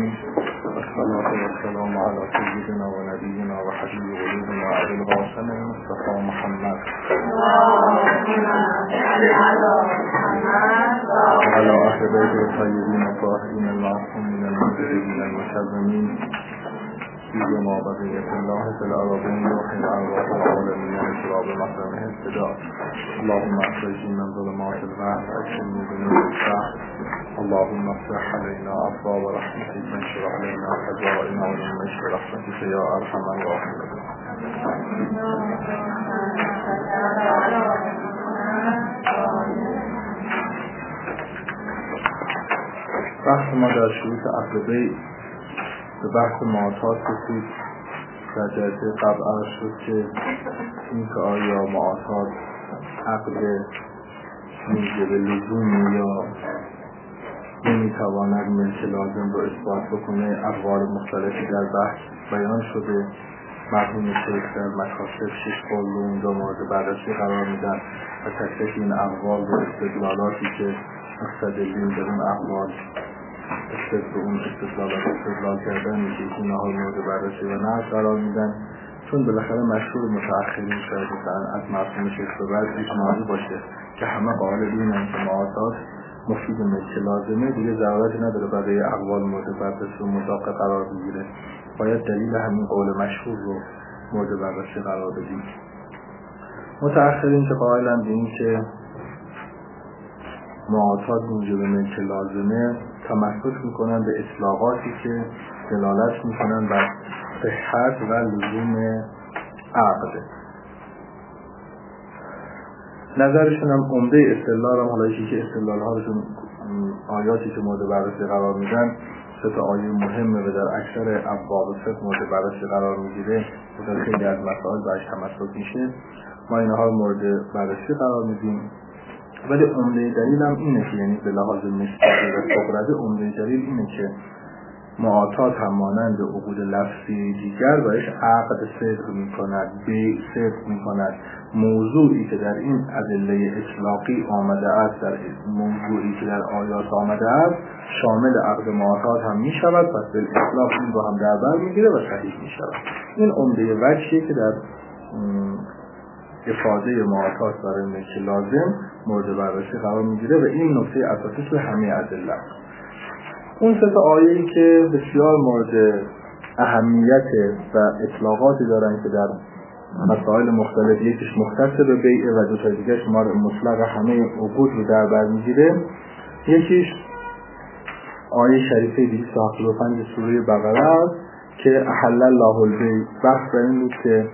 العالمين والصلاة والسلام على سيدنا ونبينا وحبيب قلوبنا أبي القاسم المصطفى محمد وعلى أهل بيته الطيبين الطاهرين المعصومين المنزلين المكرمين فيما بقية الله في الأرضين وحي الأرواح العالمين وشراب محرمه الفداء. اللهم أخرجنا من ظلمات الوهم وأكرمنا بنور الشهر. اللهم افتح علينا أبواب رحمتك وانشر علينا خزائن علومك برحمتك يا أرحم الراحمين. بحث ما در شروط عقد بیع به بحث معاطات رسید. در جلسه قبل عرض شد که اینکه آیا معاطات عقد موجب لزوم یا نمیتواند ملک لازم رو اثبات بکنه، اقوال مختلفی در بحث بیان شده. مرحوم شیخ در مکاسب 6 قول رو اونجا مورد بررسی قرار میدن و تک تک این اقوال و استدلالاتی که مستدلین در اون اقوال استدلال کردن میشه اینها مورد بررسی و نقد قرار میدن، چون بالاخره مشهور متأخرین شاید از مرحوم شیخ به بعد اجماعی باشه که همه قائل اینن که معاطات مفید ملک لازمه، دیگه ضرورتی نداره برای اقوال مورد بررسی و مطابقه قرار بگیره. باید دلیل همین قول مشهور رو مورد بررسی قرار بدیم. متأخرین که قائلن به این که معاطات موجب ملک لازمه تمسک میکنن به اطلاقاتی که دلالت میکنن بر صحت و لزوم عقد. نظرشون هم عمده استدلال هم حالا که استدلال هاشون آیاتی که مورد بررسی قرار میدن 3 آیه مهمه و در اکثر ابواب فقه مورد بررسی قرار میگیره و در خیلی از مسائل برش تمسک میشه. ما اینها مورد بررسی قرار میدیم، ولی عمده دلیل هم اینه که یعنی به لحاظ مصداقی و صغرده عمده دلیل اینه که معاطات هم مانند عقود لفظی دیگر برایش عقد صدق میکند، بیع صدق میکند. موضوعی که در این ادله اطلاقی آمده است، در موضوعی که در آیات آمده است، شامل عقد معاطات هم میشود، پس به اطلاق این رو هم در بر میگیره و صحیح میشود. این عمده وجهی که در افاده معاطات برای ملک لازم مورد بررسی قرار میگیره و این نکته اساسی به همه ادله است. اون 3 آیه‌ای که بسیار مورد اهمیت و اطلاقاتی دارن که در مسائل مختلف، یکیش مختص به بیع و 2 تا دیگه شمار مطلق همه عقود رو در بر میگیره. یکیش آیه شریفه 275 سوره بقره است که احل الله البیع. بحث بر این بود که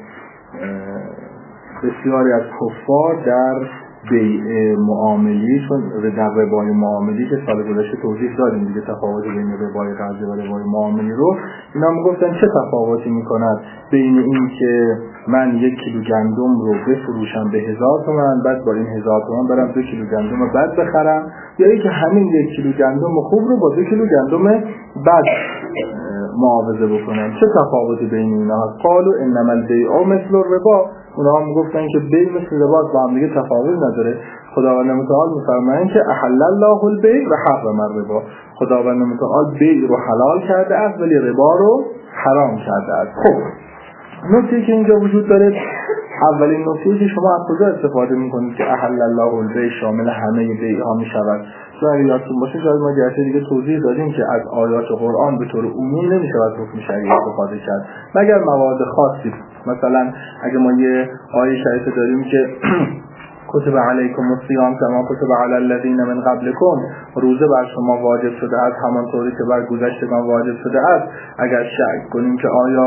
بسیاری از کفار در بیع معاملی، چون در ربای معاملی که سال گذشته توضیح دادیم دیگه تفاوت بین ربای قرضه و ربای معاملی رو، اینا میگفتن چه تفاوتی میکند بین این که من 1 کیلو گندم رو بفروشم به 1000 تومان، بعد با این 1000 تومان برم 2 کیلو گندم بد بخرم، یا اینکه همین 1 کیلو گندم خوب رو با 2 کیلو گندم بد معاوضه بکنم. چه تفاوتی بین اینا هست؟ قالوا انما البیع مثل الربا. اونها هم گفتن که بیع مثل ربا، با هم دیگه تفاوت نداره. خداوند متعال می‌فرمایند که احل الله البیع و حرم الربا. خداوند متعال بیع رو حلال کرده است ولی ربا رو حرام کرده است. خب نکته‌ای که اینجا وجود داره، اولین نکته که شما از کجا استفاده می‌کنید که احل الله البیع شامل همه بیع‌ها می‌شود؟ چون اگه یادتون باشه شاید ما جلسه دیگه توضیح دادیم که از آیات قرآن به طور عمومی نمیشه از حکم شرعی استفاده کرد مگر موارد خاصی. مثلا اگه ما یه آیه شریفه داریم که کتب علیکم الصیام کما کتب علی الذین من قبلکم، روزه بر شما واجب شده است همانطوری که بر گذشتگان واجب شده است. اگر شک کنیم که آیا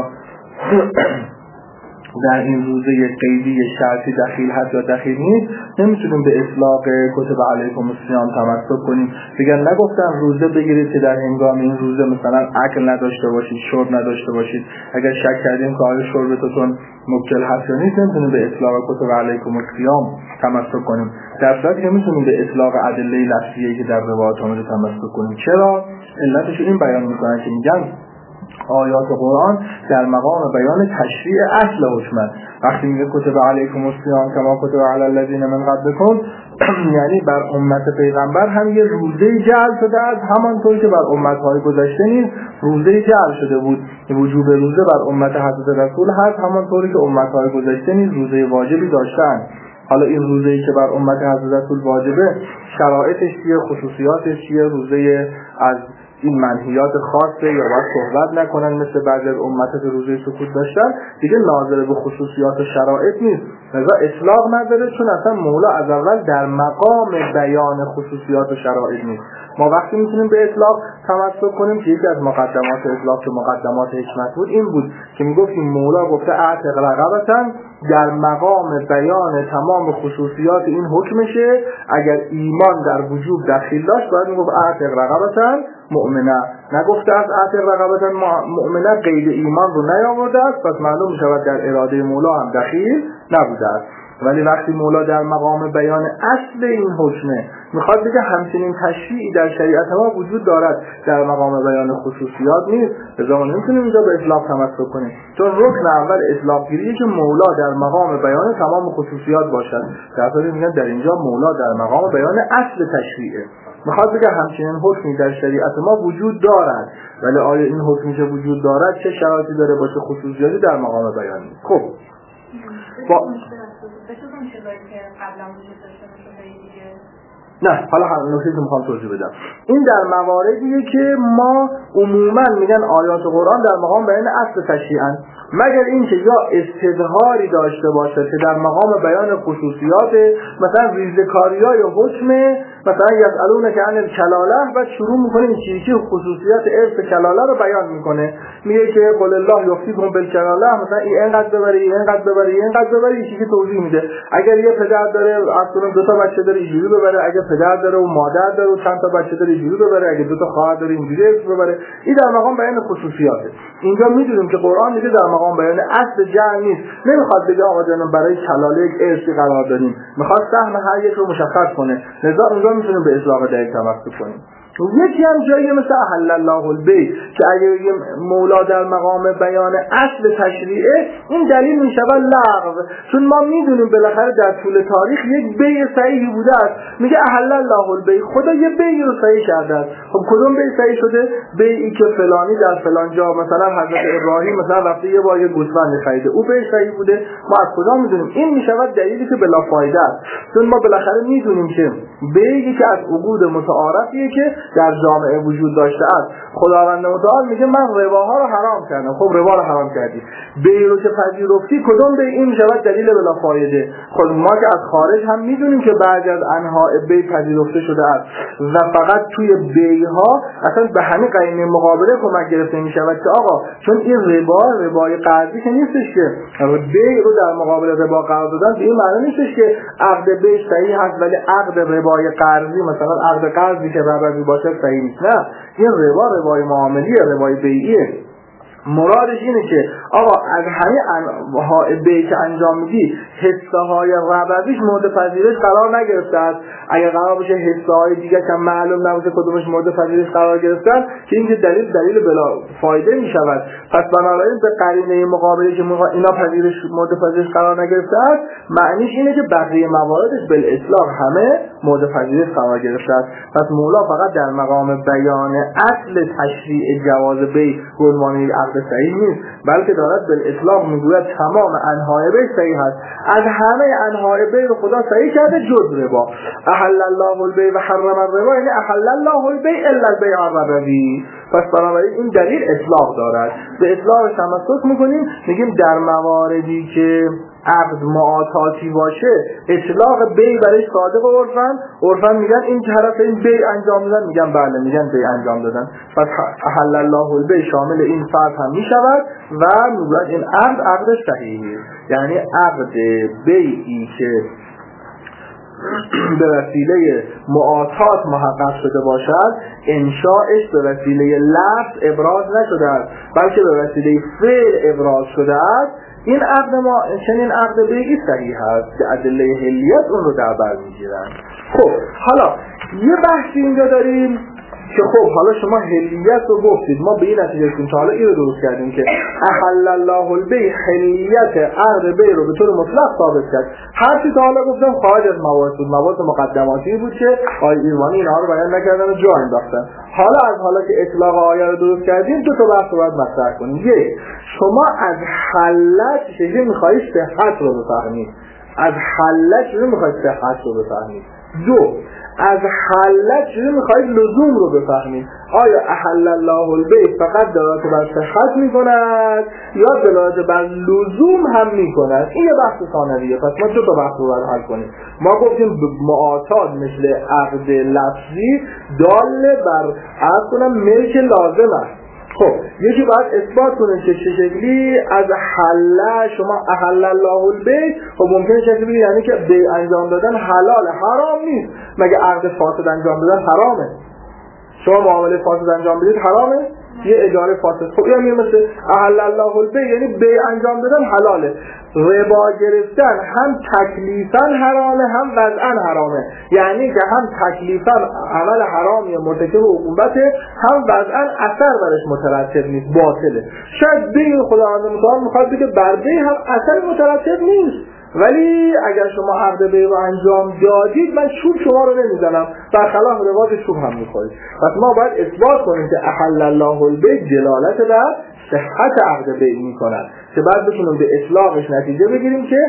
در این روزه یک قیدی یک شرطی دخیل هست یا دخیل نیست، نمیتونیم به اطلاق کتب علیکم الصیام تمسک کنیم. بگن نگفتن روزه بگیرید که در هنگام این روزه مثلا اکل نداشته باشید، شرب نداشته باشید. اگر شک کردیم که آیا شربتون مبتل هست یا نیست، نمیتونیم به اطلاق کتب علیکم الصیام تمسک کنیم. در صورتی که میتونیم به اطلاق ادله لفظی که در روایات آمده تمسک کنیم. چرا؟ علتش این بیان میکنن که میگن آیات قرآن در مقام بیان تشریع اصل حکمت. وقتی میگه کتب علیکم الصیام کما کتب علی الذین من قبلکم، یعنی بر امت پیغمبر هم یه روزه جعل شده است، همانطور که بر امت‌های گذشته نیز روزه جعل شده بود. وجوب روزه بر امت حضرت رسول هست، همانطوری که امت‌های گذشته نیز روزه واجبی داشتند. حالا این روزه‌ای که بر امت حضرت رسول واجبه، شرایطش چیه، خصوصیاتش چیه، روزه از این منهیات خاصه یا باید صحبت نکنن مثل بعضی از امت که روزه سکوت داشتن، دیگه ناظر به خصوصیات و شرایط نیست، لذا اطلاق نداره، چون اصلا مولا از اول در مقام بیان خصوصیات و شرایط نیست. ما وقتی میتونیم به اطلاق تمسک کنیم که یکی از مقدمات اطلاق که مقدمات حکمت بود این بود که میگفتیم مولا گفته اعتق رقبتن، در مقام بیان تمام خصوصیات این حکمشه. اگر ایمان در وجوب دخیل داشت باید میگفت اعتق رقبتن مؤمنه، نگفته است اعتق رقبتن مؤمنه، قید ایمان رو نیاورده است، پس معلوم میشود در اراده مولا هم دخیل نبوده است. ولی وقتی مولا در مقام بیان اصل این حکمه میخواد بگه همچنین تشریعی در شریعت ما وجود دارد، در مقام بیان خصوصیات نیست، لذا ما نمیتونیم اینجا به اطلاق تمسک کنیم، چون رکن اول اطلاق گیریه که مولا در مقام بیان تمام خصوصیات باشد. در حالی میگن در اینجا مولا در مقام بیان اصل تشریعه، میخواد بگه همچنین حکمی در شریعت ما وجود دارد، ولی آیا این حکمی که وجود دارد چه شرایطی داره باشه خصوصیاتی در مقام بیان نیست. خب نه، حالا هم نکته که میخوام توضیح بدم، این در مواردیه که ما عموما میگن آیات قرآن در مقام بیان اصل تشریعن، مگر اینکه یا استظهاری داشته باشه که در مقام بیان خصوصیات، مثلا ریزکاریای حکم، مثلا یسالونک عن الکلاله و شروع میکنه این چیزی خصوصیات ارث کلاله رو بیان میکنه، میگه که قل الله یفتیکم بالکلاله، مثلا این اینقدر ببری، اینقدر ببری، اینقدر ببری، این چیزی توضیح میده. اگر یه پدر داره اصلا دو تا بچه داره اینجوری ببره، اگه پدر داره و مادر داره و چند تا بچه داره اینجوری ببره، اگه دو تا خواهر داره اینجوری ببره. این در مقام بیان خصوصیاته. اینجا میدونیم که قرآن میگه در مقام بیان اصل جمع نیست، نمیخواد بگه آقا جان برای کلاله یک ارثی قرار دادیم، میخواد سهم هر یک رو مشخص کنه، لذا اونجا میتونیم به اطلاق دقیق تمسک کنیم. یکی هم جایی مثل احل الله البیع که اگه بگیم مولا در مقام بیان اصل تشریعه، این دلیل میشود لغو، چون ما میدونیم بالاخره در طول تاریخ یک بیع صحیحی بوده است. میگه احل الله البیع، خدا یه بیع رو صحیح کرده است. خب کدوم بیع صحیح شده؟ بیعی که فلانی در فلان جا، مثلا حضرت ابراهیم مثلا رفته یه بار یه گوسفند خریده، او بیع صحیح بوده. ما از کجا میدونیم؟ این میشود دلیلی که بلا فایده است، چون ما بالاخره میدونیم که بیعی که از عقود متعارفیه که در جامعه وجود داشته است. خداوند متعال میگه من رباها رو حرام کردم. خب ربا رو حرام کردی، بیع رو که پذیرفتی، کدوم بیع؟ این میشود دلیل بلا فایده. خب ما که از خارج هم میدونیم که بعضی از انواع بیع پذیرفته شده است و فقط توی بیع ها اصلا به همین قرینه مقابله کمک گرفته میشود که آقا چون این ربای قرضی که نیستش که بیع رو در مقابل ربا قرار دادن، به این معنی نیستش که عقد بیع صحیح هست ولی عقد ربای قرضی، مثلا عقد قرضی که ربوی باشه صحیح نیست. نه، این ربای معاملیه، ربای بیعیه. مرادش اینه که آقا از همه انواع بیع که انجام میدی حصه های ربویش مورد پذیرش قرار نگرفته است. اگر قرار باشه حصه های دیگه که معلوم نباشه کدومش مورد پذیرش قرار گرفتن، که این دلیل بلا فایده میشود. پس بنابراین به قرینه مقابلی که اینا پذیرش مورد پذیرش قرار نگرفته است، معنیش اینه که بقیه مواردش بالاطلاق همه مورد پذیرش قرار گرفته است. پس مولا فقط در مقام بیان اصل تشریع جواز بیع به عنوان صحیح نیست، بلکه دارد بالاطلاق میگوید تمام انواع بیع صحیح است. از همه انواع بیع رو خدا صحیح کرده جز ربا. احل الله البیع و حرم الربا، یعنی احل الله البیع الا البیع الربوی. پس بنابراین این دلیل اطلاق دارد. به اطلاق تمسک میکنیم، میگیم در مواردی که عقد معاطاتی باشه اطلاق بیع برای صادق عرفن میگن این طرف این بیع انجام دادن، میگن بله، میگن بیع انجام دادن. پس احل الله البیع شامل این فرض هم میشود و میگن این عقدش صحیحه. یعنی عقد بیعی که به وسیله معاطات محقق شده باشد، انشاءش به وسیله لفظ ابراز نشده است بلکه به وسیله فعل ابراز شده است، این عقد ما چنین عقد بیعی صحیح است که ادله حلیت اون رو در بر میگیرن. خب حالا یه بحثی اینجا داریم که خب حالا شما حلیت رو گفتید، ما به این نتیجه رسیدیم که حالا این رو درست کردیم که احل الله البیع حلیت عقد بیع رو به طور مطلق ثابت کرد. هر چی تا حالا گفتم خارج از موارد بود، موارد مقدماتی بود که آقای ایرانی اینها رو بیان نکردن و جا انداختن. حالا که اطلاق آیه رو درست کردیم، دو تا بحث رو باید مطرح کنیم. یک، شما از حلت چجوری می‌خواید صحت رو بفهمید؟ از حلت چجوری می‌خواید صحت رو بفهمید؟ دو، از حلت چجوری میخواید لزوم رو بفهمید؟ آیا احل الله البیع فقط دلالت بر صحت میکند یا دلالت بر لزوم هم میکند؟ این یه بحث ثانویه. پس ما دو تا بحث رو باید حل کنیم. ما گفتیم معتاد مثل عقد لفظی دال بر ملک لازم است. خب یکی باید اثبات کنه که چه شکلی از حل شما احل الله البیع. خب ممکنه شکلی بگید یعنی که بیع انجام دادن حلال، حرام نیست. مگه عقد فاسد انجام دادن حرامه؟ شما معامله فاسد انجام بدید حرامه؟ یه اجاره فاسد. خب یعنی مثل احل الله البیع یعنی بیع انجام دادن حلاله. ربا گرفتن هم تکلیفاً حرامه هم وضعاً حرامه. یعنی که هم تکلیفاً عمل حرامی مرتکب عقوبته، هم وضعاً اثر برش مترتب نیست، باطله. شاید بیع خداوند متعال میخواد بگه بر بیع هم اثر مترتب نیست، ولی اگر شما عقد بیع رو انجام دادید من چوب شما رو نمیزنم، برخلاف رواج چوب هم میخورید. پس ما باید اثبات کنیم که احل الله البیع دلالت بر صحت عقد بیع میکند که بعد بتونیم به اطلاقش نتیجه بگیریم که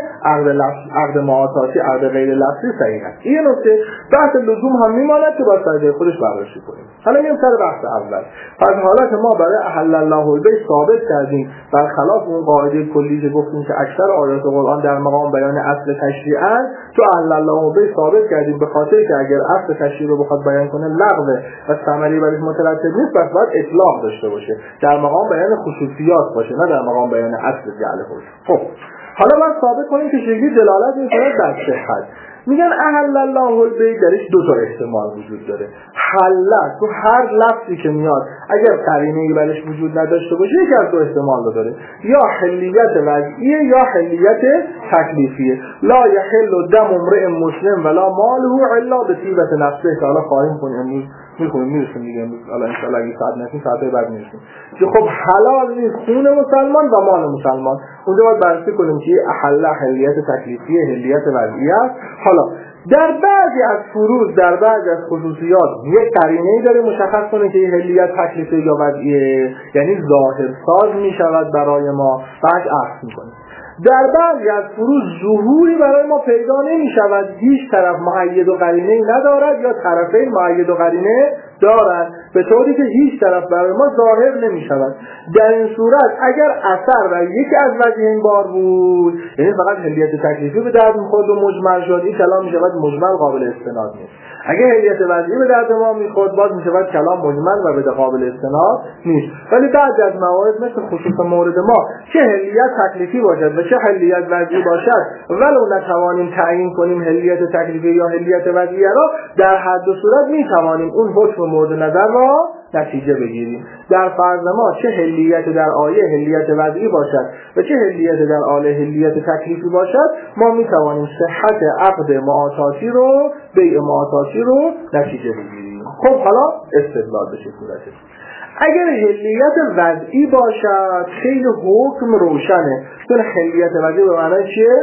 عقد معاطاتی، عقد غیر لفظی صحیح است. این نکته بحث لزوم هم میماند که باید سر خودش بررسی کنیم. حالا میام سر بحث اول. پس حالا که ما برای احل الله البیع ثابت کردیم برخلاف اون قاعده کلی که گفتیم که اکثر آیات قرآن در مقام بیان اصل تشریعاً، تو احل الله البیع ثابت کردیم به خاطر که اگر اصل تشریع رو بخواد بیان کنه لغو و ثمری برش مترتب نیست، پس باید اطلاق داشته باشه، در مقام بیان خصوصیات باشه، نه در مقام بیان اصل جعل باشه. خب حالا باید ثابت کنیم که چجوری دلالت می‌کنه بر صحت. میگن احل الله البیع درش دو تا احتمال وجود داره. حلت تو هر لفظی که میاد اگر قرینه‌ای برش وجود نداشته باشه یکی از دو احتمال رو داره، یا حلیت وضعیه یا حلیت تکلیفیه. لا یحل دم امرئ مسلم ولا ماله الا بطیبة نفسه که حالا خواهیم کنیم امروز میرسیم دیگه امروز حالا انشاءالله اگه ساعت نکنیم ساعت بعد میرسیم که خب حلال نیست خون مسلمان و مال مسلمان. اونجا باید بررسی کنیم که احل حلیت تکلیفیه حلیت وضعیه است. حالا در بعضی از فروض، در بعضی از خصوصیات یک قرینه‌ای داره مشخص کنه که حلیت تکلیفیه یا وضعیه، یعنی ظاهر ساز میشود برای ما بعد عکس میکنه. در بعضی از فروض ظهوری برای ما پیدا نمی شود، هیچ طرف مؤید و قرینه‌ای ندارد یا طرفین مؤید و قرینه دارد، به طوری که هیچ طرف برای ما ظاهر نمی شود. در این صورت اگر اثر در یکی از وجهین بار بود، یعنی فقط حلیت تکلیفی به درد می‌خورد و مجمل شد، این کلام می‌شود مجمل قابل استناد نیست. اگر حلیت وضعی به درد ما می‌خورد باز می‌شود کلام مجمل و به قابل استناد نیست. ولی بعد از موارد مثل خصوص مورد ما چه حلیت تکلیفی باشد و چه حلیت وضعی باشد، ولو نتوانیم تعیین کنیم حلیت تکلیفی یا حلیت وضعی را، در هر دو صورت می‌توانیم اون حکم مورد نظر را نتیجه بگیریم. در فرض ما چه حلیت در آیه حلیت وضعی باشد و چه حلیت در آیه حلیت تکلیفی باشد، ما میتوانیم صحت عقد معاطاتی رو، بیع معاطاتی رو نتیجه بگیریم. خب حالا استدلال به چه صورته؟ اگر حلیت وضعی باشد خیلی حکم روشنه، چون حلیت وضعی به معنی چیه؟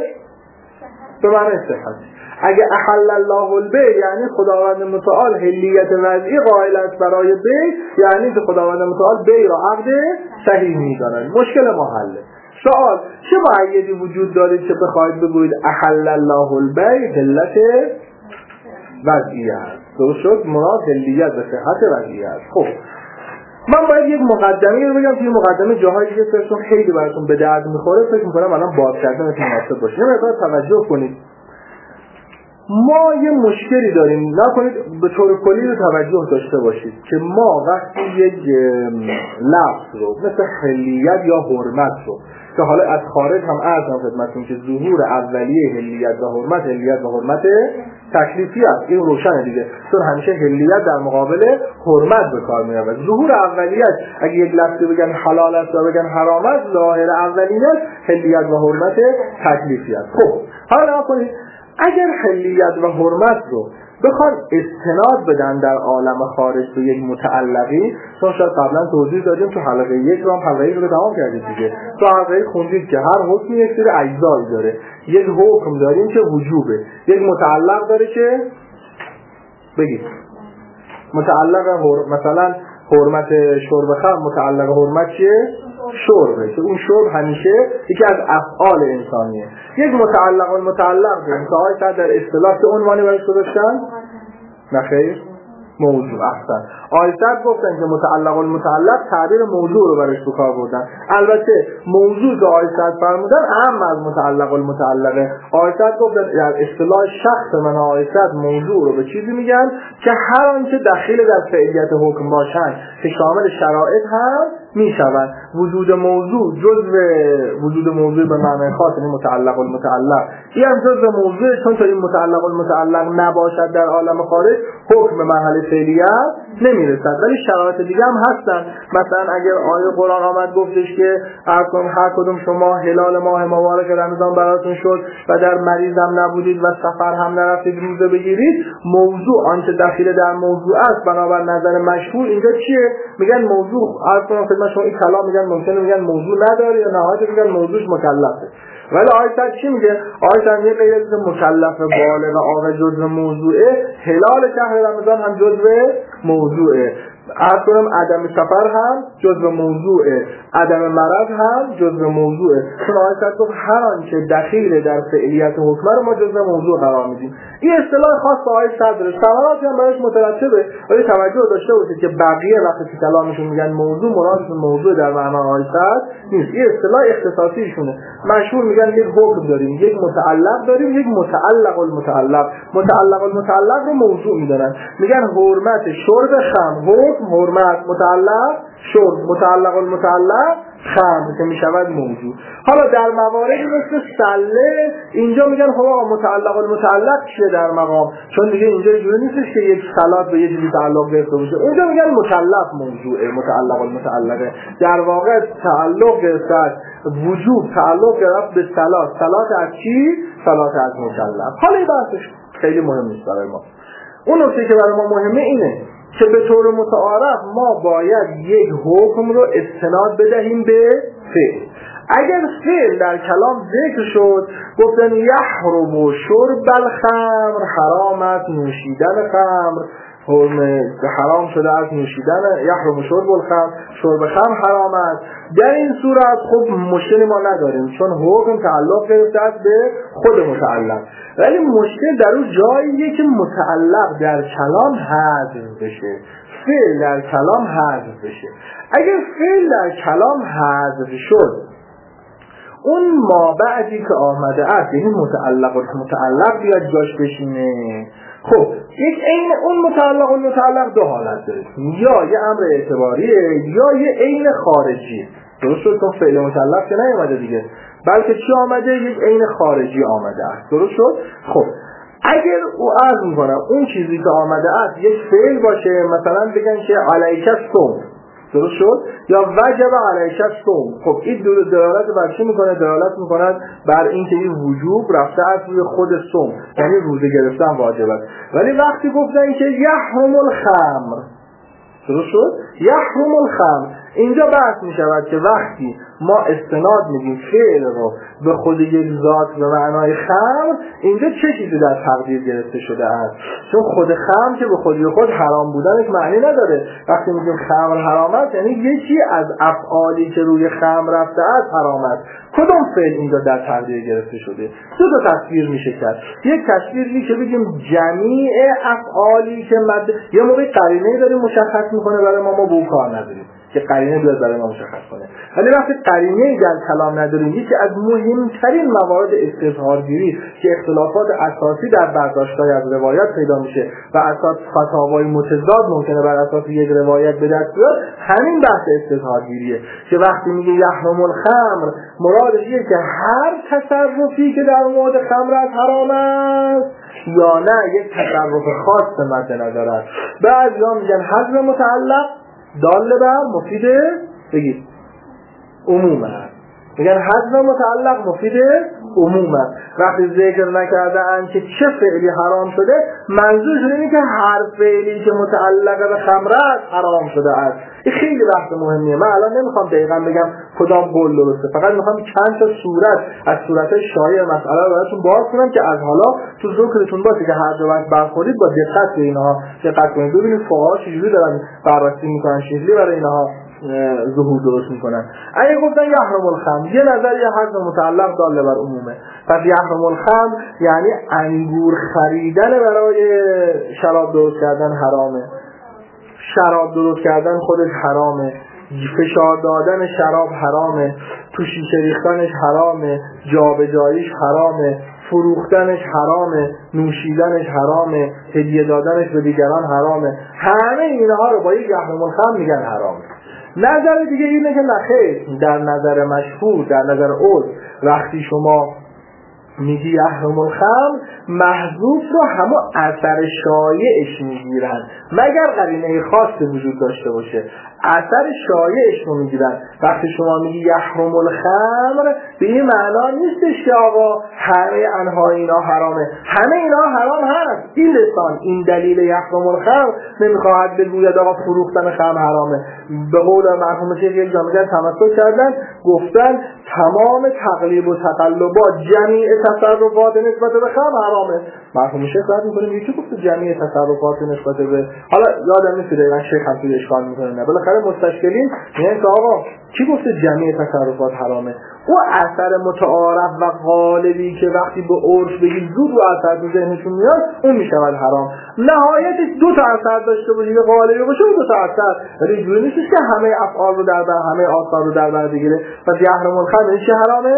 به معنی صحت. اگه احل الله البیع یعنی خداوند متعال حلیت وضعی قائل است برای بیع، یعنی که خداوند متعال بیع را عقد صحیح می‌داند. مشکل ما حله. سوال چه مؤیدی وجود دارید که بخواید بگویید احل الله البیع حلیت وضعی است؟ درست شد؟ مراد حلیت و صحت وضعی است. خب من باید یک مقدمه رو بگم که این مقدمه جاهای دیگه سرشون خیلی براتون به درد می‌خوره، فکر می‌کنم الان باز کردنتون مناسب باشه. یه مقدار توجه کنید. ما یه مشکلی داریم، نکنید به طور کلی رو توجه داشته باشید که ما وقتی یک لفظ رو مثل حلیت یا حرمت رو که حالا از خارج هم عرضم خدمتتون که ظهور اولیه حلیت و حرمت تکلیفی است، این روشنه دیگه، چون همیشه حلیت در مقابل حرمت به کار میاد. ظهور اولیت اگه یک لفظی بگن حلال است و بگن حرام است، ظاهر اولیت حلیت و حرمت تکلیفی است. خب حالا نکنید اگر حلیت و حرمت رو بخوان استناد بدن در عالم خارج به یک متعلقی، چون شاید قبلا توضیح دادیم تو حلقه 1 رو هم حلقه 1 رو تمام کردید دیگه، تو حلقه خوندید که هر حکمی یک سری اجزایی داره. یک حکم داریم که وجوبه، یک متعلق داره که بگید متعلق مثلا حرمت شرب خمر، متعلق حرمت چیه؟ شربه، که اون شرب همیشه یکی از افعال انسانیه. یک متعلق و متعلق داریم که آقای صاحب در اصطلاح که عنوانی برش گذاشتن؟ نخیر؟ موضوع. احسن. آقای صاحب گفتن که متعلق و متعلق تعبیر موضوع رو برش بکار بردن. البته موضوع که آقای صاحب فرمودن اهم از متعلق و متعلقه. آقای صاحب گفتن در اصطلاح شخص من آقای صاحب موضوع رو به چیزی میگن که هر آنچه دخیل در فعلیت حکم باشن که شامل شرایط هم میشوند. وجود موضوع جزء وجود موضوع به معنی خاص یعنی متعلق و متعلق، این هم جزء موضوع، چون تا این متعلق و متعلق نباشد در عالم خارج حکم به مرحله فعلیت نمیرسد. ولی شرایط دیگه هم هستن. مثلا اگر آیه قرآن آمد گفتش که هر کدوم شما هلال ماه مبارک رمضان براتون شد و در مریض هم نبودید و سفر هم نرفتید روزه بگیرید، موضوع آنچه داخل در موضوع است بنابر نظر مشهور اینجا چیه؟ میگن موضوع شما این کلام میگن ممکنه میگن موضوع نداره یا نهایت میگن موضوعش مکلفه. ولی آیت چی میگه؟ آیت یه غیر از مکلف بالغ عاقل جزء موضوعه، هلال شهر رمضان هم جزء موضوعه، اصلا عدم سفر هم جزء موضوعه، عدم مرض هم جزء موضوعه. چون آیت گفت هر آنچه دخیل در فعلیت حکم رو ما جزء موضوع قرار میدیم. این اصطلاح خاص با آیت داره، ثمراتی هم برایش مترتبه، ولی توجه داشته باشید که بقیه وقتی که کلامشون میگن موضوع، مرادشون موضوع در معنای آیت نیست. این اصطلاح اختصاصیشونه. مشهور میگن یک حکم داریم، یک متعلق داریم، یک متعلق المتعلق. متعلق المتعلق رو موضوع میدونن، میگن حرمت شرب خمر، حرمت متعلق شرب، متعلق المتعلق خمر که میشود موضوع. حالا در مواردی مثل سله اینجا میگن خب آقا متعلق المتعلق چیه در مقام، چون دیگه اینجا جوری نیستش که یک صلات به یه چیزی تعلق گرفته باشه. اونجا میگن مکلف موضوعه، متعلق المتعلقه. در واقع تعلق گرفت وجوب، تعلق گرفت به صلات. صلات از چی؟ صلات از مکلف. حالا این بحثش خیلی مهم نیست برای ما. اون نکته که برای ما مهمه اینه که به طور متعارف ما باید یک حکم رو استناد بدهیم به فعل. اگر فعل در کلام ذکر شد، گفتن یحرم شرب الخمر، حرام است نوشیدن خمر، حرام شده از نوشیدن، یحرم شرب الخمر، شرب خمر حرام است. در این صورت خب مشکلی ما نداریم چون حکم تعلق گرفته است به خود متعلق. ولی مشکل در اون جاییه که متعلق در کلام حذف بشه، فعل در کلام حذف بشه. اگر فعل در کلام حذف شد، اون ما بعدی که آمده است یعنی متعلق بیاد جاش بشینه، خب یک عین اون متعلق دو حالت داره، یا یه امر اعتباریه یا یه عین خارجیه. درست شد؟ چون فعل متعلق که نیومده دیگه، بلکه چی آمده؟ یک عین خارجی آمده است. درست شد؟ خب اگر او عرض میکنم اون چیزی که آمده است یک فعل باشه، مثلا بگن که علیک الصوم، درست شد؟ یا وجب علیک الصوم، خب این دلالت بر چی میکنه؟ دلالت میکنه بر این که این وجوب رفته از روی خود صوم، یعنی روزه گرفتن واجب است. ولی وقتی گفتن که یحرم الخمر، درست شد؟ یحرم الخمر، اینجا بحث می شود که وقتی ما استناد میدیم فعل رو به خود یک ذات به معنای خمر، اینجا چه چیزی در تقدیر گرفته شده است؟ چون خود خمر که به خودی خود حرام بودنش معنی نداره. وقتی میگیم خمر حرام است یعنی یکی از افعالی که روی خمر رفته است حرام است. کدوم فعل اینجا در تقدیر گرفته شده؟ دو تا تصویر میشه کرد. یک تصویری که بگیم جمیع افعالی که یه موقع قرینه داره مشخص میکنه برای ما به اون کار نداریم که قرینه بیاد برای ما مشخص کنه. ولی وقتی قرینه در کلام نداریم، یکی از مهمترین موارد استظهارگیری که اختلافات اساسی در برداشت‌های از روایت پیدا میشه و اساس فتاوای متضاد ممکنه بر اساس یک روایت به دست بیاد، همین بحث استظهارگیریه که وقتی میگه یحرم الخمر، مرادش اینه که هر تصرفی که در مورد خمر از حرام است یا نه یک تصرف خاص مد نظر است. بعضیا میگن حذف متعلق دال بر مفید بگید عموم هست، میگن حذف متعلق مفید عموم است. وقتی ذکر نکردن که چه فعلی حرام شده، منظورشون اینه که هر فعلی که متعلق به خمر است حرام شده است. این خیلی بحث مهمیه. من الان نمیخوام دقیقاً بگم کدام قول درسته، فقط میخوام چند تا صورت از صورت‌های شایع مسئله رو براتون باز کنم که از حالا تو ذکرتون باشه که هر جا وقت برخورید با دقت به اینها دقت کنید، ببینید فقها چجوری دارن بررسی میکنن، چجوری برای اینها ظهور درست میکنن. اگه گفتن یحرم الخمر، یه نظر یه حد متعلق داله بر عمومه، پس یحرم الخمر یعنی انگور خریدن برای شراب درست کردن حرامه، شراب درست کردن خودش حرامه، فشار دادن شراب حرامه، تو شیشه ریختنش حرامه، جابجاییش حرامه، فروختنش حرامه، نوشیدنش حرامه، هدیه دادنش به دیگران حرامه. همه اینها رو با یک یحرم الخمر میگن حرامه. نظر دیگه اینه که نخیر، در نظر مشهور، در نظر عرف، وقتی شما میگی یحرم الخمر، محذوف رو همون اثر شایعش میگیرن، مگر قرینه خاصی وجود داشته باشه، اثر شایعش رو میگیرن. وقتی شما میگی یحرم الخمر، به این معنا نیستش که آقا همه انواع اینا حرامه، همه اینا حرام هست. این لسان، این دلیل یحرم الخمر نمیخواهد بگوید آقا فروختن خمر حرامه. به قول مرحوم شیخ یک جامعه تمسک کردن، گفتن تمام تقلیب و تقلبات، جمیع تصرفات نسبت به خمر حرامه. مرحوم شیخ رد میکنه یکی گفت جمیع تصرفات نسبت به، حالا یادم نیست دقیقاً شیخ هم توی اشکال میکنه، نه بالاخره مستشکلین میگن که آقا کی گفته جمیع تصرفات حرامه؟ او اثر متعارف و غالبی که وقتی به عرف بگید زود و اثر تو ذهنشون میاد، اون میشود حرام. نهایتش دو تا اثر داشته باشه، غالبی باشه و دو تا اثر، ولی اینجوری نیست که همه افعال رو در بر، همه آثار رو در بر بگیره. پس یحرم الخمر چه حرامه؟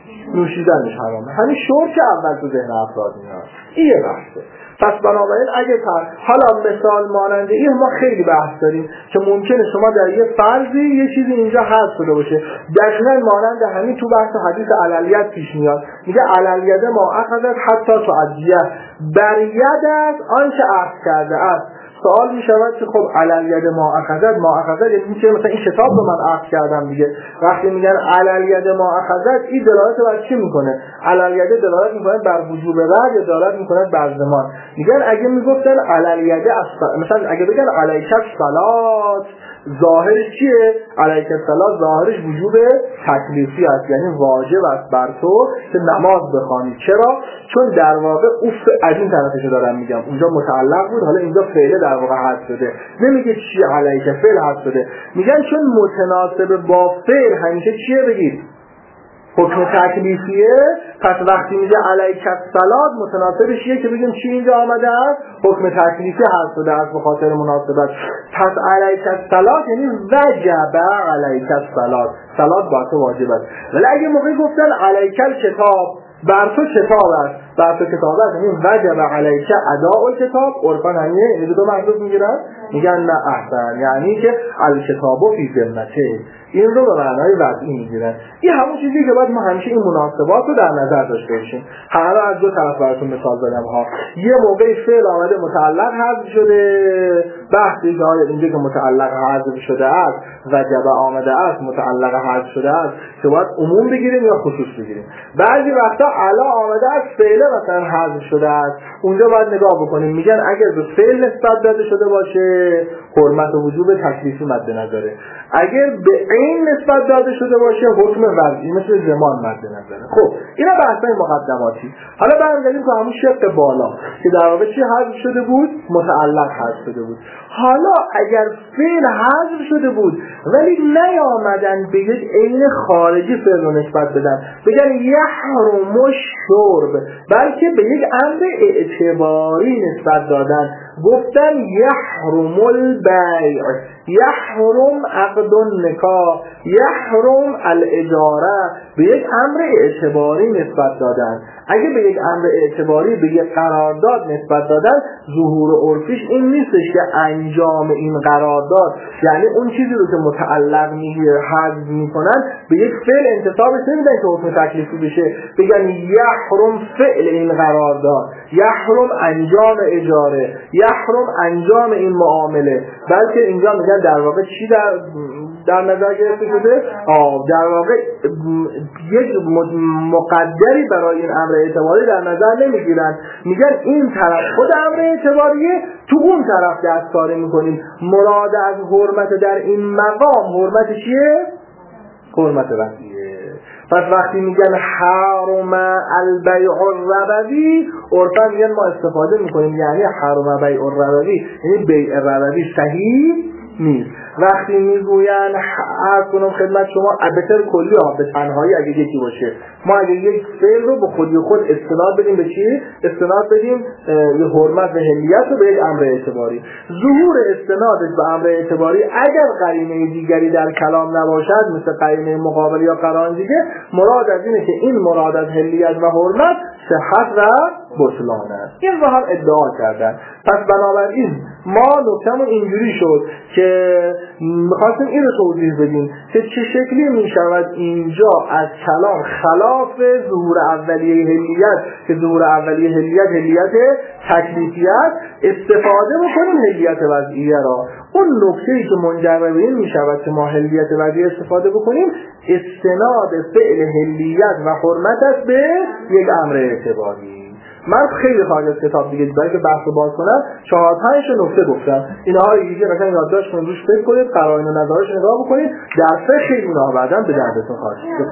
نوشیدنش حرامه. همین شور که اول تو ذهن افراد میاد. این یه بحثه. پس بنابراین اگه حالا مثال مانند این ما خیلی بحث داریم که ممکنه شما در یه فرضی یه چیزی اینجا حذف شده باشه، دقیقاً مانند همین تو بحث حدیث علیت پیش میاد، میگه علیت ما اخذت حتی تعدیه، بر ید از آنچه اخذ کرده است. سوال می شود که خب علل ید ما اخذت یعنی که مثلا این کتاب رو من اخذ کردم دیگه. وقتی میگن علل ید ما اخذت، این دلالت بر چی میکنه؟ علل ید دلالت میکنه بر وجوب رد یا دلالت میکنه بر زمان. میگن اگه میگفتن علل ید مثلا اگه بگن علیک الصلات، ظاهرش چیه؟ علیک الصلات ظاهرش وجوب تکلیفی است، یعنی واجب است بر تو که نماز بخوانی. چرا؟ چون در واقع از این طرفش دارم میگم، اونجا متعلق بود، حالا اینجا فعل در واقع حذف شده. نمیگه چی علیک، فعل حذف شده. میگن چون متناسب با فعل همیشه چیه بگید؟ حکم تکلیفیه. پس وقتی میگه علیک الصلات متناسبش چیه که بگیم چی اینجا آمده است؟ حکم تکلیفی حذف شده است به خاطر مناسبت. پس علیک الصلات یعنی وجب علیک الصلات، صلات با تو واجب است. ولی اگه موقعی گفتن علیک الکتاب، بر تو کتاب است، بر تو کتاب است، یعنی وجب علیک اداء الکتاب، عرفاً همینه، این دو محذوف میگیرن، میگن نه احسن، یعنی که الکتاب فی ذمته، این رو به معنای وضعی میگیرن. این همون چیزی که باید ما همیشه این مناسبات رو در نظر داشته باشیم. حالا از دو طرف براتون مثال زدم ها. یه موقعی فعل آمده متعلق حذف شده، بحثی که آیا اینجا که متعلق حذف شده است وجب آمده است، متعلق حذف شده است که باید عموم بگیریم یا خصوص بگیریم. بعضی وقتا علا آمده است فعل مثلا حذف شده است، اونجا باید نگاه بکنیم، میگن اگر به فعل نسبت داده شده باشه حرمت و وجوب تکلیفی مد نظره، اگر به این نسبت داده شده باشه حکم وضعی مثل زمان مد نظره. خب اینا بحثای مقدماتی. حالا برمیگردیم که همون شق بالا که در واقع چی حذف شده بود؟ متعلق حذف شده بود. حالا اگر فعل حذف شده بود ولی نیامدن به یک عین خارجی فعل رو نسبت بدن، بگن یحرم الشرب، بلکه به یک امر اعتباری نسبت دادن، گفتن یحرم البیع، یحرم عقد النکاح، یحرم الاجاره، به یک امر اعتباری نسبت دادن. اگه به یک امر اعتباری به یک قرارداد نسبت دادن، ظهور عرفیش این نیستش که انجام این قرارداد، یعنی اون چیزی رو که متعلق میگه حذف میکنن به یک فعل انتصابش نمیدن که حکم تکلیفی بشه، بگن یحرم فعل این قرارداد، یحرم انجام اجاره، یحرم انجام این معامله، بلکه اینجا میگن در واقع چی در نظر گرفته شده؟ در واقع یک مقدری برای این امر اعتباری در نظر نمیگیرن، میگن این طرف خود امر اعتباریه، تو اون طرف دستکاری میکنیم. مراد از حرمت در این مقام حرمت چیه؟ حرمت وقتیه. پس وقتی میگن حرم البیع الربوی، عرفا میگن ما استفاده میکنیم یعنی حرم بیع الربوی، یعنی بیع ربوی صحیح نیست. وقتی میگوین عرض کنم خدمت شما به طور کلی به تنهایی اگه یکی باشه، ما اگه یک فعل رو به خودی خود استناد بدیم به چی؟ استناد بدیم یه حرمت و حلیت رو به یک امر اعتباری. ظهور استنادش به امر اعتباری اگر قرینه دیگری در کلام نباشد، مثل قرینه مقابل یا قرائن دیگه، مراد از اینه که این مراد از حلیت و حرمت صحت و بطلان است. این رو هم ادعا کردن. پس بنابراین ما نکتمون اینجوری شد که میخواستیم این رو توضیح بدیم که چه شکلی میشود اینجا از کلام خلاف ظهور اولیه حلیت، که ظهور اولیه حلیت تکلیفیت، استفاده بکنیم حلیت وضعیه را. اون نکته‌ای که منجر به این میشود که ما حلیت وضعیه استفاده بکنیم، استناد فعل حلیت و حرمت است به یک امر اعتباری. من خیلی خارج از کتاب دیگه برای که بحث رو باز کنم 4-5 نکته گفتم، اینها رو دیگه مثلا یادداشت کنید، روش فکر کنید، قرائن و نظرش نگاه بکنید، در فقه اینها بعداً به دردتون خواهد شد.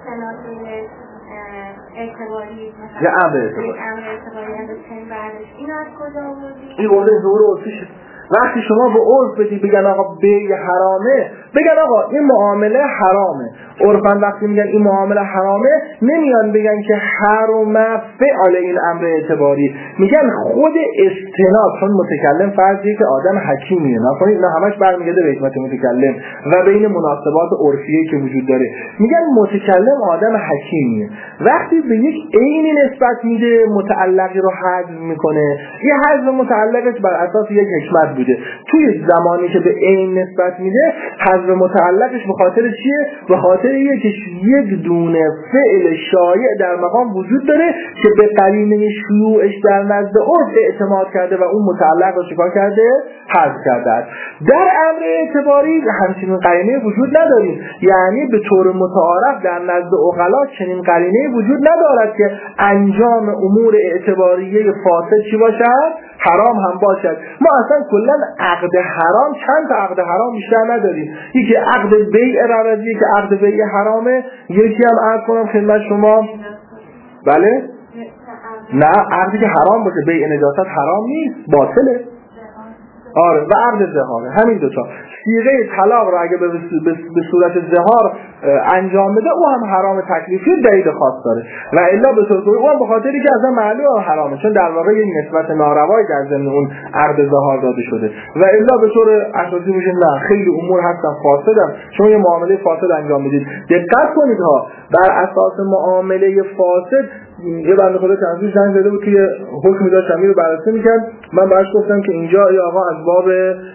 اعتباری یا امر اعتباری از چند برداشت این از کجا آوردی؟ این قول ظهور عرفیشه. وقتی شما به عرف بدی بگن آقا بیع حرامه، بگن آقا این معامله حرامه، عرفاً وقتی میگن این معامله حرامه نمیان بگن که حرام فعل این امر اعتباری، میگن خود استناد، چون متکلم فرضیه که آدم حکیمیه، نکنید اینا همش برمیگرده به حکمت متکلم و بین مناسبات عرفیه که وجود داره، میگن متکلم آدم حکیمیه، وقتی به یک عینی نسبت میده متعلقی رو حذف میکنه، یه حذف متعلقش بر اساس یک حکمت بوده، توی زمانی که به عین نسبت میده حذف متعلقش به خاطر چیه؟ به خاطر یک دونه فعل شایع در مقام وجود داره که به قرینه شیوعش در نزد عرف اعتماد کرده و اون متعلق رو چیکار کرده؟ حذف کرده است. در امر اعتباری همچنین قرینه وجود نداریم، یعنی به طور متعارف در نزد عقلا چنین قرینه وجود ندارد که انجام امور اعتباریه فاسد چی باشد؟ حرام هم باشد. ما اصلا کلا عقد حرام، چند تا عقد حرام بیشتر نداریم، یکی عقد بیع ربویه که عقد بیع حرامه، یکی هم عرض کنم خدمت شما بله نه عقدی که حرام باشه، بیع نجاست حرام نیست، باطله. آره و عقد زهاره، همین دوتا. صیغه طلاق رو اگه به صورت زهار انجام بده او هم حرام تکلیفی دلیل خاص داره و الا به طور کلی او هم به خاطری که اصلا معلومه حرامه، چون در واقع یک نسبت ناروایی در ضمن اون عقد زهار داده شده و الا به طور اساسی میشه نه خیلی امور هستن فاسدن، شما یه معامله فاسد انجام میدید. دقت کنید ها، بر اساس معامله فاسد یه بنده خدا تنظیم زنگ زده بود که حکمی داشت همین رو بررسی میکرد، من براش گفتم که اینجا یا آقا از باب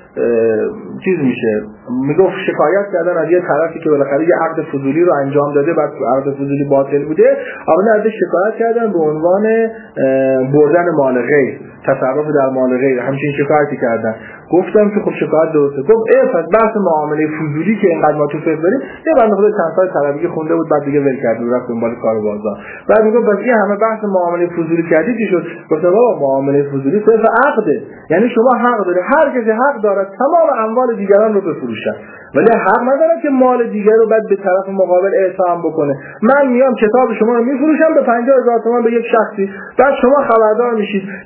چیز میشه، میگفت شکایت کردن از یه طرفی که بالاخره یه عقد فضولی رو انجام داده بعد عقد فضولی باطل بوده، آقا ازش شکایت کردن به عنوان بردن مال غیر، تصرف در مال غیر، همچین شکایتی کردن. گفتم که خب شکایت درسته. گفت پس بحث معامله فضولی که اینقدر ما تو فکر داریم، یه بنده خدا چند سال طلبی خونده بود بعد دیگه ول کرد و رفت دنبال کار بازار. بعد میگفت بس این همه بحث معامله فضولی کردی چی شد؟ گفتم بابا معامله فضولی صرف عقده، یعنی شما حق داره، هر کسی حق داره تمام اموال دیگران رو بفروشه، ولی حق نداره که مال دیگر رو بعد به طرف مقابل اعطا بکنه. من میام کتاب شما رو میفروشم به 50,000 تومان به یک شخصی، بعد شما خبردار میشید که میگید آقا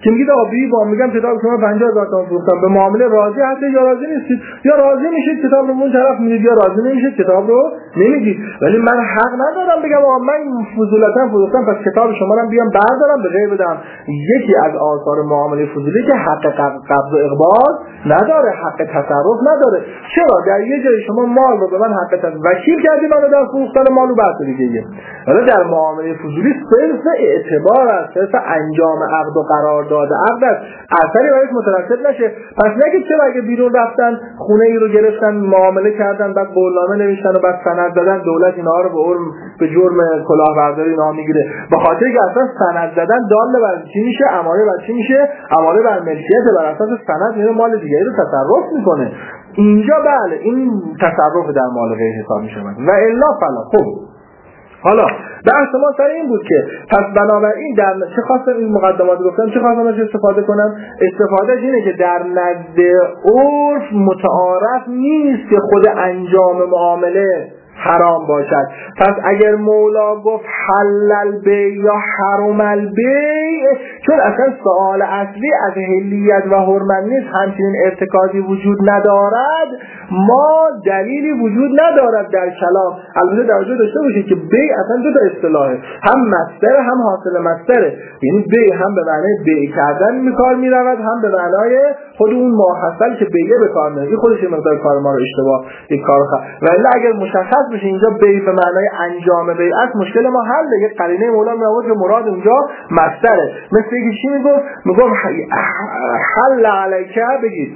کتابی با میگم کتاب شما 50000 تومان فروختم به معامله راضی هستید یا راضی نیستید؟ یا راضی میشید کتاب رو اون طرف میدید یا راضی نمیشید کتاب رو نمیدید. ولی من حق ندارم بگم آقا من فضولتا فروختم پس کتاب شما رو بیام بردارم به غیر بدم. یکی از آثار معامله فضولی که حق قبض و اقباض نداره، حق تصرف نداره. چرا در یه جای شما مال رو به من حق تصرف وکیل کردی منو در فروختن مال و بحث دیگه. حالا در معامله فضولی صرف اعتبار است، صرف انجام عقد و قرارداد عقد است، اثری برایش مترتب نشه. پس نگید چرا اگه بیرون رفتن خونه ای رو گرفتن معامله کردن بعد قولنامه نوشتن و بعد سند دادن دولت اینها رو به جرم کلاهبرداری اینها میگیره، به خاطر که اصلا سند دادن دال بر چی میشه؟ اماره بر چی میشه؟ اماره بر ملکیت، بر اساس سند میره مال دیگری رو تصرف میکنه. اینجا بله این تصرف در مال غیر حساب میشه و الا فلا. خب حالا بحث ما سر این بود که پس بنابراین در چه خواستم این مقدمات گفتم، چه خواستم ازش استفاده کنم؟ استفادهش اینه که در نزد عرف متعارف نیست که خود انجام معامله حرام باشد. پس اگر مولا گفت حلل بیع یا حرم البیع، چون اصلا سوال اصلی از حلیت و حرمت نیست، همچنین ارتکازی وجود ندارد، ما دلیلی وجود ندارد در کلام. البته توجه داشته باشید که بیع اصلا دو تا اصطلاحه، هم مصدر هم حاصل مصدره. یعنی بیع هم به معنی بیع کردن به کار میرود، هم به معنای خود اون ماحصل که بیع به کار میره. این خودش مقدار کار ما رو اشتباه یک کار ولی اگر مشخص بشه اینجا بیع به معنای انجام بیع است، مشکل ما حل. یک قرینه مولا می آورد که مراد اونجا مصدره. مثل اینکه چی میگم حل علیکه بگید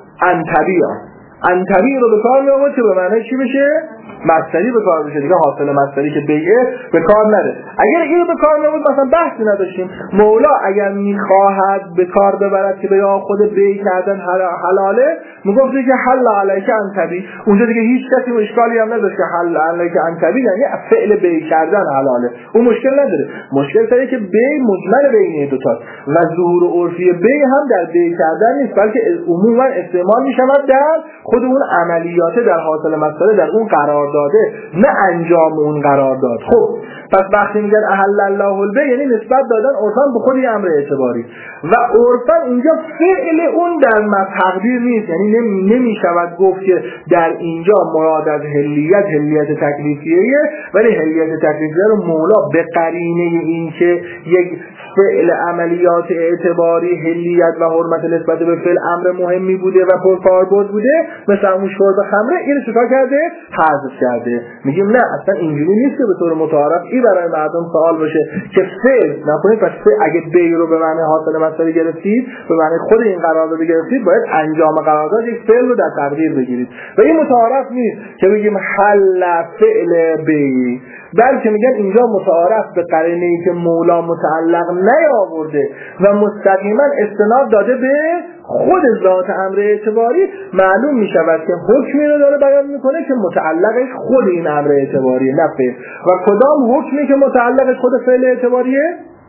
انتبیع رو به کار می آورد که به معنای چی بشه؟ مصدری به کار بشه دیگه. حاصل مصدری که بیعه به کار نره. اگر اینو به کار نبود مثلا بحثی نداشتیم. مولا اگر میخواهد به کار ببرد که به خود بیع کردن حلاله، میگفت که حل علیک انتبی، اونجا دیگه هیچ کسی اشکالی هم نداشت که حل علیک انتبی یعنی فعل بیع کردن حلاله، اون مشکل نداره. مشکل سره که بیع مجمل بین دو تاست و ظهور عرفی بیع هم در بیع کردن نیست، بلکه عموما استعمال میشود در خود اون عملیات، در حاصل مصدر، در اون قرار داده، نه انجام اون قرارداد. خب پس وقتی میگن احل الله البیع یعنی نسبت دادن عرفاً به خود امر اعتباری و عرفاً اینجا فعل اون در تقدیر نیست. یعنی نمیشود گفت که در اینجا مراد از حلیت تکلیفیه، ولی حلیت تکلیفیه رو مولا به قرینه این که یک فعل عملیات اعتباری حلیت و حرمت نسبت به فعل امر مهمی بوده و پرکاربرد بوده، مثل همون شرب خمره، اینو چطور کرده؟ حذف کرده. میگیم نه اصلا اینجوری نیست که به طور متعارف این برای مردم سوال باشه که فعل نکنید. پس اگه بیع رو به معنی حاصل مصدری گرفتید، به معنی خود این قرارداد گرفتید، باید انجام قرارداد یک فعل رو در تقدیر بگیرید و این متعارف نیست که بگیم حل فعل بیع، بلکه میگن اینجا متعارف به قرینه ای که مولا متعلق نیاورده و مستقیما استناد داده به خود ذات امر اعتباری، معلوم میشود که حکمی رو داره بیان میکنه که متعلقش خود این امر اعتباریه، نه فعل. و کدام حکمی که متعلقش خود فعل اعتباریه؟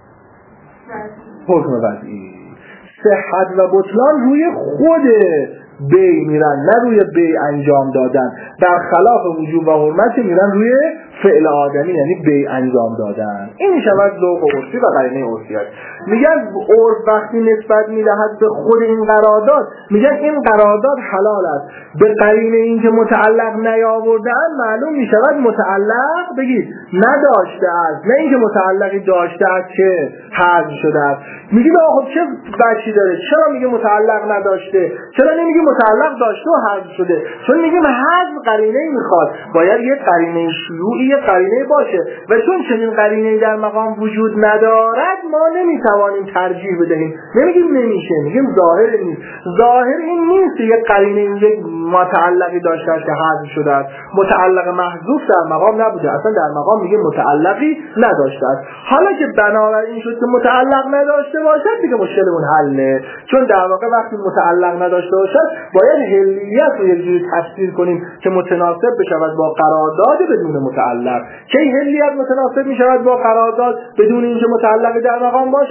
حکم وضعی. صحت و بطلان روی خود بیع میرن، نه روی بیع انجام دادن. در خلاف وجوب و حرمت میرن روی فعل آدمی، یعنی بیع انجام دادن. این میشود ذوق عرفی و قرینه عرفیت. میگن عرف وقتی نسبت میدهد به خود این قرارداد، میگن این قرارداد حلال است، به قرینه این که متعلق نیاوردن معلوم میشود متعلق بگید نداشته است، نه اینکه متعلقی داشته است که حذف شده است. میگیم آخه چه بچی داره؟ چرا میگه متعلق نداشته؟ چرا نمیگه متعلق داشته و حذف شده؟ چون میگیم حذف قرینه میخواد، باید یه قرینه شیوعی، یه قرینه باشه و چون چنین قرینه‌ای در مقام وجود ندارد ما نمیتوانیم ترجیح بدهیم. نمیگیم نمیشه، میگیم ظاهر نیست. ظاهر این نیست که یک قرینه یک متعلقی داشته است که حذف شده است. متعلق محذوف در مقام نبوده، اصلا در مقام میگه متعلقی نداشته است. حالا که بنابراین شد که متعلق نداشته باشد دیگه مشکل اون حله، چون در واقع وقتی متعلق نداشته باشد باید حلیت رو یک جوری تفسیر کنیم که متناسب بشود با قرارداد بدون متعلق. کی حلیت متناسب میشود با قرارداد بدون اینکه متعلق در مقام باشد؟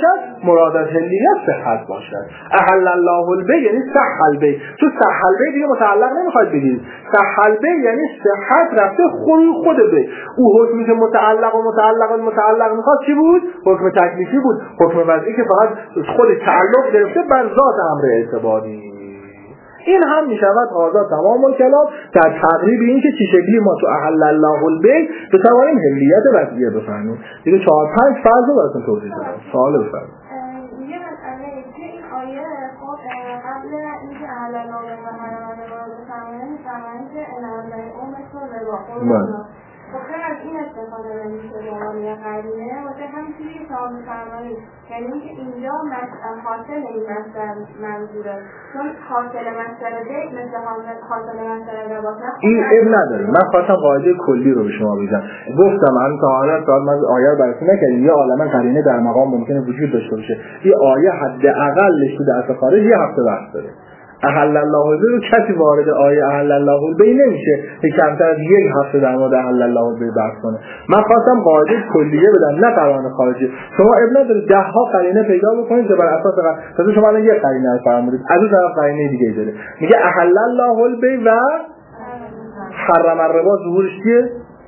مراد از هلیت صحت باشد. احل الله البیع یعنی صح البیع. تو صح البیع دیگه متعلق نمیخواد بگید. صح البیع یعنی صحت رفته خود بیع. او حکمی که متعلق میخواد چی بود؟ حکم تکلیفی بود. حکم وضعی که فقط خود تعلق گرفته بر ذات امر اعتباری. این هم میشود هذا تمام الکلام در تقریب این که چه شکلی ما تو احل الله البیع بتوانیم هلیت وضعیه بفهمیم. دیگه 4-5 فرض رو براتون توضیح دادم. سوال بفرمایید. یه مسئله که این آیه خب قبل اینکه احل الله و حرم الربا بفرمایید که الهی مثل ربا خب خیلی از این استفاده نمیشه به عنوان یه قرینه واسه همین چیزی که شما می‌فرمایید یعنی اینکه اینجا حاصل این مصدر منظوره چون حاصل مصدر بیع مثل حاصل مصدر ربا این اب نداره. من خواستم قاعده کلی رو به شما بگم. گفتم الان تا حالا سوال من آیه رو براتون نکردم. یه عالمه قرینه در مقام ممکنه وجود داشته باشه. این آیه حداقلش تو درس خارج یه هفته بحث داره. احل الله البیع کسی وارد آیه احل الله البیع نمیشه که کمتر از یک هفته در مورد احل الله البیع بحث کنه. من خواستم قاعده کلیه بدم نه قرائن خارجی. شما ابن نداره 10 ها قرینه پیدا بکنید که بر اساس مثلا شما الان یک قرینه رو فرمودید از اون طرف قرینه دیگه داره میگه احل الله البیع و حرم الربا ظهورش چیه؟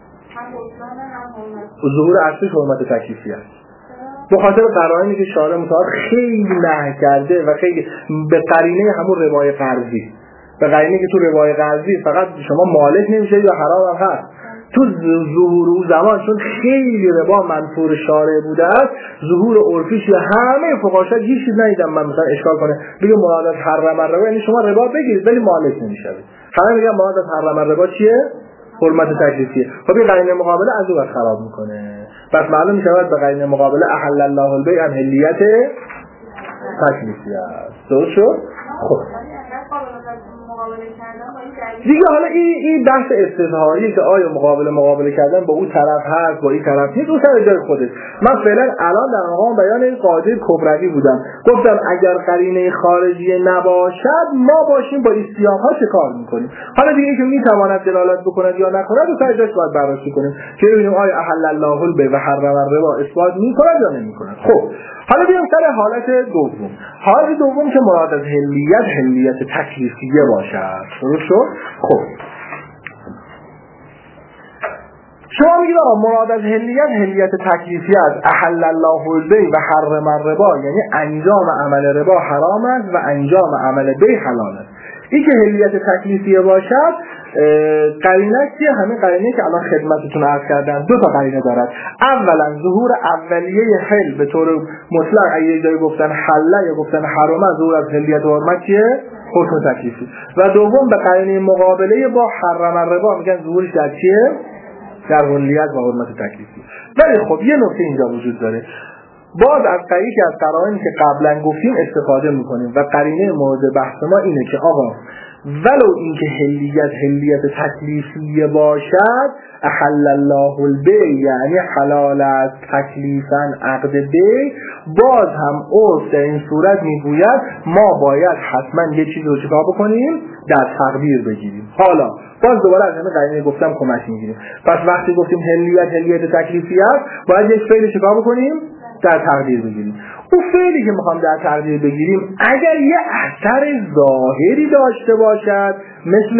ظهور اصلی حرمت تکلیفی است. به خاطر قرائنی که شارع متعال خیلی نهی کرده و خیلی به قرینه همون ربای قرضی به قرینه که تو ربای قرضی فقط شما مالک نمیشه یا حرام هم هست تو ظهور او زمان چون خیلی ربا منصور شارع بوده است ظهور عرفیش یا همه فقهاء هیچ چیز ندیدم من مثلا اشکال کنه بگه مراد از حرم الربا یعنی شما ربا بگیرید ولی مالک نمیشید. همه میگن مراد از حرم الربا چیه؟ حرمت تکلیفیه. خب این قرینه مقابله از اون خراب میکنه. پس معلوم میشود به قرینه مقابله احل الله البیع هم هلیت تکلیفی است. درست شد؟ خب دیگه حالا این بحث استظهاری که آیا مقابله کردن با اون طرف هست با این طرف نیست اون سر جای خودش. من فعلا الان در مقام بیان این قاعده کبروی بودم. گفتم اگر قرینه خارجی نباشد ما باشیم با این سیاق‌ها چه کار میکنیم. حالا دیگه که میتواند دلالت بکند یا نکند اون سر جاش باید بررسی کنیم که ببینیم آیا احل الله البیع و حرم الربا اثبات میکند یا نمیکند. خب حالا بیام سر حالت دوم. حالت دوم که مراد از هلیت تکلیفیه باشد. درست شد؟ خب شما میگید آقا مراد از هلیت تکلیفی است احل الله البیع و حرم الربا یعنی انجام عمل ربا حرام است و انجام عمل بیع حلال است. این که هلیت تکلیفی باشد قرینه چیه؟ همین قرینه که الان خدمتتون عرض کردم. دو تا قرینه دارد. اولا ظهور اولیه حل به طور مطلق اگه جایی گفتن حله یا گفتن حرامه ظهور از هلیت و حرمت چیه؟ حکم تکلیفی. و دوم به قرینه مقابله با حرم الربا میگن ظهورش در چیه؟ در هلیت و حرمت تکلیفی. ولی خب یه نکته اینجا وجود داره. باز از قرینه که از قرائنی که قبلا گفتیم استفاده میکنیم و قرینه مورد بحث ما اینه که آقا ولو اینکه هلیت تکلیفی باشد احل الله البیع یعنی حلال است تکلیفاً عقد بیع باز هم عرف در این صورت میگوید ما باید حتما یه چیزی رو چیکار بکنیم در تقدیر بگیریم. حالا باز دوباره از همین قرینه گفتم کمک میگیریم. پس وقتی گفتیم هلیت تکلیفی است باید یک فعل چیکار بکنیم در تقدیر بگیریم. اون فعلی که میخوام در تقدیر بگیریم اگر یه اثر ظاهری داشته باشد مثل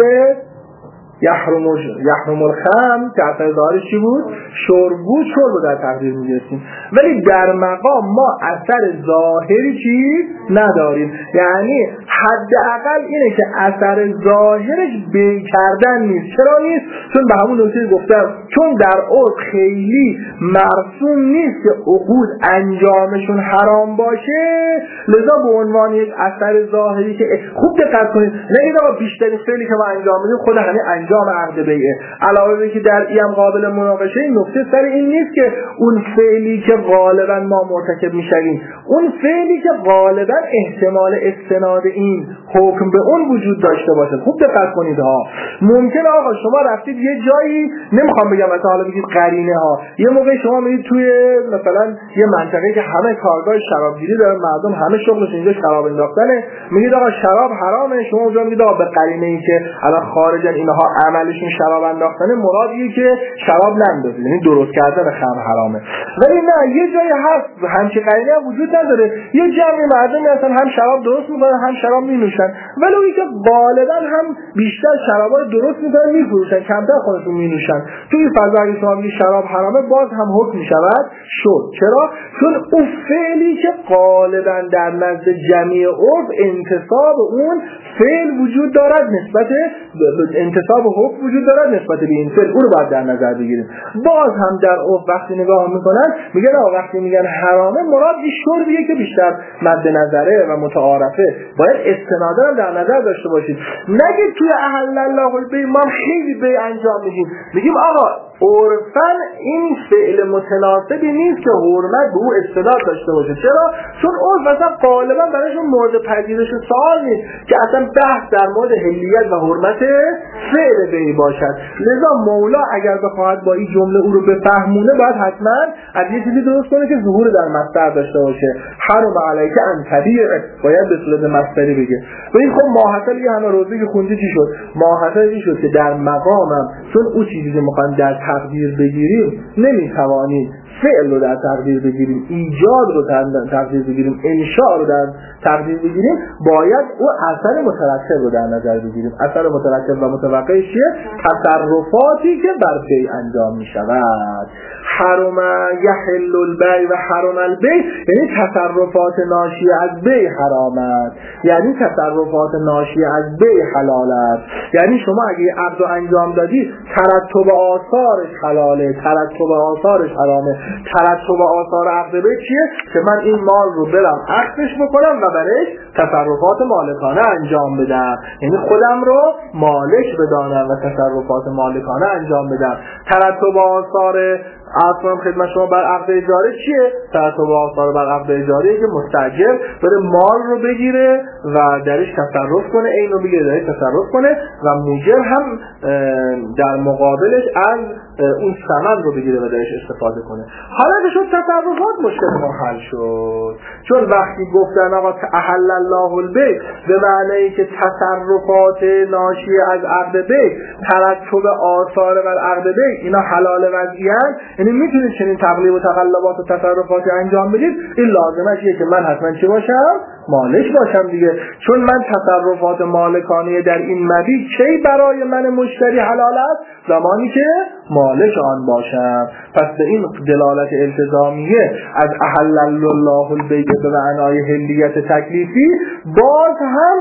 یحرم الخمر که اثر ظاهرش چی بود؟ شرب بود، شرب رو در تقدیر میگیریم. ولی در مقام ما اثر ظاهری چی نداریم. یعنی حداقل اینه که اثر ظاهرش بیع کردن نیست. چرا نیست؟ چون به همون نکته گفتم چون در عرف خیلی مرسوم نیست که عقود انجامشون حرام باشه لذا به عنوان یک اثر ظاهری که خوب دقت کنید نگید آقا بیشترین فعلی که ما انجام میدیم خود همین انجام عقد بیعه. علاوه بر که در این قابل مناقشه این نکته سر این نیست که اون فعلی که غالبا ما مرتکب میشیم اون فعلی که غالبا احتمال استناد این حکم به اون وجود داشته باشه. خوب دقت کنید ها. ممکنه آقا شما رفتید یه جایی نمیخوام بگم مثلا حالا بگید قرینه ها یه موقع شما میرید توی مثلا یه منطقه که همه کارگاه شرابگیری دارن مردم همه شغلش اینجا شراب انداختنه میگید آقا شراب حرامه شما اونجا میگید آقا به قرینه ای که الان خارجن اینها عملشون شراب انداختن مرادیه که شراب نندازه، یعنی درست کردن خمر حرامه. ولی نه، یه جایی هست همچین قرینه هم وجود نداره، یه جمعی مردمی هستن هم شراب درست میکنن هم شراب مینوشن، ولی اونی که غالبا هم بیشتر شرابا رو درست میکنن میفروشن، کمتر خودشون مینوشن. توی فضا اگه شما میگی شراب حرامه باز هم حکم میشود شد. چرا؟ چون اون فعلی که غالبا در نزد جمعی عرف انتصاب اون فعل وجود دارد نسبت انتصاب حکم وجود دارد نسبت به این فعل، اون رو باید در نظر بگیریم. باز هم در عرف وقتی نگاه میکنن میگن وقتی میگن حرامه مراد این شربیه که بیشتر مد نظره و متعارفه، باید استنادا رو در نظر داشته باشید. نگید توی احل الله البیع ما خیلی بیع انجام میگیم آقا عرفاً این فعل متناسبی نیست که حرمت به او استناد داشته باشه. چرا؟ چون عرف مثلا غالبا برایشون مورد پذیرش سوال نیست که اصلا بحث در مورد حلیت و حرمت فعل بیع باشد. لذا مولا اگر بخواهد با این جمله او رو بفهمونه باید حتما از یه چیزی درست کنه که ظهور در مصدر داشته باشه. حرم علیک ان تبیع باید به صورت مصدری بگه. ببین خب ماحصل یه همه روزی که خوندی چی شد؟ ماحصل این شد که در مقامم چون او چیزی که میخوان در تقدیر بگیریم نمیتوانیم فعل رو در تقدیر بگیریم، ایجاد رو در تقدیر بگیریم، انشاء رو در تقدیر بگیریم، باید او اثر مترتب رو در نظر بگیریم. اثر مترتب و متوقع چیه؟ تصرفاتی که بر بیع انجام می شود. حرم یحل البیع و حرم البیع یعنی تصرفات ناشی از بیع حرام است، یعنی تصرفات ناشی از بیع حلال است. یعنی شما اگه عقد رو انجام دادی ترتب آثارش حلاله، ترتب آثارش حرامه. ترتب آثار عقد بیع چیه؟ که من این مال رو برم عقدش بکنم و برش تصرفات مالکانه انجام بدم، یعنی خودم رو مالک بدانم و تصرفات مالکانه انجام بدم. ترتب آثار اصلا خدمت شما بر عقد اجاره چیه؟ ترتب آثار بر عقد اجاره که مستاجر بره مال رو بگیره و درش تصرف کنه، این رو بگیره درش تصرف کنه و مؤجر هم در مقابلش از اون ثمن رو بگیره و درش استفاده کنه. حالا که شد تصرفات مشکل ما حل شد، چون وقتی گفتن آقا احل الله البیع به معنی که تصرفات ناشی از عقد بیع، ترتب آثار بر عقد بیع اینا حلال وضعیان، یعنی میتونید چنین تقلیب و تقلبات و تصرفاتی انجام بدید. این لازمش اینه که من حتما چی باشم؟ مالک باشم دیگه. چون من تصرفات مالکانه در این مبیع چی برای من مشتری حلال است؟ زمانی که مالک آن باشم. پس به این دلالت التزامیه از احل الله البیع به معنای حلیت تکلیفی باز هم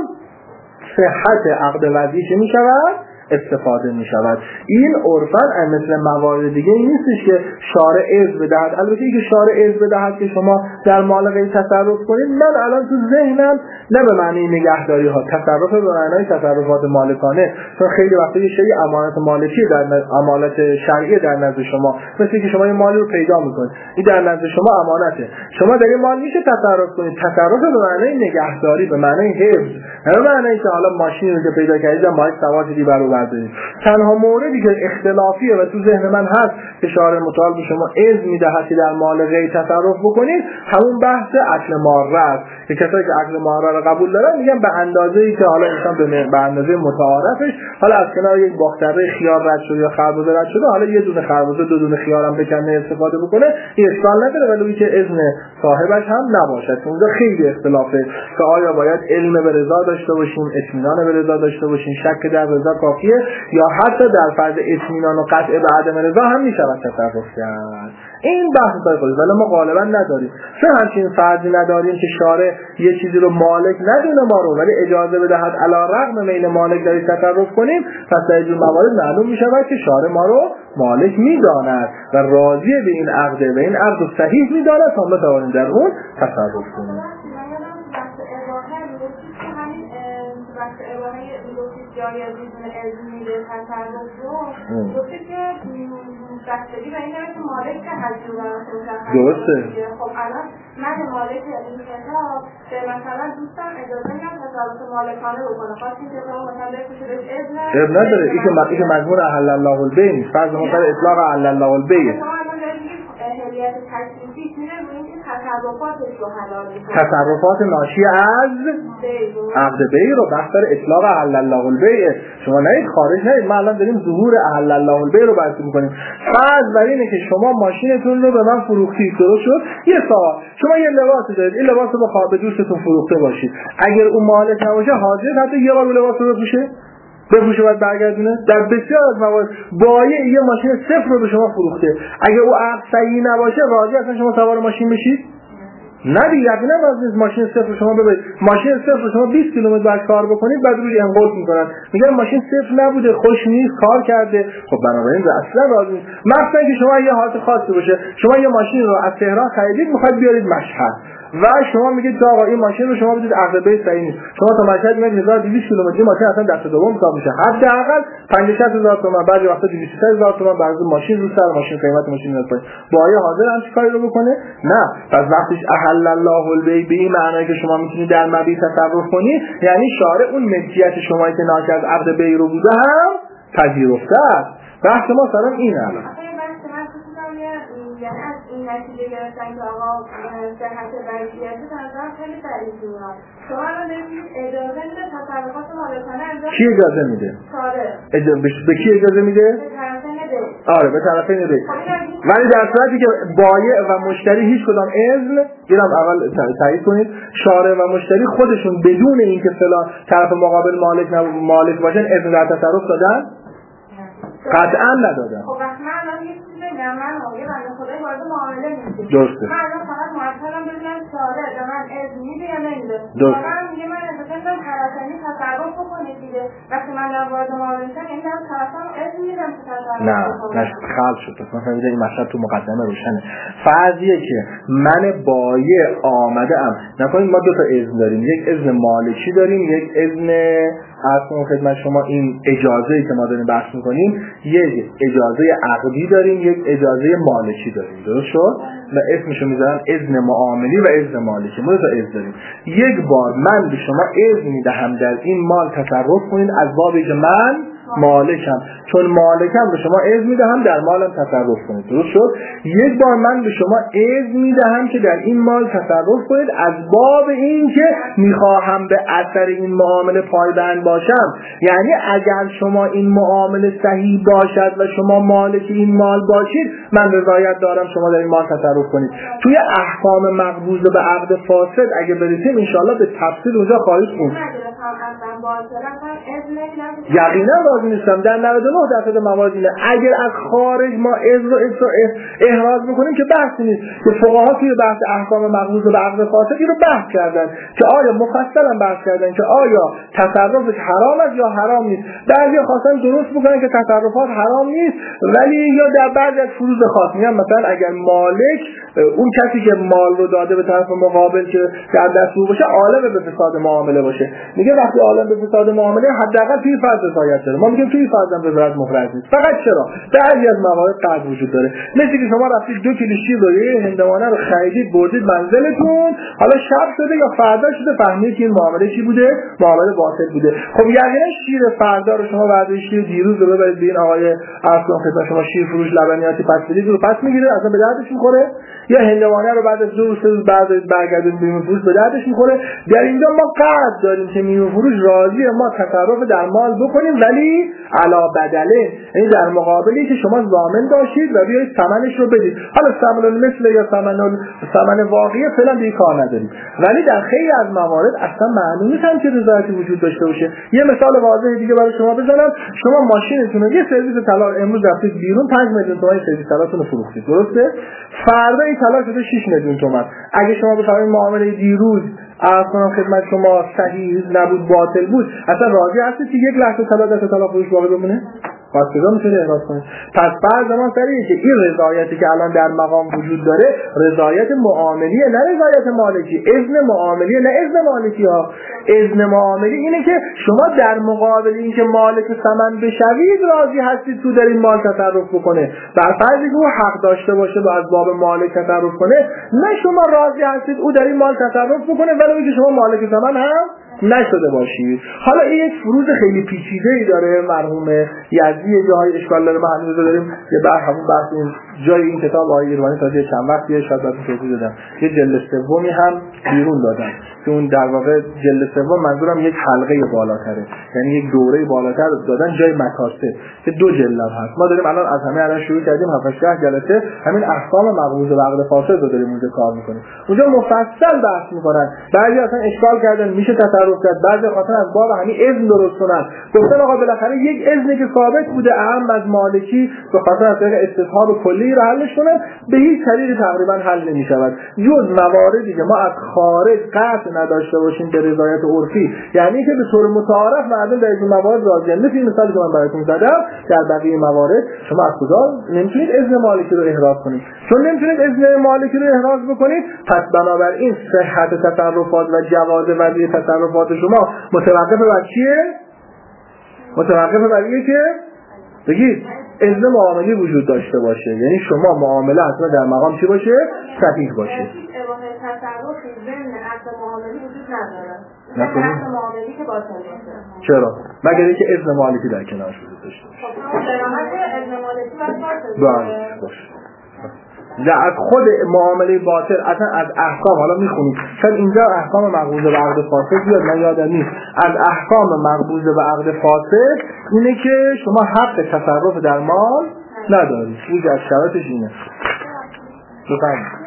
صحت عقد وضعی چه می شود؟ استفاده می شود. این عرفاً مثل موارد دیگه نیستش که شارع اذن بدهد. البته اینکه شارع اذن بدهد که شما در مال غیر تصرف کنید، من الان تو ذهنم نه به معنی نگهداری ها، تصرف به معنای تصرفات مالکانه، چون خیلی وقتا یه شیء امانت مالکی در امانت شرعی در نزد شما، مثل اینکه شما یه مالی رو پیدا میکنید، این در نزد شما امانته، شما در این مال میشه تصرف کنید. تصرف به معنای نگهداری، به معنای حفظ، نه به معنای که حالا ماشینی رو که پیدا کردید ماهی سوار شدی برو بردارید. تنها موردی که اختلافیه و تو ذهن من هست که شارع متعال به شما اذن میدهد که در مال غیر تصرف بکنید، همون بحث اکل ماره است که کسایی که اکل ماره رو قبول دارن میگن به اندازه‌ای که حالا انسان به اندازه متعارفش، حالا از کنار یک باختره خیار رد شده یا خربزه رد شده، حالا یه دونه خربزه دو دونه خیار هم بکنه استفاده بکنه، این اشکال نداره، ولی که اذن صاحبش هم نباشد. اونجا خیلی اختلافه که آیا باید علم به رضا داشته باشیم، اطمینان به رضا داشته باشیم، شک در رضا کافیه، یا حتی در فرض اطمینان و قطع به عدم رضا هم میشود تصرف کرد. این بحث خودش، ولی ما غالبا نداریم. چون همچین فرضی نداریم که شارع یه چیزی رو مالک ندونه ما رو، ولی اجازه بدهد علی رغم میل مالک داری تصرف کنیم، پس در این موارد معلوم میشود که شارع ما رو مالک میداند و راضی به این عقد، به این عقد صحیح میداند تا ما توانیم در اون تصرف کنیم. جایی از این ازمی به تصرف رو گفته که بستگی به این که مالک که هجور درسته. خب الان من مالک این کتاب به مثلا دوستم اجازه میدم تصرف مالکانه بکنه، خواست این کتاب مثلا بکشه بهش اذن نداره. این که مضمون احل الله البیع نیست، فرض ما سر اطلاق احل الله البیع. حلیت تکلیفی میره روی اینکه تصرف تصرفاتش رو حلال میکنه. تصرفات ناشی از عقد بیع رو بحث داره اطلاق احل الله البیع. شما نید خارج نید، ما الان داریم ظهور احل الله البیع رو بحث میکنیم. فرض بر اینه که شما ماشینتون رو به من فروختید، درست شد؟ یه سوال، شما یه لباس دارید، این لباس رو به دوستتون فروخته باشید، اگر اون مالک نباشه حاضر حتی یه بار لباس رو بپوشه باید برگردونه؟ در بسیار از موارد بایع یه ماشین صفر رو به شما فروخته، اگه او عقد صحیح نباشه راضی اصلا شما سوار ماشین بشید؟ نه دیگه یقینا راضی نیست. ماشین صفر شما ببرید، ماشین صفر شما 20 کیلومتر بعد کار بکنید بعد روش انقلاب میکنن، میگن ماشین صفر نبوده، خوش نیست، کار کرده. خب بنابراین اصلا راضی نیست. مثلا که شما یه حالت خاصی باشه، شما یه ماشین رو از تهران خریدید میخواید بیارید مشهد و شما میگید آقا این ماشین رو شما بدید عقد بیع صحیح نیست، شما تا مشهد میاد 1200 کیلومتر ماشین اصلا دست دوم حساب میشه، حداقل 50-60 تومان، بعضی وقتا 200-300 تومان بعضی ماشین رو سر ماشین قیمت ماشین میاد پایین. با آیا حاضر هم کاری رو بکنه؟ نه. پس وقتیش احل الله البیع به این معنی که شما میتونید در مبیع تصرف کنی، یعنی شارع اون ملکیت شما که ناشی از عقد بیع رو بوده هم پذیرفته است. بحث ما سلام این الان یعنی از این نتیجه گرفتن که آقا صحت وضعیتی تنظیم خیلی سریع میاد. شما الان دارید اجازه میده تصرفات مالکانه انجام. کی اجازه میده؟ شارع. به کی اجازه میده؟ به طرفین بیع. آره به طرفین بیع. ولی در صورتی که بایع و مشتری هیچ کدام اذن، اینم اول تایید کنید، شارع و مشتری خودشون بدون اینکه فلان طرف مقابل مالک باشن اذن در تصرف دادن؟ قطعا ندادن. خب وقتی من الان یه چیزی بگم، من آقای بنده خدای وارد معامله میشه. درسته. من الان فقط معطلم ببینم شارع به من اذن میده یا نمیده. درسته. من میگه من اجازه طرفینی تصرف بکنید دیگه. وقتی من وارد معامله میشم یعنی من طرفم اذن میدم که تصرف بکنم. نه خلط شد. پس مثلا این مطلب تو مقدمه روشنه. فرضیه که من بایع آمده ام، نکنید ما دو تا اذن داریم، یک اذن مالکی داریم، یک اذن اصلا خدمت شما این اجازه‌ای که ما داریم بحث می‌کنیم، یک اجازه عقدی داریم، یک اجازه مالکی داریم، درست شد؟ و اسمشو میذارم اذن معاملی و اذن مالکی. ما دو تا اذن داریم. یک بار من به شما اذن میدهم در این مال تصرف کنید از بابی که من مالکم، چون مالکم به شما اذن میدهم در مالم تصرف کنید، درست شد؟ یک بار من به شما اذن میدهم که در این مال تصرف کنید از باب این که میخواهم به اثر این معامله پایبند باشم. یعنی اگر شما این معامله صحیح باشد و شما مالک این مال باشید، من رضایت دارم شما در این مال تصرف کنید. توی احکام مقبوضه به عقد فاسد اگه برسیم انشالله به تفصیل اونجا خواهید خوند. یقینا راضی نیستم. در 99% موارد اینه. اگر از خارج ما اذن رو احراز بکنیم که بحثی نیست، که فقها توی بحث احکام مقبوضه به عقد فاسد رو بحث کردن که آیا مفصلا بحث کردن که آیا تصرفش حرام است یا حرام نیست. بعضی خواستن درست بکنن که تصرفات حرام نیست، ولی یا در بعضی از فروض خاص میگن مثلا اگر مالک اون کسی که مال رو داده به طرف مقابل که در دستور باشه عالم به فساد معامله باشه، میگه وقتی عالم به فساد معامله حداقل توی فرض رضایت داره. ما میگیم توی فرض هم رضایت مفرد نیست. فقط چرا بعضی از موارد قد وجود داره، مثل که شما رفتید 2 کیلو شیر رو یه هندوانه رو خریدید بردید منزلتون، حالا شب شده یا فردا شده فهمید که این معامله چی بوده؟ معامله باطل بوده. خب یقینا شیر فردا رو شما بعد شیر دیروز رو ببرید به این آقای ارسلان خدمت شما شیر فروش لبنیاتی پس بدید رو پس میگیره، اصلا به دردش میخوره؟ یا هندوانه رو بعد از 2 روز بعد برگردید به فروش به دردش میخوره؟ در اینجا ما قصد داریم که میوه فروش راضیه ما تصرف در مال بکنیم، ولی علا بدله، یعنی در مقابلی که شما ضامن باشید و بیایید ثمنش رو بدید. حالا ثمن مثل یا ثمن واقعی فعلا دیگه کار نداریم، ولی در خیلی از موارد اصلا معنی نیست که رضایتی وجود داشته باشه. یه مثال واضح دیگه برای شما بزنم. شما ماشینتون رو یه سرویس طلا امروز رفتید بیرون 5 میلیون تومان سرویس طلاتون رو فروختید، درسته؟ فردا این طلا شده 6 میلیون تومان. اگه شما بفرمایید معامله دیروز اصلا خدمت شما صحیح نبود باطل بود، اصلا راضی هستید که یک لحظه طلا دست طلا فروش باقی بمونه؟ پس کجا میتونه احراز کنید؟ پس فرض ما سریه که این رضایتی که الان در مقام وجود داره رضایت معاملیه نه رضایت مالکی. اذن معاملیه نه اذن مالکی ها. اذن معاملی اینه که شما در مقابل این که مالک ثمن بشوید راضی هستید تو در این مال تصرف بکنه، بر فرضی که او حق داشته باشه و از باب مالک تصرف کنه، نه شما راضی هستید او در این مال تصرف بکنه ولی که شما مالک ثمن هم نشده باشید. حالا این یک فروض خیلی پیچیده‌ای داره مرحوم یزدی، جاهای اشکال داره، ما هنوز داریم که بعد همون بحث این جای این کتاب آقای ایرانی تا چند وقتی شاید توضیح دادم، یه جلد سومی هم بیرون دادن که اون در واقع جلد سوم منظورم یک حلقه بالاتره، یعنی یک دوره بالاتر دادن جای مکاسب که 2 جلد هست. ما داریم الان از همه الان شروع کردیم 7-8 جلسه همین احکام مقبوض و عقد فاسد رو داریم اونجا کار میکنیم. اونجا مفصل بحث میکنن، بعضی اصلا اشکال کردن میشه تصرف کرد، بعضی خاطر از باب همین اذن درست کنن، گفتن آقا بالاخره یک اذنی که ثابت بوده اهم از مالکی به خاطر از طریق استصحاب کلی رو حلش کنن، به هیچ طریقی تقریبا حل نمیشود جز مواردی که ما از خارج قطع نداشته باشیم به رضایت عرفی، یعنی که به طور متعارف مردم در این موارد راضی مثل این مثالی که من براتون زدم. در بقیه موارد شما از کجا نمیتونید اذن مالکی رو احراز کنید؟ چون نمیتونید اذن مالکی رو احراز بکنید، پس بنابراین صحت تصرفات و جواز وضعی تصرفات شما متوقف بر چیه؟ متوقف بر اینه که بگید اذن معاملی وجود داشته باشه، یعنی شما معامله اصلا در مقام چی باشه؟ صحیح باشه. تصرفی ضمن عقد معاملی وجود نداره. نکنید عقد معاملی که باطل باشه. چرا؟ مگر اینکه اذن مالکی در کنارش وجود داشته باشه. خب صراحت اذن مالکی باطل باشه. در از خود معامله باطل اصلا از احکام، حالا میخونید شاید اینجا احکام مقبوض به عقد فاسد بیاد، من یادم نیست. از احکام مقبوض به عقد فاسد اینه که شما حق تصرف در مال ندارید. این از شرطش اینه. بفرمایید.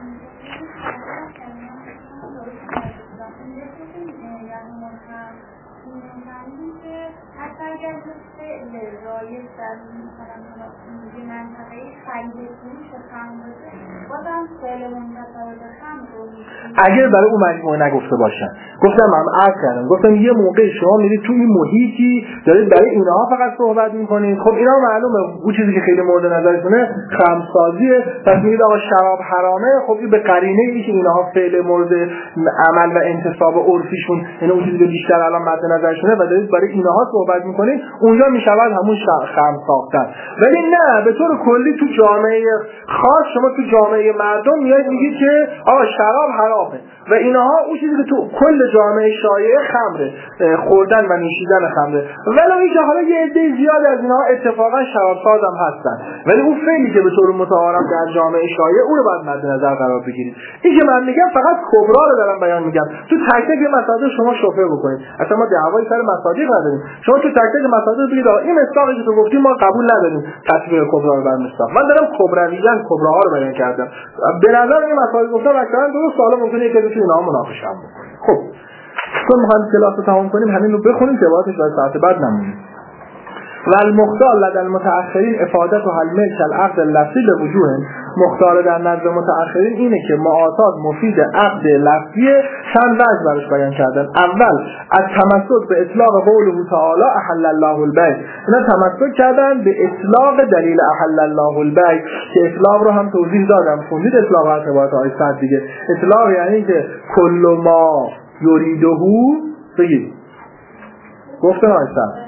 اگر برای اون مجموعه نگفته باشن، گفتم من عرض کردم، گفتم یه موقع شما میرید تو این محیطی دارید برای اینها فقط صحبت میکنید، خب اینا معلومه اون چیزی که خیلی مورد نظرتونه خمسازیه، پس میگید آقا شراب حرامه، خب این به قرینه ای که اینها فعل مورد عمل و انتصاب عرفیشون، یعنی اون چیزی که بیشتر الان مد نظرشونه و دارید برای اینها صحبت میکنید، اونجا میشود همون خمساختن. ولی نه، به طور کلی تو جامعه خاص شما تو جامعه مردم میاد میگید که آقا شراب حرامه و اینها اون چیزی که تو کل جامعه شایعه خمره، خوردن و نوشیدن خمره. ولی اینکه حالا یه عده زیاد از اینها اتفاقا شرابساز هم هستن، ولی اون فعلی که به طور متعارف در جامعه شایعه اون رو باید مد نظر قرار بگیرید. این که من میگم فقط کبرا رو دارم بیان میگم، تو تک تک مصادیق شما شوفه بکنید. اصلا ما دعوای سر مصادیق نداریم، شما تو تک تک مصادیق بگید آقا این مصداقی که تو گفتی ما قبول نداریم، تطبیق کبرا رو بر مصداق. من دارم کبرویان کبراها رو بیان کردم. به نظر این مصادیق گفتم اکثرا درست، سوال ممکنه که تو اینا مناقشه هم بکنیم. خب چون می‌خوایم کلاس رو تمام کنیم همین رو بخونیم که بعدش از ساعت بعد نمونیم. و المختار لدى المتأخرین افادت و الملک العقد اللفظی به وجوه. مختار در نظر متأخرین اینه که معاطات مفید عقد لفظی چند وجه برش بیان کردن. اول از تمسک به اطلاق قوله تعالی احل الله البیع، اینا تمسک کردن به اطلاق دلیل احل الله البیع که اطلاق رو هم توضیح دادم، خوندید اطلاق ها عبارت های صد دیگه. اطلاق یعنی که کل ما یریده بگید گفتن های صد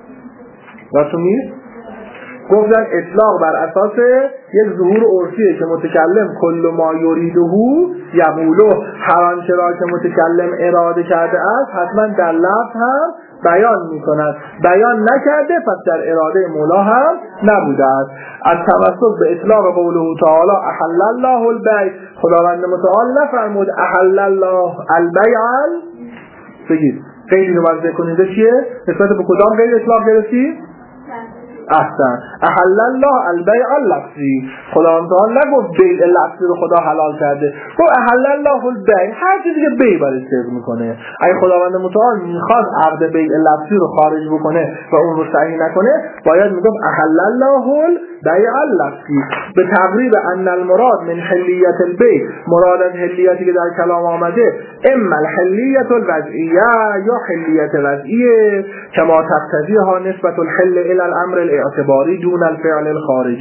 واسه نیست؟ گفتن اطلاق بر اساس یک ظهور عرفیه که متکلم کل ما یریده یقولو، هر آنچه را که متکلم اراده کرده است حتما در لفظ هم بیان میکند، بیان نکرده پس در اراده مولا هم نبوده است. از تمسک به اطلاق قوله تعالی احل الله البیع، خداوند متعال نفرمود احل الله البیع، بگید قیدی رو برزه کنیده چیه؟ نسبت به کدام قید اطلاق گرفتی؟ احسن. احل الله البیع اللفظی، خداوند تعالی نگفت بیع لفظی رو خدا حلال کرده، گفت احل الله البیع، هر چیزی که بیع برش صدق میکنه. اگه خداوند متعال میخواد عقد بیع لفظی رو خارج بکنه و اون رو صحیح نکنه باید میگفت احل الله البیع اللفظی. به تقریب ان المراد من حلیت البیع، مراد از حلیتی که در کلام آمده اما الحلیت الوضعیه یا حلیت وضعیه کما تقتضیها نسبت الحل الى الامر الاعتباری دون الفعل الخارجی.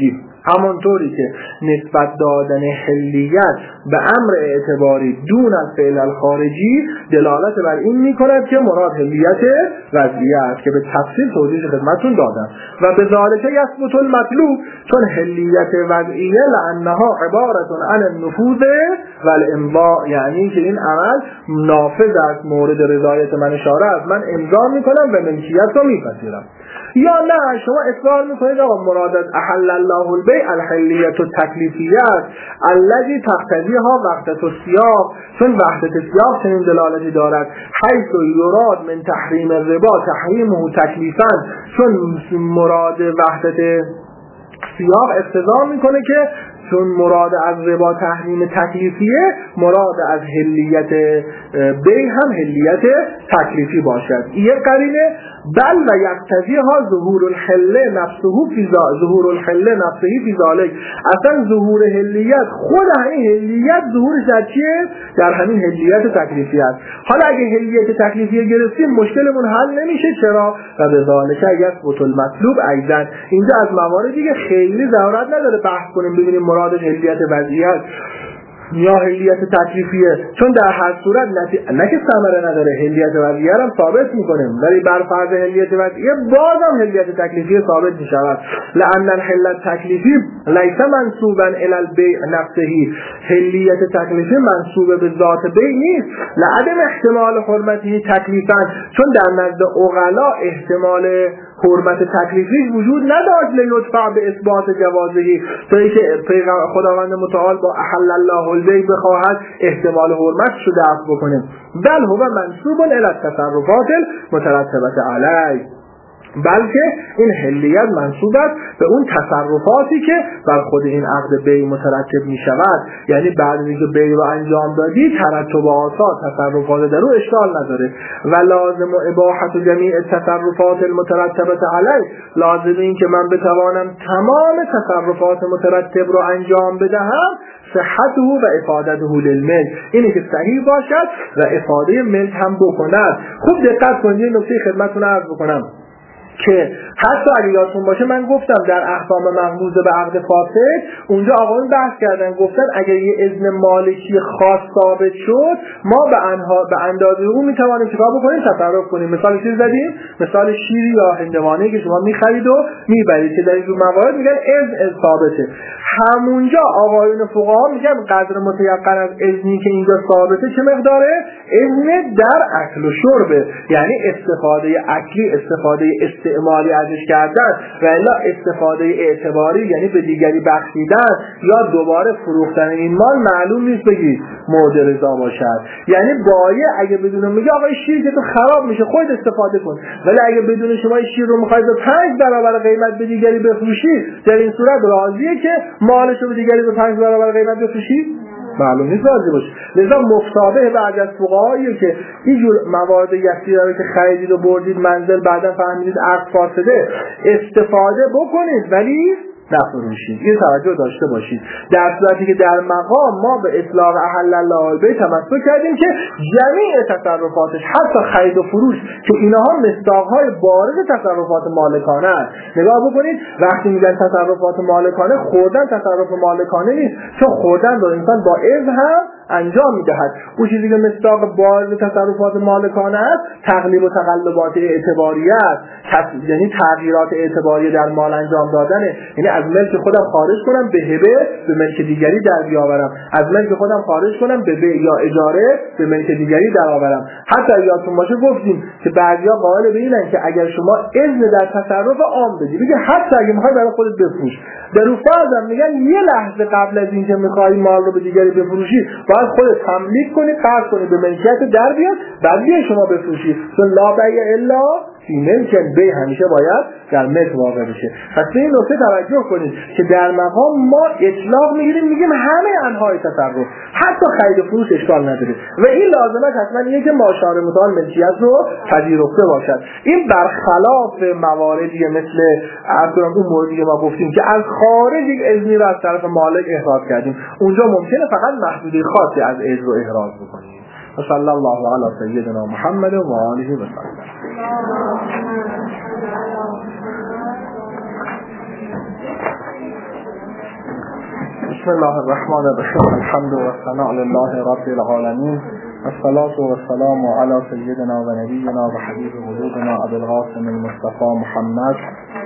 همانطوری که نسبت دادن حلیت به امر اعتباری دون الفعل الخارجی دلالت بر این میکند که مراد حلیت وضعیه است که به تفصیل توضیح خدمتتون دادم. و به ذالک یثبت المطلوب، چون حلیت وضعیه لانها عبارت عن النفوذ والامضاء، یعنی که این عمل نافذ است، مورد رضایت من اشاره است، من امضا میکنم و ملکیت رو میپذیرم. یا نه شما اصرار میکنید آقا مراد از احل الله البیع الحلیت التکلیفیه است الذی تقتضیها وحدت السیاق، چون وحدت السیاق چنین دلالتی دارد حیث یراد من تحریم الربا تحریمه تکلیفا، چون مراد وحدت سیاق اقتضا میکنه که چون مراد از ربا تحریم تکلیفیه، مراد از حلیت بیع هم حلیت تکلیفی باشد. این قرینه. بل و یقتضیها ظهور الحله نفسه فی ذلک، اصلا ظهور حلیت خود همین حلیت ظهورش در چیه؟ در همین حلیت تکلیفی است. حالا اگه حلیت تکلیفی گرفتیم مشکلمون حل نمیشه. چرا؟ و به ذالک یثبت المطلوب ایضا. اینجا از مواردی که خیلی ضرورت نداره بحث کنیم ببینیم مرادش حلیت وضعیت یا حلیت تکلیفیه، چون در هر صورت نه که ثمره نداره، حلیت وضعیه هم ثابت میکنیم، ولی بر فرض حلیت وضعیه بازم حلیت تکلیفی ثابت میشود. لأن الحلیت تکلیفی لیس منسوبا الی البیع نفسه، حلیت تکلیفی منسوب به ذات بیع نیست. لعدم احتمال حرمتی تکلیفا، چون در نزد عقلا احتمال حرمت تکلیفی وجود نداشت لیدفع به اثبات جوازهی، تا اینکه خداوند متعال با احل الله البیع بخواهد احتمال حرمت شو دفع بکنه. بل هو منسوب الی التصرفات المترتبه علیه، بلکه این حلیت منسوب است به اون تصرفاتی که بر خود این عقد بیع مترتب می شود. یعنی بعد از اینکه بیع رو انجام دادی ترتبات تصرفات در او اشکال نداره. و لازم و اباحت و جمیع تصرفات المترتبه علیه، لازم این که من بتوانم تمام تصرفات مترتب رو انجام بدهم صحته و افادته للملک، اینه که صحیح باشد و افاده ملک هم بکند. خوب دقت کنید، این نکته خدمتتون عرض بکنم که حتی اگه یادتون باشه من گفتم در احکام مربوطه به عقد فاسد اونجا آقایون بحث کردن، گفتن اگر یه اذن مالکی خاص ثابت شد ما به اندازه اون میتوانیم چیکار بکنیم؟ تصرف کنیم. مثال چیز زدیم، مثال شیری یا هندوانه که شما میخرید و میبرید که در این موارد میگن اذن ثابته. همونجا آقایون فقها میگن قدر متیقن از اذنی که اینجا ثابته چه مقداره؟ اذن در اکل و شربه، یعنی استفاده اکلی، استفاده استعمالی ازش کردن و الا استفاده اعتباری یعنی به دیگری بخشیدن یا دوباره فروختن این مال معلوم نیست بگید مورد رضا باشد. یعنی بایع اگه بدونه میگه آقا شیر که تو خراب میشه خودت استفاده کن، ولی اگه بدونه شما شیر رو میخواید به 5 برابر قیمت به دیگری بفروشی، در این صورت راضیه که مالش رو به دیگری به 5 برابر قیمت بفروشی؟ معلوم نیست راضی باشه. لذا مفتابه بعد از فقهاییه که اینجور موارد یسیره رو که خریدید و بردید منزل بعدا فهمیدید عقد فاسده استفاده بکنید ولی نفروشید. این توجه داشته باشید. در صورتی که در مقام ما به اطلاق احل الله البیع تمسک کردیم که جمیع تصرفاتش حتی خرید و فروش که اینها مصداق‌های بارز تصرفات مالکانه است. نگاه بکنید وقتی میگن تصرفات مالکانه، خوردن تصرف مالکانه نیست، چون خوردن رو انسان با اذن هم انجام میدهد. اون چیزی که مصداق بارز تصرفات مالکانه است تقلیب و تقلبات اعتباریه است، یعنی تغییرات اعتباری در مال انجام دادنه. یعنی از ملک خودم خارج کنم به هبه به ملک دیگری در بیاورم، از ملک خودم خارج کنم به بیع یا اجاره به ملک دیگری در آورم. حتی یادتون باشه گفتیم که بعضیا قائل به اینن که اگر شما اذن در تصرف عام بدی، بگه حتی اگه میخوای برای خودت بفروش، در اون فرضم میگن یه لحظه قبل از اینکه میخوای مال رو به دیگری بفروشی باید خودت تملیک کنی، قرض کنی به ملکیت در بیاد، بعد بیای شما بفروشی. چون لا بیع الا فی ملک، بیع همیشه باید در ملک واقع بشه. پس به این نکته توجه کنید که در مقام ما اطلاق میگیم همه انواع تصرف حتی خرید و فروش اشکال نداره و این لازمه حتما اینه که ماشار متعال ملکیت رو پذیرفته باشد. این برخلاف مواردی مثل اون موردی که ما گفتیم که از خارج یک اذنی رو از طرف مالک احراز کردیم، اونجا ممکنه فقط محدوده خاصی از اذن رو احراز بکنیم. صلی الله علی سیدنا محمد و آله و سلم. بسم الله الرحمن الرحیم. الحمد و ثناء لله رب العالمین والصلاة والسلام علی سیدنا و نبینا و حبیب قلوبنا ابی القاسم المصطفى محمد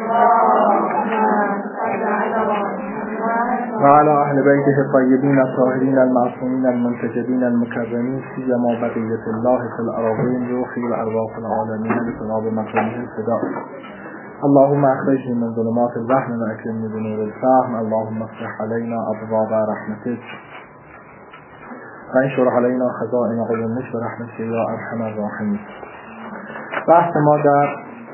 و علی اهل بیته الطیبین الطاهرین المعصومین المنتجبین المکرمین سیما بقیة الله فی الارضین روحی و ارواح العالمین بثواب مقامه الفداء. اللهم اخرجني من ظلمات الوهم واكرمني بنور الفهم. اللهم افتح علينا ابواب رحمتك وانشر علينا خزائن علمك برحمتك یا ارحم الراحمین. بحث ما در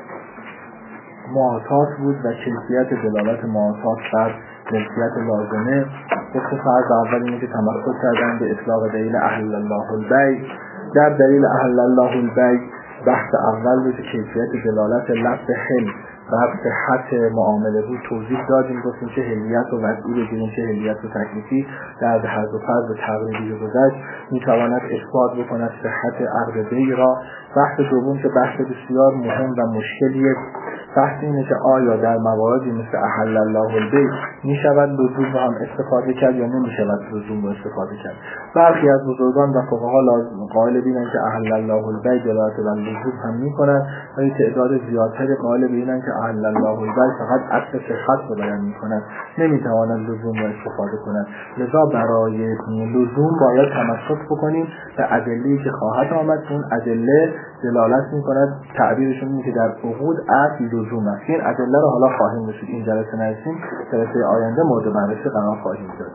معاطات بود و کیفیت دلالت معاطات بر ملکیت لازمه. فرض اول اینه که تمسک کردن به اطلاق دلیل احل الله البیع. در دلیل احل الله البیع بحث اول بود کیفیت دلالت لفظ حل بر صحت معامله بود توضیح دادیم. گفتیم چه حلیت و وضعی بگیریم چه حلیت و تکلیفی در حد و فرض و تقریبی گذشت میتواند اثبات بکند صحت عقد بیع را. بحث دوم که بحث بسیار مهم و مشکلیه، بحث اینه که آیا در مواردی مثل احل الله البیع میشود لزوم رو هم استفاده کرد یا نمیشود لزوم رو استفاده کرد. برخی از بزرگان و فقها قائل بینن که احل الله البیع دلالت بر لزوم هم میکنن، ولی تعداد زیادتری قائل بینن که احل الله البیع فقط اصل صحت رو بیان میکنن، نمیتوانند لزوم رو استفاده کنند. لذا برای لزوم باید تمسک بکنیم به ادله‌ای که خواهد آمد. اون ادله دلالت میکند، تعبیرشون اینه که در عقود اصل لزوم است. این ادله رو حالا خواهیم رسید، این جلسه نرسیم، جلسه آینده مورد بررسی قرار خواهیم داد.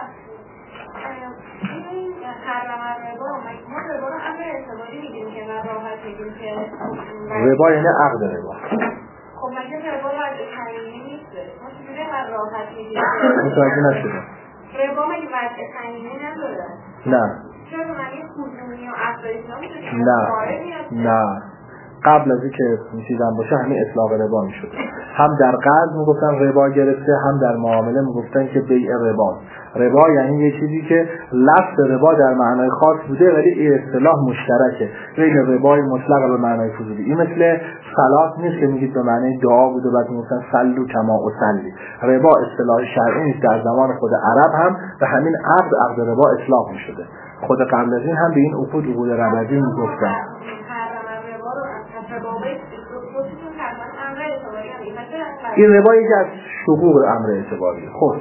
ربا یعنی عقد ربا. خب مگه ربا وجه تعیینی نیست؟ ما چجوری هر راحت میگیم؟ متوجه نشدم. ربا مگه وجه تعیینی نداره؟ نه. چرا مگه خودمونی و عقد اسلامی نه. قبل از اینکه می‌چیزن باشه همین اطلاق ربا میشد. هم در قرض میگفتن ربا گرفته، هم در معامله میگفتن که بیع ربا. ربا یعنی یه چیزی که لفظ ربا در معنای خاص بوده ولی این اصطلاح مشترکه بین ربای مطلق و به معنای فضولی. این مثل صلات نیست که میگید به معنای دعا بوده بعد میگفتن صلو کما اصلی. ربا اصطلاح شرعی نیست، در زمان خود عرب هم به همین عقد ربا اطلاق میشده. خود قبل از این هم به این عقود ربوی میگفتن. این ربا یکی از شقوق امر اعتباری. خب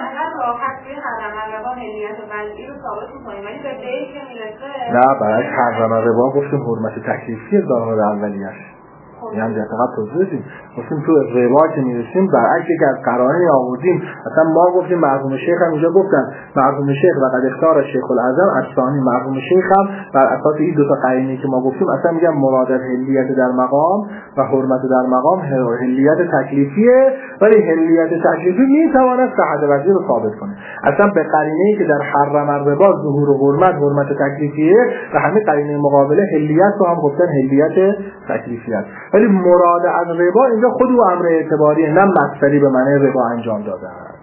نه برای حرم ربا گفتیم حرمت تکلیفی ظاهر اولیش. این هم دقیقا توضیح دیم. گفتیم تو ربا که میرسیم برعکس که از قرائن آوردیم. مثلا ما گفتیم مرحوم شیخ هم اینجا گفتن مرحوم شیخ و قد اختار شیخ العظم الثانی. مرحوم شیخ هم بر اساس این دو تا قرینه که ما گفتیم اصلا میگن مراد از حلیت در مقام و حرمت در مقام حلیت تکلیفیه، ولی حلیت تکلیفی میتواند صحت وضعی رو ثابت کنه. اصلا به قرینه‌ای که در حرم ربا ظهور و حرمت تکلیفیه و همین قرینه مقابله حلیت رو هم گفتن حلیت تکلیفیه. ولی مراد از ربا اینجا خود و امر اعتباریه، نه مصدری به معنی ربا انجام داده است.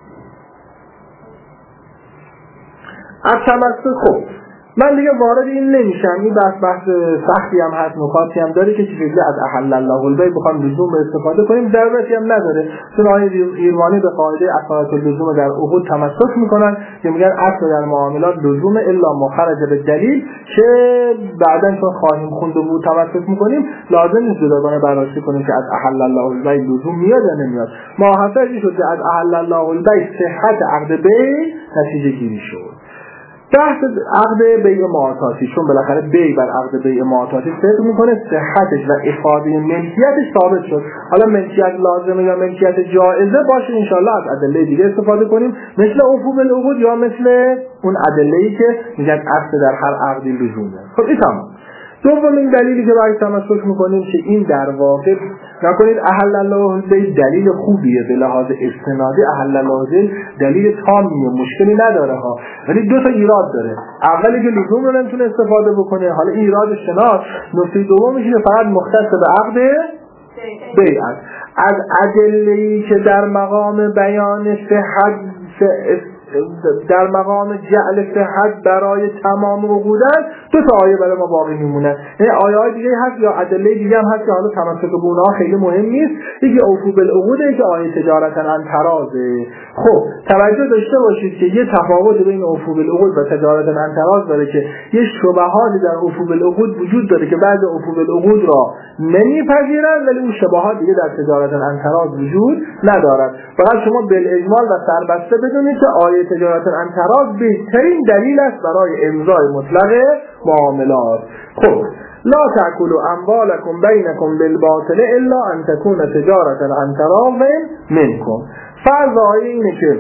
از تمسک خوب من دیگه وارد این نمیشم. این بحث سختی هم هست، نکاتی هم داره که چیزی از احل الله البیع بخوام لزوم به استفاده کنیم ضرورتی هم نداره. چون آیه ایرانی به قاعده اصالت اللزوم در عقود تمسک میکنن که میگن اصل در معاملات لزوم الا ما خرج به دلیل، که بعداً چون خواهیم خوند و بود تمسک میکنیم لازم نیست جداگانه بررسی کنیم که از احل الله البیع لزوم میاد یا نمیاد. ماحصل شد که از احل الله البیع صحت عقد بیع نتیجه گیری شد. بحث عقد بیع معاطاتی، چون بالاخره بیع بر عقد بیع معاطاتی صدق میکنه، صحتش و افاده ملکیتش ثابت شد. حالا ملکیت لازمه یا ملکیت جائزه باشه انشالله از ادله دیگه استفاده کنیم مثل عفو العقود یا مثل اون ادله‌ای که میگن اصل در هر عقدی لزومه. خب این تمام. دومین دلیلی که باید تمسک میکنیم که این در واقع نکنید احل الله البیع دلیل خوبیه به لحاظ استنادی، احل الله البیع دلیل تامیه، مشکلی نداره ها، ولی دو تا ایراد داره. اولی که لزوم رو نمیتونه استفاده بکنه، حالا این ایراد شناس. نکته دومش اینه فقط مختص به عقد بیع است. از ادله‌ای که در مقام بیان صحت در مقام جعل صحت برای تمام عقودن دو تا آیه برای ما باقی میمونه. یعنی آیه‌های دیگه هست یا ادله دیگه هم هست که حالا تمسک به اونها خیلی مهم نیست. یکی اوفو بالعقود، که آیه تجارتا عن تراض. خب توجه داشته باشید که یه تفاوت بین اوفو بالعقود و تجارتا عن تراض داره که یه شبهاتی در اوفو بالعقود وجود داره که بعضی اوفو بالعقود را نمیپذیرن، ولی اون شبهات دیگه در تجارتا عن تراض وجود ندارد. فقط شما بالاجمال و سربسته بدونید که آیه تجارتا عن تراض بهترین دلیل است برای امضای مطلق معاملات. خب لا تأكلوا اموالكم بينكم بالباطل الا ان تكون تجارة عن تراض منكم. فرض آیه اینه که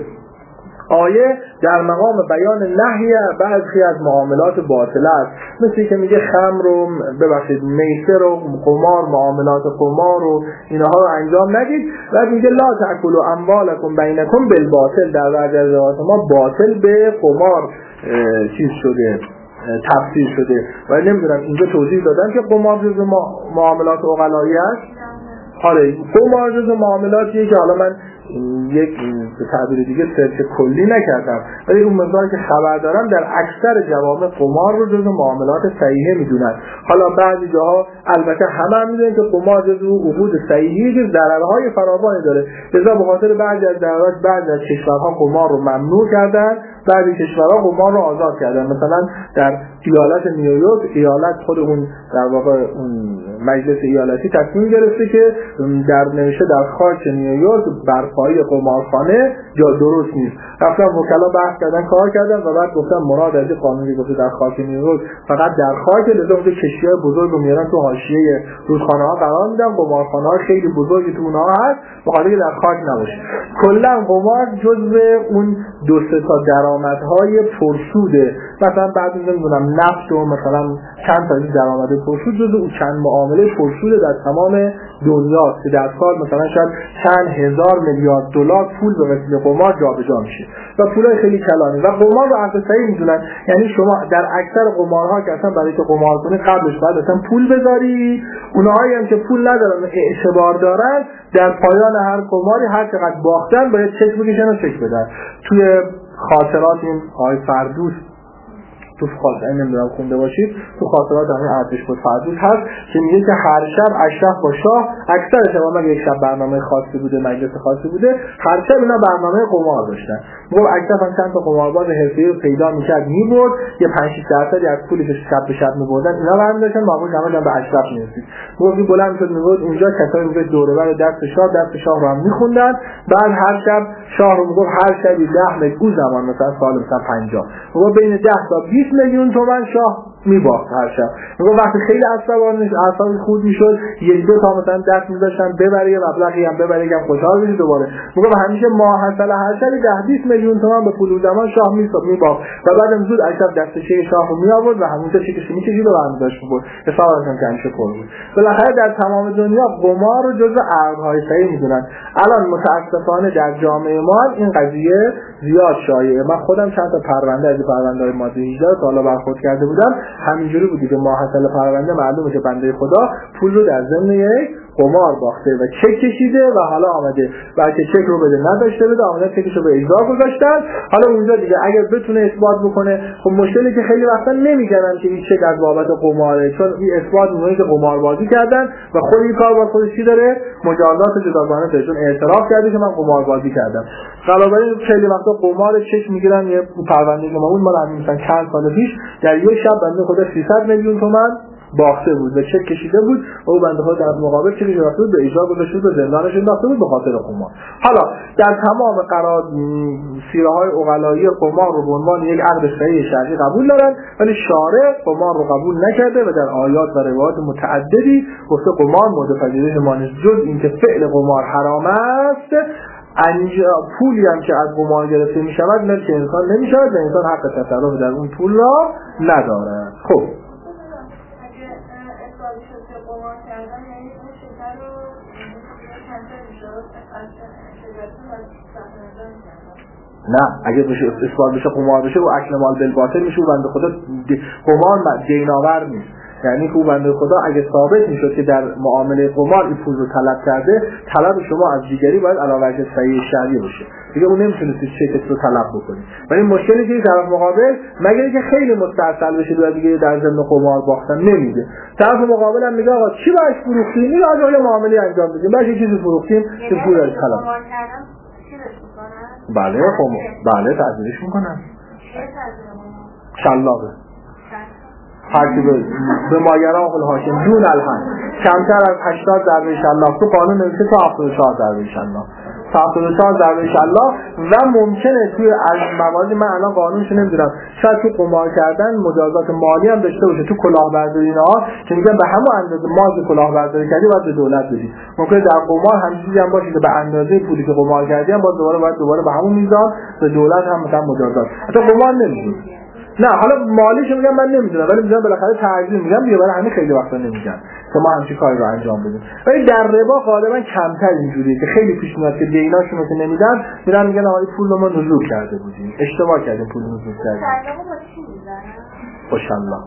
آیه در مقام بیان نهی برخی از معاملات باطله است، مثل که میگه خمر رو میسر و قمار، معاملات قمار و اینها رو انجام ندید، و میگه لا تأکلوا اموالکم بینکم بالباطل. در بعضی روایات ما باطل به قمار چیز شده، تفسیر شده و نمیدونم اینجا توضیح دادن که قمار جزء معاملات عقلایی است. آره قمار جزء معاملاتیه که حالا من یک به تعبیر دیگه سرچ کلی نکردم، ولی اون مقداری که خبر دارم در اکثر جوامع قمار رو جزء معاملات صحیحه میدونن. حالا بعضی جاها البته همه میدونن که قمار جزء عقود صحیحه که ضررهای فراوانی داره، لذا به خاطر بعضی از ضررات بعضی از کشورها قمار رو ممنوع کردن، بعضی کشورها قمار رو آزاد کردن. مثلا در ایالت نیویورک، ایالت خود اون در واقع اون مجلس ایالتی تصمیم گرفته که در نوشته در خاک نیویورک برپایی قمارخانه جا درست نیست. رفتن وکلا بحث کردن، کار کردن و بعد گفتن مراد از قانونی گفته در خاک نیویورک فقط در خاک، لذا اون کشتی‌های بزرگ رو میارن تو حاشیه رودخانه‌ها قرار میدن، قمارخانه‌ها خیلی بزرگی تو اونها هست بخاطر اینکه در خاک نباشه. کلا قمار جزء اون دو سه تا درآمدهای پرسوده. مثلا بعد نمیدونم نفت و مثلا چند تا درآمد پرسود جزء اون چند معامله پرسود در تمام دنیا که در سال مثلا شاید چند هزار میلیارد دلار پول به وسیله قمار جابجا میشه و پولای خیلی کلانی، و قمار رو اصلا صحیح میدونن. یعنی شما در اکثر قمارها که اصلا برای که قمار کنی قبلش باید اصلا پول بذاری، اونهایی هم که پول ندارن اعتبار دارن در پایان هر قماری هر چقدر باختن باید چک بکشن و چک بدن. توی خاطرات این آقای فردوس تو خاطر نمیدونم خونده باشید، تو خاطرات همین ارتش بود فردوس هست که میگه که هر شب اشرف با شاه، اکثر شبا یک شب برنامه خاصی بوده، مجلس خاصی بوده، هر شب اینا برنامه قمار داشتن. میگه اکثر هم چند تا قمارباز حرفه‌ای رو پیدا میکرد میبرد، یه 5-6% از پولی که شب به شب میبردن اینا برمی داشتن، معمولا همه به اشرف میرسید. میگه بلند شد میگه اونجا کسایی میگه دوره بر دست شاه رو هم میخوندن، بعد هر شب شاه رو میگه هر شبی 10 میلیون زمان مثلا سال مثلا 50 میگه بین 10 تا 20 میلیون تومان شاه میباخت هر شب. میگه وقتی خیلی اعصاب خود میشد یک دو تا مثلا دست میذاشتن ببره یه مبلغی هم ببره یکم خوشحال بشه دوباره. میگه همیشه ماه حاصل هر شب 10-20 میلیون تومان به پول زمان شاه میباخت و بعدم زود اشرف دستشه شاه رو میآورد و همونجا چکش میکشید و برمی داشت بود. حسابش هم همیشه پر بود. بالاخره در تمام دنیا قمار رو جزء ارزهای صحیح میدونن. الان متاسفانه در جامعه ما این قضیه زیاد شایعه. من خودم چند تا پرونده از پرونده‌های ماده 18 سالا برخورد کرده بودم، همینجوری بودی که ماحصل پرونده معلومه که بنده خدا پول رو در ضمن یک قمار باخته و چک کشیده و حالا آمده بلکه چک رو بده نداشته بده، آمده چکش رو به اجرا گذاشتن. حالا اونجا دیگه اگر بتونه اثبات بکنه، خب مشکلی که خیلی وقتا نمیگن که این چک از بابت قماره، چون این اثبات اونایی که قماربازی کردن و خود این کار با خودش چی داره مجازات جداگانه داره، چون اعتراف کرده که من قماربازی کردم. بنابراین خیلی وقتا قمار چک میگیرن. یه پرونده که ما همین مثلا چند سال پیش در یک شب بنده خدا 300 میلیون تومان باخته بود و چک کشیده بود و او بنده خدا در مقابل چکش رفته بود به اجرا گذاشته بود و زندانش انداخته بود به خاطر قمار. حالا در تمام سیره‌های عقلایی قمار رو به عنوان یک عقد صحیح شرعی قبول دارن، ولی شارع قمار رو قبول نکرده و در آیات و روایات متعددی گفته قمار مورد پذیرش ما نیست، جز اینکه فعل قمار حرام است. پولی هم که از قمار گرفته می شود ملک انسان نمی شود و انسان حق تصرف در اون پول را ندارد. خب نه، اگه بشه اثبات بشه قمار بشه و اکل مال بالباطل میشه و بنده خدا قمار دیناور نیست. یعنی که بنده خدا اگه ثابت میشد که در معامله قمار این پول رو طلب کرده، طلب شما از دیگری باید علاوه بر صحیح شرعی باشه. دیگه اون نمیتونید چک رو طلب بکنید. ولی مشکلی که طرف مقابل مگر اینکه خیلی مستعصل بشه و دیگه در ضمن قمار باختن نمیده. طرف مقابل هم میگه آقا چی باید فروختیم؟ میگه آقا یه معامله انجام بدیم. باشه چیزی فروختیم که پول از طلب. بله خب بله تعذیرش میکنن. شلاقه هرچی به ماگران خل هاشم دون الحن کمتر از 80 ضربه شلاق تو قانون نوشته تا 74 ضربه شلاق، تا 74 ضربه شلاق. و ممکنه توی از مواردی من الان قانونش نمیدونم، شاید تو قمار کردن مجازات مالی هم داشته باشه، تو کلاهبرداری اینا که میگن به همون اندازه مال کلاهبرداری کردی باید به دولت بدی. ممکنه در قمار هم چیزی هم باشه که به اندازه پولی که قمار کردی هم باید دوباره به همون میزان به دولت هم مثلا مجازات. حتی قمار نمیدونه. نه حالا مالیش میگم من نمیدونم، ولی میگم بالاخره تعجیل میگم دیگه، برای همین خیلی وقتا نمیگن که ما همچین کاری رو انجام بدیم. ولی در ربا غالبا کمتر اینجوریه که خیلی پیش میاد که دیناشون رو که نمیدن میرن میگن آقا پول ما نزول کرده بودیم، اشتباه کردیم، پول نزول کردیم. خوشالله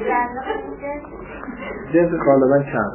جنس غالبا کم.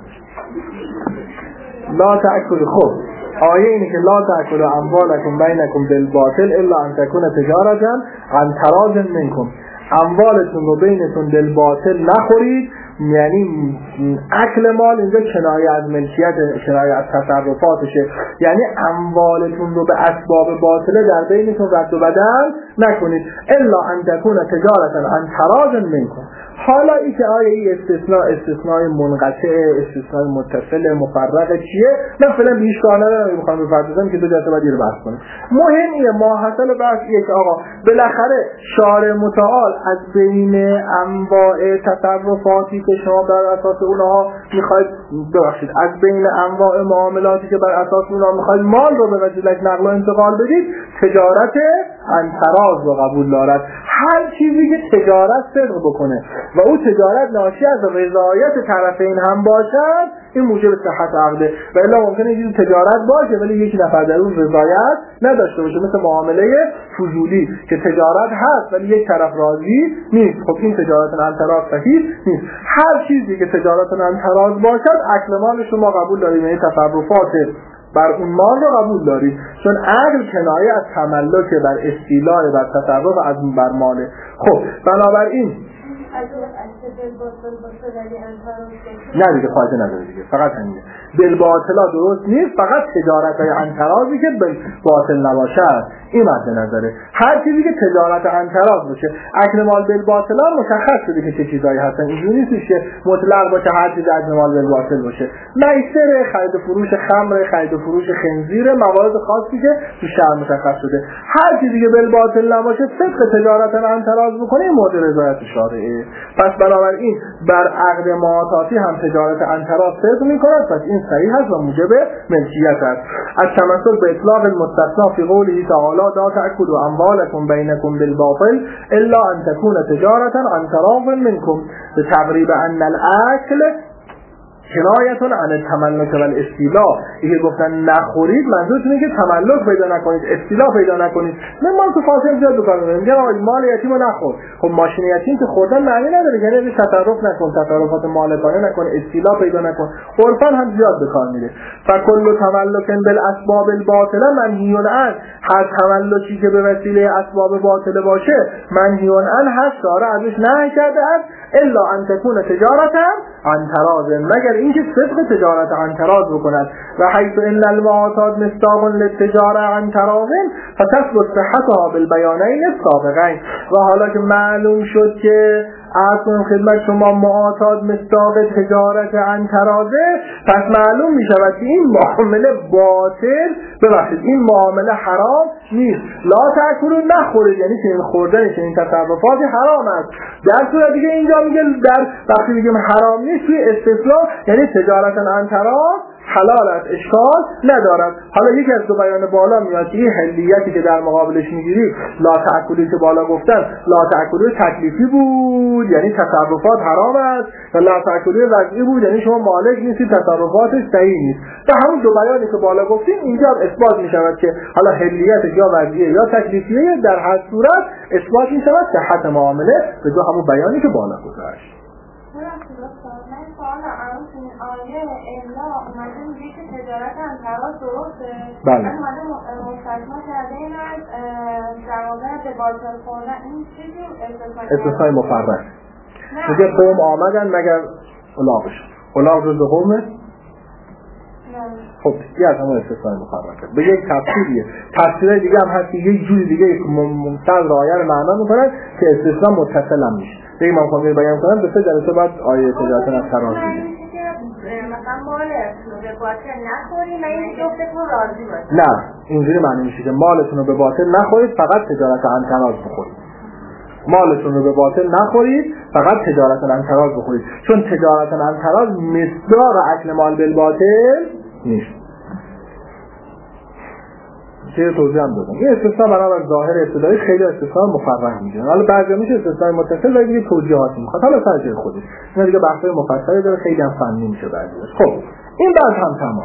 لا تأکل خب آیه اینه که لا تأکلوا اموالکم بینکم بالباطل الا ان تکون تجارة عن تراض منکم. اموالتون رو بینتون بالباطل نخورید، یعنی اکل مال اینجا کنایه از ملکیت، کنایه از تصرفاتشه، یعنی اموالتون رو به اسباب باطله در بینتون رد و بدل نکنید. الا ان تکون تجارة عن تراض منکم. حالا این که آیا این استثناء منقطع، استثناء متصل، مفرق چیه؟ من فعلا بیش کار ندارم، میخوام بپردازم که دو جلسه بعد رو بحث کنیم. مهمیه ماحصل بحث اینه که آقا بالاخره شارع متعال از بین انواع تصرفاتی که شما بر اساس اونها میخواید، ببخشید از بین انواع معاملاتی که بر اساس اونها میخواید مال رو به وسیله نقل و انتقال بدید، تجارت عن تراض رو قبول دارد. هر چیزی که تجارت صدق بکنه و او تجارت ناشی از رضایت طرفین هم باشد، این موجب صحت عقده. و الا ممکنه یه تجارت باشه ولی یک نفر در اون رضایت نداشته باشه، مثل معامله فضولی که تجارت هست ولی یک طرف راضی نیست. خب این تجارت عن تراض صحیح نیست. هر چیزی که تجارت عن تراض باشد اکل مال شما قبول داریم، یعنی تصرفات بر اون مال رو قبول دارید، چون عقل کنایه از تملک بر استیلاء بر تصرف از بر ماله. خب بنابراین نه دیگه فایده نداره دیگه، فقط همینه. بالباطلا درست نیست، فقط تجارت های عن تراضی که باطل نباشد این مد نظره. هر چیزی که تجارت عن تراض باشه، اکل مال بالباطلا مشخص شده که چه چیزایی هستن، اینجوری نیست که مطلق باشه هر چیز اکل مال بالباطل باشه. میسر، خرید فروش خمر، خرید فروش خنزیر، موارد خاصی که تو شرع مشخص شده. هر چیزی که بالباطل نباشه صدق تجارت عن تراض بکنه مورد رضایت شارعه. پس بنابراین بر عقد معاطاتی هم تجارت عن تراض صدق می‌کند، پس این صحیح است و موجب ملکیت است. از تمسک به اطلاق المستثنى فی قوله تعالی لا تأکلوا اموالکم بینکم بالباطل الا ان تکون تجارة عن تراض منکم، به تقریب ان الاکل کنایتون عن التملک و الاستیلاء. اینکه گفتن نخورید منظورتونه که تملک پیدا نکنید، استیلاء پیدا نکنید. من تو فاصله زیاد بکنم میگم مال یتیمو نخور. خب ماشین یتیم که خوردن معنی نداره، یعنی تصرف نکن، تصرفات مالکانه نکن، استیلاء پیدا نکن. عرفاً هم زیاد به کار میره. فکل تملک بالاسباب الباطله منهی عنه. هر تملکی که به وسیله اسباب باطله باشه منهی عنه هست، شارع ازش نهی کرده است، الا ان تکون تجارت عن تراض، مگر اینکه صدق تجارت عن تراض بکند. و حیث ان المعاطات مصداق للتجاره عن تراض فتثبت صحتها بالبیانین السابقین. و حالا که معلوم شد که اصلا خدمت شما معاطات مصداق تجارت عن تراضه، پس معلوم می شود که این معامله باطل، ببخشید این معامله حرام نیست. لا تأکلوا نخورید، یعنی که این خوردن که این تصرفات حرام است. در صورت دیگه اینجا میگه در وقتی میگیم حرام نیست توی استثناء یعنی تجارت عن تراض حلال است، اشکال ندارد. حالا یکی از دو بیان بالا میاد که این حلیتی که در مقابلش میگیری لا تأکلی که بالا گفتن لا تأکلی تکلیفی بود یعنی تصرفات حرام است، و لا تأکلی وضعی بود یعنی شما مالک نیستی، تصرفاتش صحیح نیست. و همون دو بیانی که بالا گفتیم اینجا اثبات میشود که حالا حلیت یا وضعیه یا تکلیفیه، در هر صورت اثبات میشود صحت معامله به دو همون بیانی که بالا گذاشت. من سوال الان تو این آیه الا اومده میگه که تجارت انتراز درسته. بله. من اومده مستثنا کرده این از جوابه به باطل خوردن این چیزی استثنای مفرد. میگه قوم آمدن مگر الاغ رو قومه. خب یه از همون استثنای مفرد کرد. به یک تفسیریه. تفسیرهای دیگه هم هست که یک جوری دیگه ممتاز آیه رو معنا میکنن که استثنا متصل هم میشه. دیگه من خواهم بیان کنم به سه جلسه بعد آیه تجارت انتراز میگه. مثلا مالتون رو به باطل نخورید و این جفتتون راضی باشید. نه اینجوری معنی میشه که مالتون رو به باطل نخورید فقط تجارت انتراز بخورید. مالتون رو به باطل نخورید فقط تجارت انتراز بخورید، چون تجارت انتراز مصداق اکل مال بالباطل نیست. چه توضیح هم دادم. این استثناء برای ظاهر ابتدایی خیلی استثناء مفرغ میگن. حالا بعضی میشه استثناء متصل ولی دیگه توضیحاتی میخواد. حالا سر خودش. اینا دیگه بحثای مفصلی داره، خیلی هم فنی میشه بعضیش. خب این بعد هم تمام.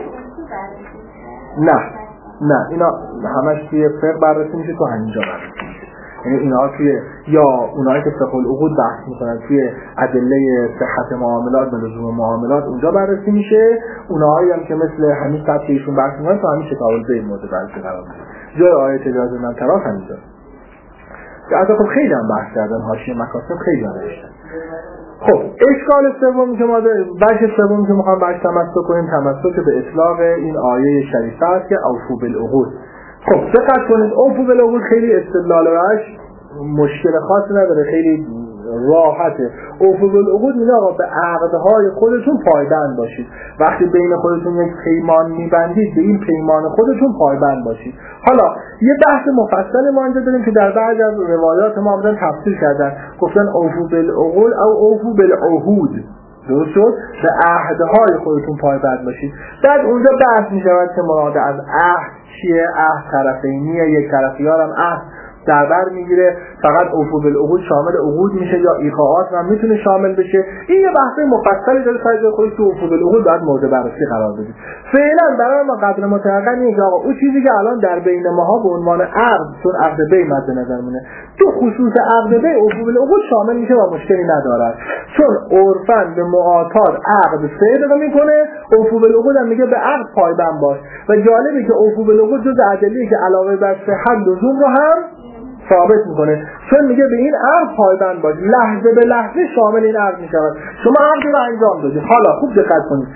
نه اینا همش توی فقه بررسی میشه، تو همینجا بررسی میشه. یعنی اینا توی یا اونایی که فقه العقود بحث میکنن توی ادله صحت معاملات و لزوم معاملات اونجا بررسی میشه. اونایی هم که مثل همین سطح ایشون بحث میکنن تو همین کتاب البیع مورد بررسی قرار میگیره. جای آیه تجارت انتراز همینجا. که از خب خیلی هم بحث کردن، حاشیه مکاسب خیلی هم نوشتن. خب اشکال سومی که ما داریم، وجه سومی که میخوام بهش تمسک کنیم، تمسک به اطلاق این آیه شریفه است که اوفوا بالعقود. خب دقت کنید، اوفوا بالعقود خیلی استدلالش مشکل خاصی نداره، خیلی راحته. اوفوا بالعقود میگه آقا به عقدهای خودتون پایبند باشید. وقتی بین خودتون یک پیمان میبندید به این پیمان خودتون پایبند باشید. حالا یه بحث مفصل ما اینجا داریم که در بعضی از روایات ما بودن تفسیر کردن، گفتن اوفوا بالعقود او اوفوا بالعهود. درست شد؟ به عهدهای خودتون پایبند باشید. بعد اونجا بحث میشود که مراد از عهد چیه؟ عهد طرفینیه، یک طرفی‌ها هم عهد در بر میگیره، فقط اوفوا بالعقود شامل عقود میشه یا ایقاعات هم میتونه شامل بشه. این یه بحث مفصلی داره، سایه خودش تو اوفوا بالعقود باید مورد بررسی قرار بدید. فعلا برای ما قدر متعقل اینه که آقا اون چیزی که الان در بین ماها به عنوان عقد چون عقد بیع مد نظر مونه، تو خصوص عقد بیع اوفوا بالعقود شامل میشه و مشکلی نداره، چون عرفاً به معاطات عقد صدق میکنه، اوفوا بالعقود هم میگه به عقد پایبند باش. و جالبه که اوفوا بالعقود جز ادله‌ای که علاوه بر صحت لزوم رو هم ثابت میکنه، چون میگه به این عقد پایبند باش، لحظه به لحظه شامل این عقد میشود. شما عقد رو انجام دادید. حالا خوب دقت کنید،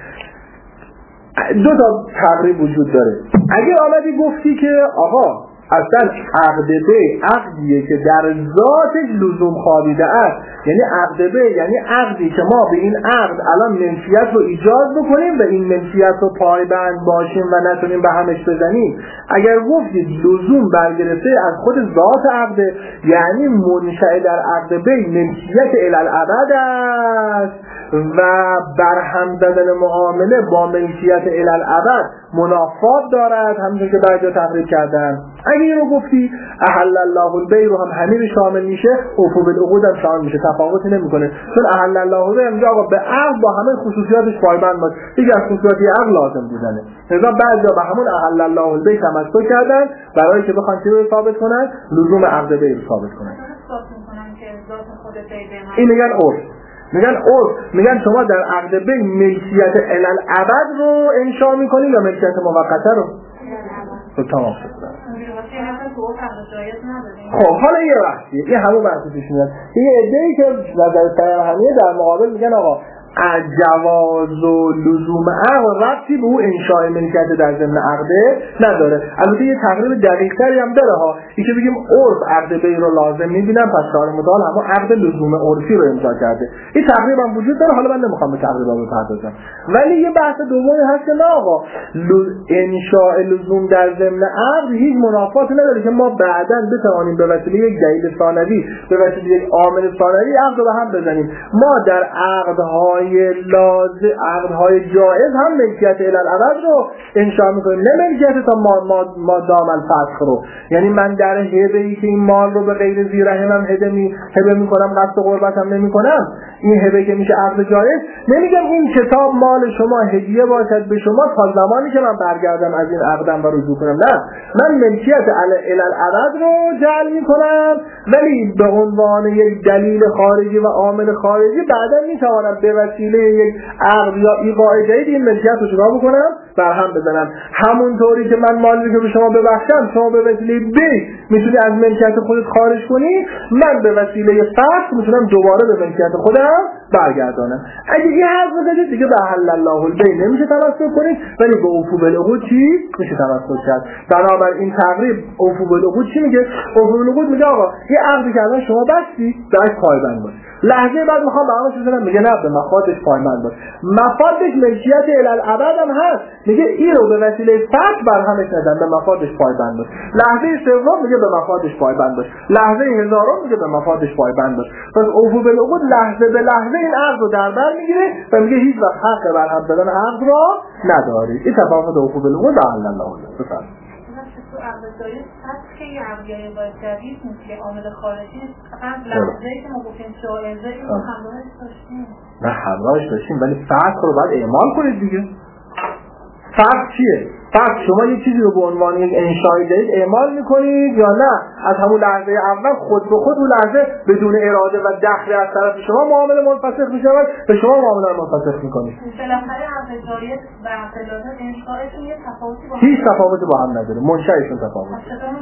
دو تا تقریب وجود داره. اگه آمدی گفتی که آقا اصلا عقد بیع عقدیه که در ذاتش لزوم خوابیده است، یعنی عقد بیع یعنی عقدی که ما به این عقد الان ملکیت رو ایجاد بکنیم و این ملکیت رو پایبند باشیم و نتونیم به همش بزنیم. اگر گفتید لزوم برگرفته از خود ذات عقد، یعنی منشأ در عقد بیع ملکیت الالعبد است و برهم زدن معامله با ملکیت الالعبد منافات دارد، همونطور که بعضی تقریر کردن. اگه اینو گفتی احل الله البیع رو هم همین شامل میشه، اوفوا بالعقود هم شامل میشه، تفاوتی نمیکنه، چون احل الله البیع میگه آقا به عقد با همه خصوصیاتش پایبند باش، دیگه از خصوصیات عقد لازم بودنه. لذا بعضیا به همون احل الله البیع تمسک کردن برای که بخوان چی رو ثابت کنن؟ لزوم عقد بیع رو ثابت کنن. این میگن عرف. میگن شما در عقد بیع ملکیت الالعبد رو انشاء میکنید یا ملکیت موقته رو؟ خب تمام شد. خب حالا یه وقتی این همون بحثی پیش میاد، یه عده‌ای که نظر فراهمیه در مقابل میگن آقا جواز و لزوم عقد ربطی به اون انشاء ملکیت در ضمن عقده نداره. البته یه تقریب دقیق‌تری هم داره ها، این که بگیم عرف عقد بیع رو لازم می‌بینن پس شارع متعال هم عقد لزوم عرفی رو امضا کرده. این تقریبا وجود داره. حالا من نمیخوام به تقریبا بپردازم، ولی یه بحث دومی هست که نه آقا انشاء لزوم در ضمن عقد هیچ منافاتی نداره که ما بعداً بتوانیم به وسیله یک دلیل ثانوی به وسیله یک عامل ثانوی عقد رو به هم بزنیم. ما در عقدهای عقدهای جائز هم ملکیت الالعبد رو انشاء میکنه، نه ملکیت تا ما دام الفسخ رو. یعنی من در هبه‌ای که این مال رو به غیر ذی رحمم هبه میکنم، قصد قربتم نمیکنم، این هبه که میشه عقد جائز، نمیگم این کتاب مال شما هدیه باشد به شما تا زمانی که من برگردم از این عقدم و رجوع کنم. نه، من ملکیت الالعبد رو جعل میکنم، ولی به عنوان یک دلیل خارجی و عامل خارجی بعدا میتوانم به وسیله یک عقد یا ایقاع جدید این ملکیت رو چیکار بکنم؟ برهم بزنم. همونطوری که من مالی که به شما ببخشم، شما به وسیله بی میتونی از ملکیت خودت خارج کنی، من به وسیله فسخ میتونم دوباره به ملکیت خودم برگردانم. اگه این حرف بزنید دیگه به حل الله البیع نمیشه توسط کنید، ولی به عفو بالعقود چی میشه توسط کرد. بنابراین تقریب عفو بالعقود چی میگه؟ عفو بالعقود میگه آقا این عقدی که الان شما بستی درش پایبند باش، لحظه بعد میخوام برنامه‌اش بزنم، میگه نه به مفادش پایبند باش، مفادش ملکیت الالعبد هم هست، میگه این رو به وسیله فسخ برهمش نزن، به مفادش پایبند باش. لحظه سوم میگه به مفادش پایبند باش، لحظه هزارم میگه به مفادش پایبند باش. پس عفو بالعقود لحظه به لحظه این عقد رو در بر میگیره و میگه هیچ وقت حق برهم زدن عقد را نداری. این تفاوت عفو بالعقود و حل الله بفرمایید. تو عقد جایز هست که یه عقدیه باید جدید نیست که عامل خارجی فقط لحظه‌ای که ما گفتیم جایزه این رو همراهش داشتیم. نه همراهش داشتیم، ولی فسخ رو باید اعمال کنید دیگه. فسخ چیه؟ فسخ شما یک چیزی رو به عنوان یک انشای جدید اعمال میکنید یا نه از همون لحظه اول خود به خود اون لحظه بدون اراده و دخلی از طرف شما معامله منفسخ میشود، به شما معامله منفسخ میکنید. بالاخره عقد جایز و عقد لازم انشایشون یه تفاوتی با هم هیچ تفاوتی با هم نداره، منشأشون تفاوت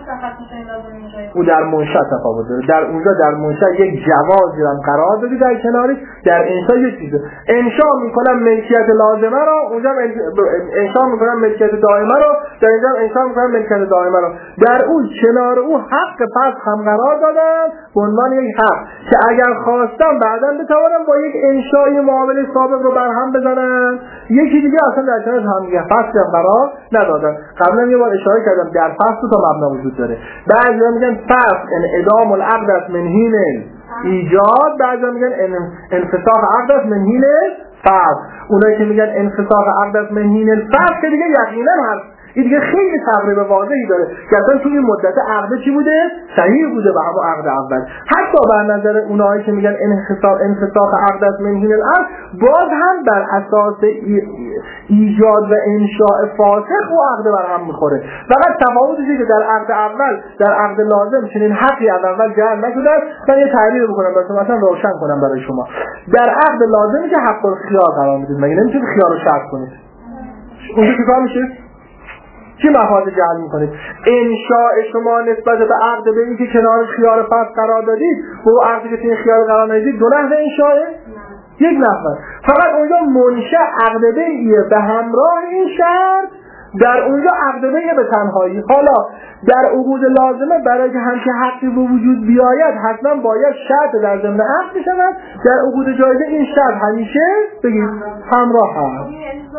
داره. او در منشأ تفاوت داره. در اونجا در منشأ یک جوازی هم قرار دادی در کناری، در انشا یک چیزه. انشا میکنم ملکیت لازمه رو، اونجا انشا میکنم ملکیت دائمه رو، در اینجا انشا میکنم ملکیت دائمه رو. در اون کنار او حق پس هم قرار دادن به عنوان یک حق که اگر خواستم بعداً بتوانم با یک انشای معامله سابق رو برهم بزنن. یکی دیگه اصلا در کنار هم دیگه فصل هم قرار ندادن. قبلا یه بار اشاره کردم در فصل تا مبنا وجود داره. بعضیا میگن فصل انعدام العقد است من حین ایجاد، بعضیا میگن انفساخ عقد است من حین فصل. اونایی که میگن انفساخ عقد است من حین الفصل که دیگه یقینا هست، این دیگه خیلی تقریب واضحی داره که اصلا توی مدت عقد چی بوده؟ صحیح بوده به همون عقد اول. حتی بر نظر اونایی که میگن انفساخ عقد است من حین العقد، باز هم بر اساس ایجاد و انشاء فاسخ و عقد بر هم میخوره. فقط تفاوتشه که در عقد اول، در عقد لازم چنین حقی از اول جعل نشده. من یه تعبیر بکنم براتون مثلا روشن کنم برای شما. در عقد لازمی که حق الخیار قرار میدید، مگه نمیتونید خیار رو شرط کنید؟ اونجا چیکار میشه؟ چی مفاد جعل میکنید؟ انشاء شما نسبت به عقد به این که کنار خیار فسخ قرار دادید و او عقدی که توی خیار قرار ندید دو نحوه انشاءه؟ یک نفر. فقط اونجا منشأ عقد بیعیه به همراه این شرط، در اونجا عقد بیعیه به تنهایی. حالا در عقود لازمه برای که همچه حقی به وجود بیاید حتما باید شرط در ضمن عقد بشود. در عقود جایزه این شرط همیشه بگید همراه هست.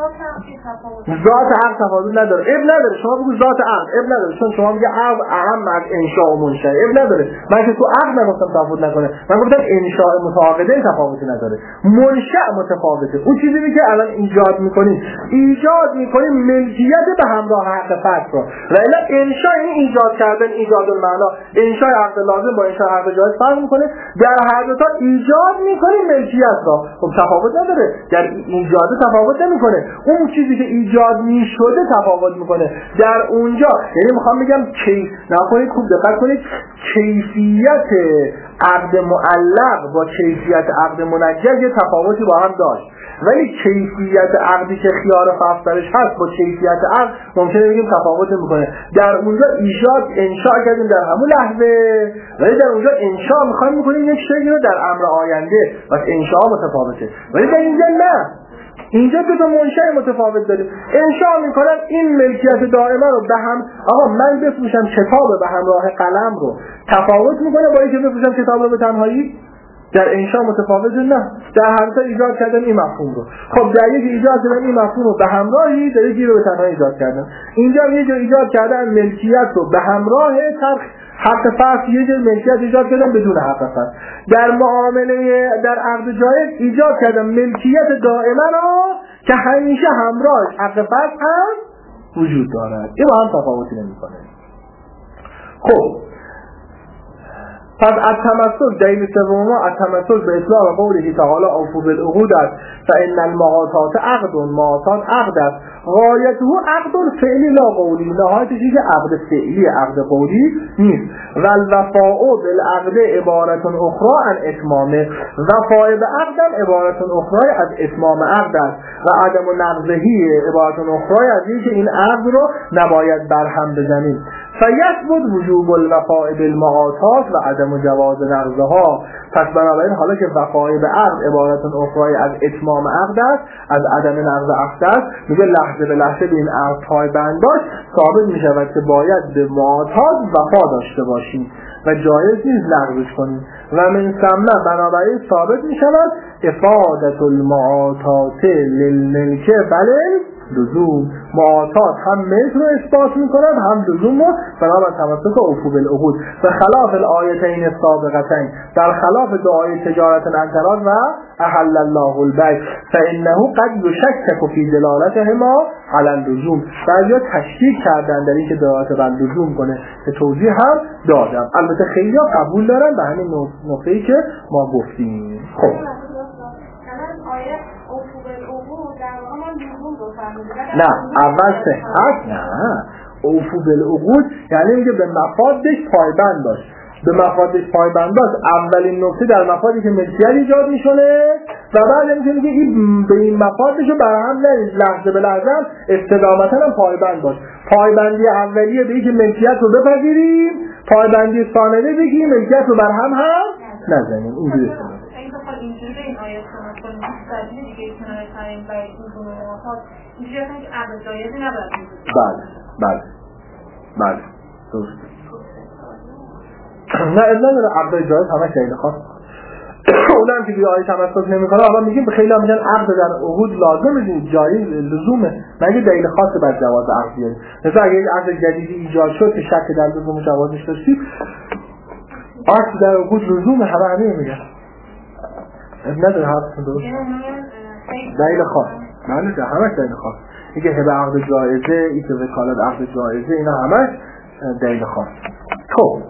ذات عقد تفاوت نداره، اب نداره. شما بگو ذات عقد اب نداره، چون شما میگه عقد اهم از انشاء و منشأ، اب نداره. من که تو عقد نگفتم تفاوت نکنه، من گفتم انشاء متعاقده تفاوتی نداره، منشأ متفاوته. اون چیزی که الان ایجاد میکنید ملکیت به همراه حق فسخ رو، و الا انشاء این ایجاد کردن ایجاد المعنا، انشاء عقد لازم با انشاء عقد جایز فرق میکنه. در هر دو تا ایجاد میکنیم ملکیت را. خب تفاوت نداره، در ایجاد تفاوت نمیکنه. اون چیزی که ایجاد میشده تفاوت میکنه در اونجا. یعنی میخوام بگم نکنید خوب دقت کنید، کیفیت عقد معلق با کیفیت عقد منجز یه تفاوتی با هم داشت، ولی کیفیت عقدی که خیار فسخ درش هست با کیفیت عقد ممکنه بگیم تفاوت میکنه. در اونجا ایجاد انشاء کردیم در همون لحظه، ولی در اونجا انشاء میخوایم میکنیم یک شیء رو در امر آینده، پس انشاء متفاوته. ولی در اینجا نه، اینجا دو تا منشأ متفاوت داریم. انشاء میکنم این ملکیت دائمه رو به هم، آقا من بفروشم کتاب به همراه قلم رو، تفاوت میکنه با اینکه بفروشم کتاب رو به تنهایی؟ در انشاء متفاوته؟ نه، در هر دو ایجاد کردن این مفهوم رو. خب در یک ایجاد کردن این مفهوم رو به همراهی، در یکی رو به تنهایی ایجاد کردن. اینجا یه جا ایجاد کردن ملکیت رو به همراه حق فصل، یه جا ملکیت ایجاد کردن بدون حق فصل. در معامله در عقد جایز ایجاد کردن ملکیت دائمه رو که همیشه همراه حق فصل هم وجود دارد. این با هم تفاوتی نمی‌کنه. خب پس التمسک دلیل سوم التمسک به اطلاق قوله تعالی اوفوا بالعقود است فان المعاطات عقد معاطات عقد است غایته عقد فعلی لا قولی، نهایتش که عقد فعلی عقد قولی نیست. و الوفاء بالعقد عبارت اخرى عن اتمامه، وفاء به عقد عبارت اخرى از اتمام عقد است و عدم نقضهی عبارت اخرى از اینکه این عقد رو نباید برهم بزنیم. فیثبت وجوب الوفاء بالمعاطات و عدم جواز نقضها. پس بنابراین حالا که وفای به عقد عبارت اخرى از اتمام عقد است، از عدم نقض عقد است، میگه لحظه به لحظه به این عقد پایبند باش، ثابت می شود که باید به معاطات وفا داشته باشیم و جایز نیست لغوش کنیم. و من ثم بنابراین ثابت می شود افادت المعاطات للملک بل لزوم، معاطات هم ملک رو اثبات میکنن هم لزوم رو بنابرای تمسک اوفوا بالعقود و خلاف الآیتین السابقتین، در خلاف دو آیه تجارت انتراض و احل الله البیع فانه قد یشکک فی دلالتهما علی اللزوم. بعضیا تشکیک کردن در اینکه دلالت بر لزوم کنه که توضیح هم دادم. البته خیلی‌ها قبول دارن به همین نقطه‌ای که ما گفتیم. خب نه اول صحت نه، اوفوا بالعقود یعنی میگه به مفادش پایبند باش، به مفادش پایبند باش. اولین نکته در مفادی که ملکیت ایجاد میشونه و بعد میگه این به این مفادشو برهم نریز، لحظه به لحظه استدامتا هم پایبند باش. پایبندی اولیه به اینکه ملکیت رو بپذیریم، پایبندی ثانیه به اینکه ملکیت رو برهم هم نزنیم. اینجوریه. اینجوری به این آیه شما کنید دلیل دیگه کنار تایم برای این گناهات اینجوری هستن که عقد جایزی نباید می‌کنید. بله درست. نه اصلا عقد جایز همه خیلی خاص. اونم که آیه تمسک نمی‌کنه حالا میگیم خیلی هم میگن عقد در عقود لازمه، جایز لزومه، مگه دلیل خاصی بر جواز عقد بیاریم. مثلا اگه عقد جدیدی ایجاد شد که شک در لزوم جوازش داشتیم، عقد در عقود لزومه، همه میگن نداره حرفتون درست. دلیل خاص. بله ده همش دلیل خاص. اینکه هبه عقد جایزه، این که وکالت عقد جایزه، اینا همش دلیل خاص. خب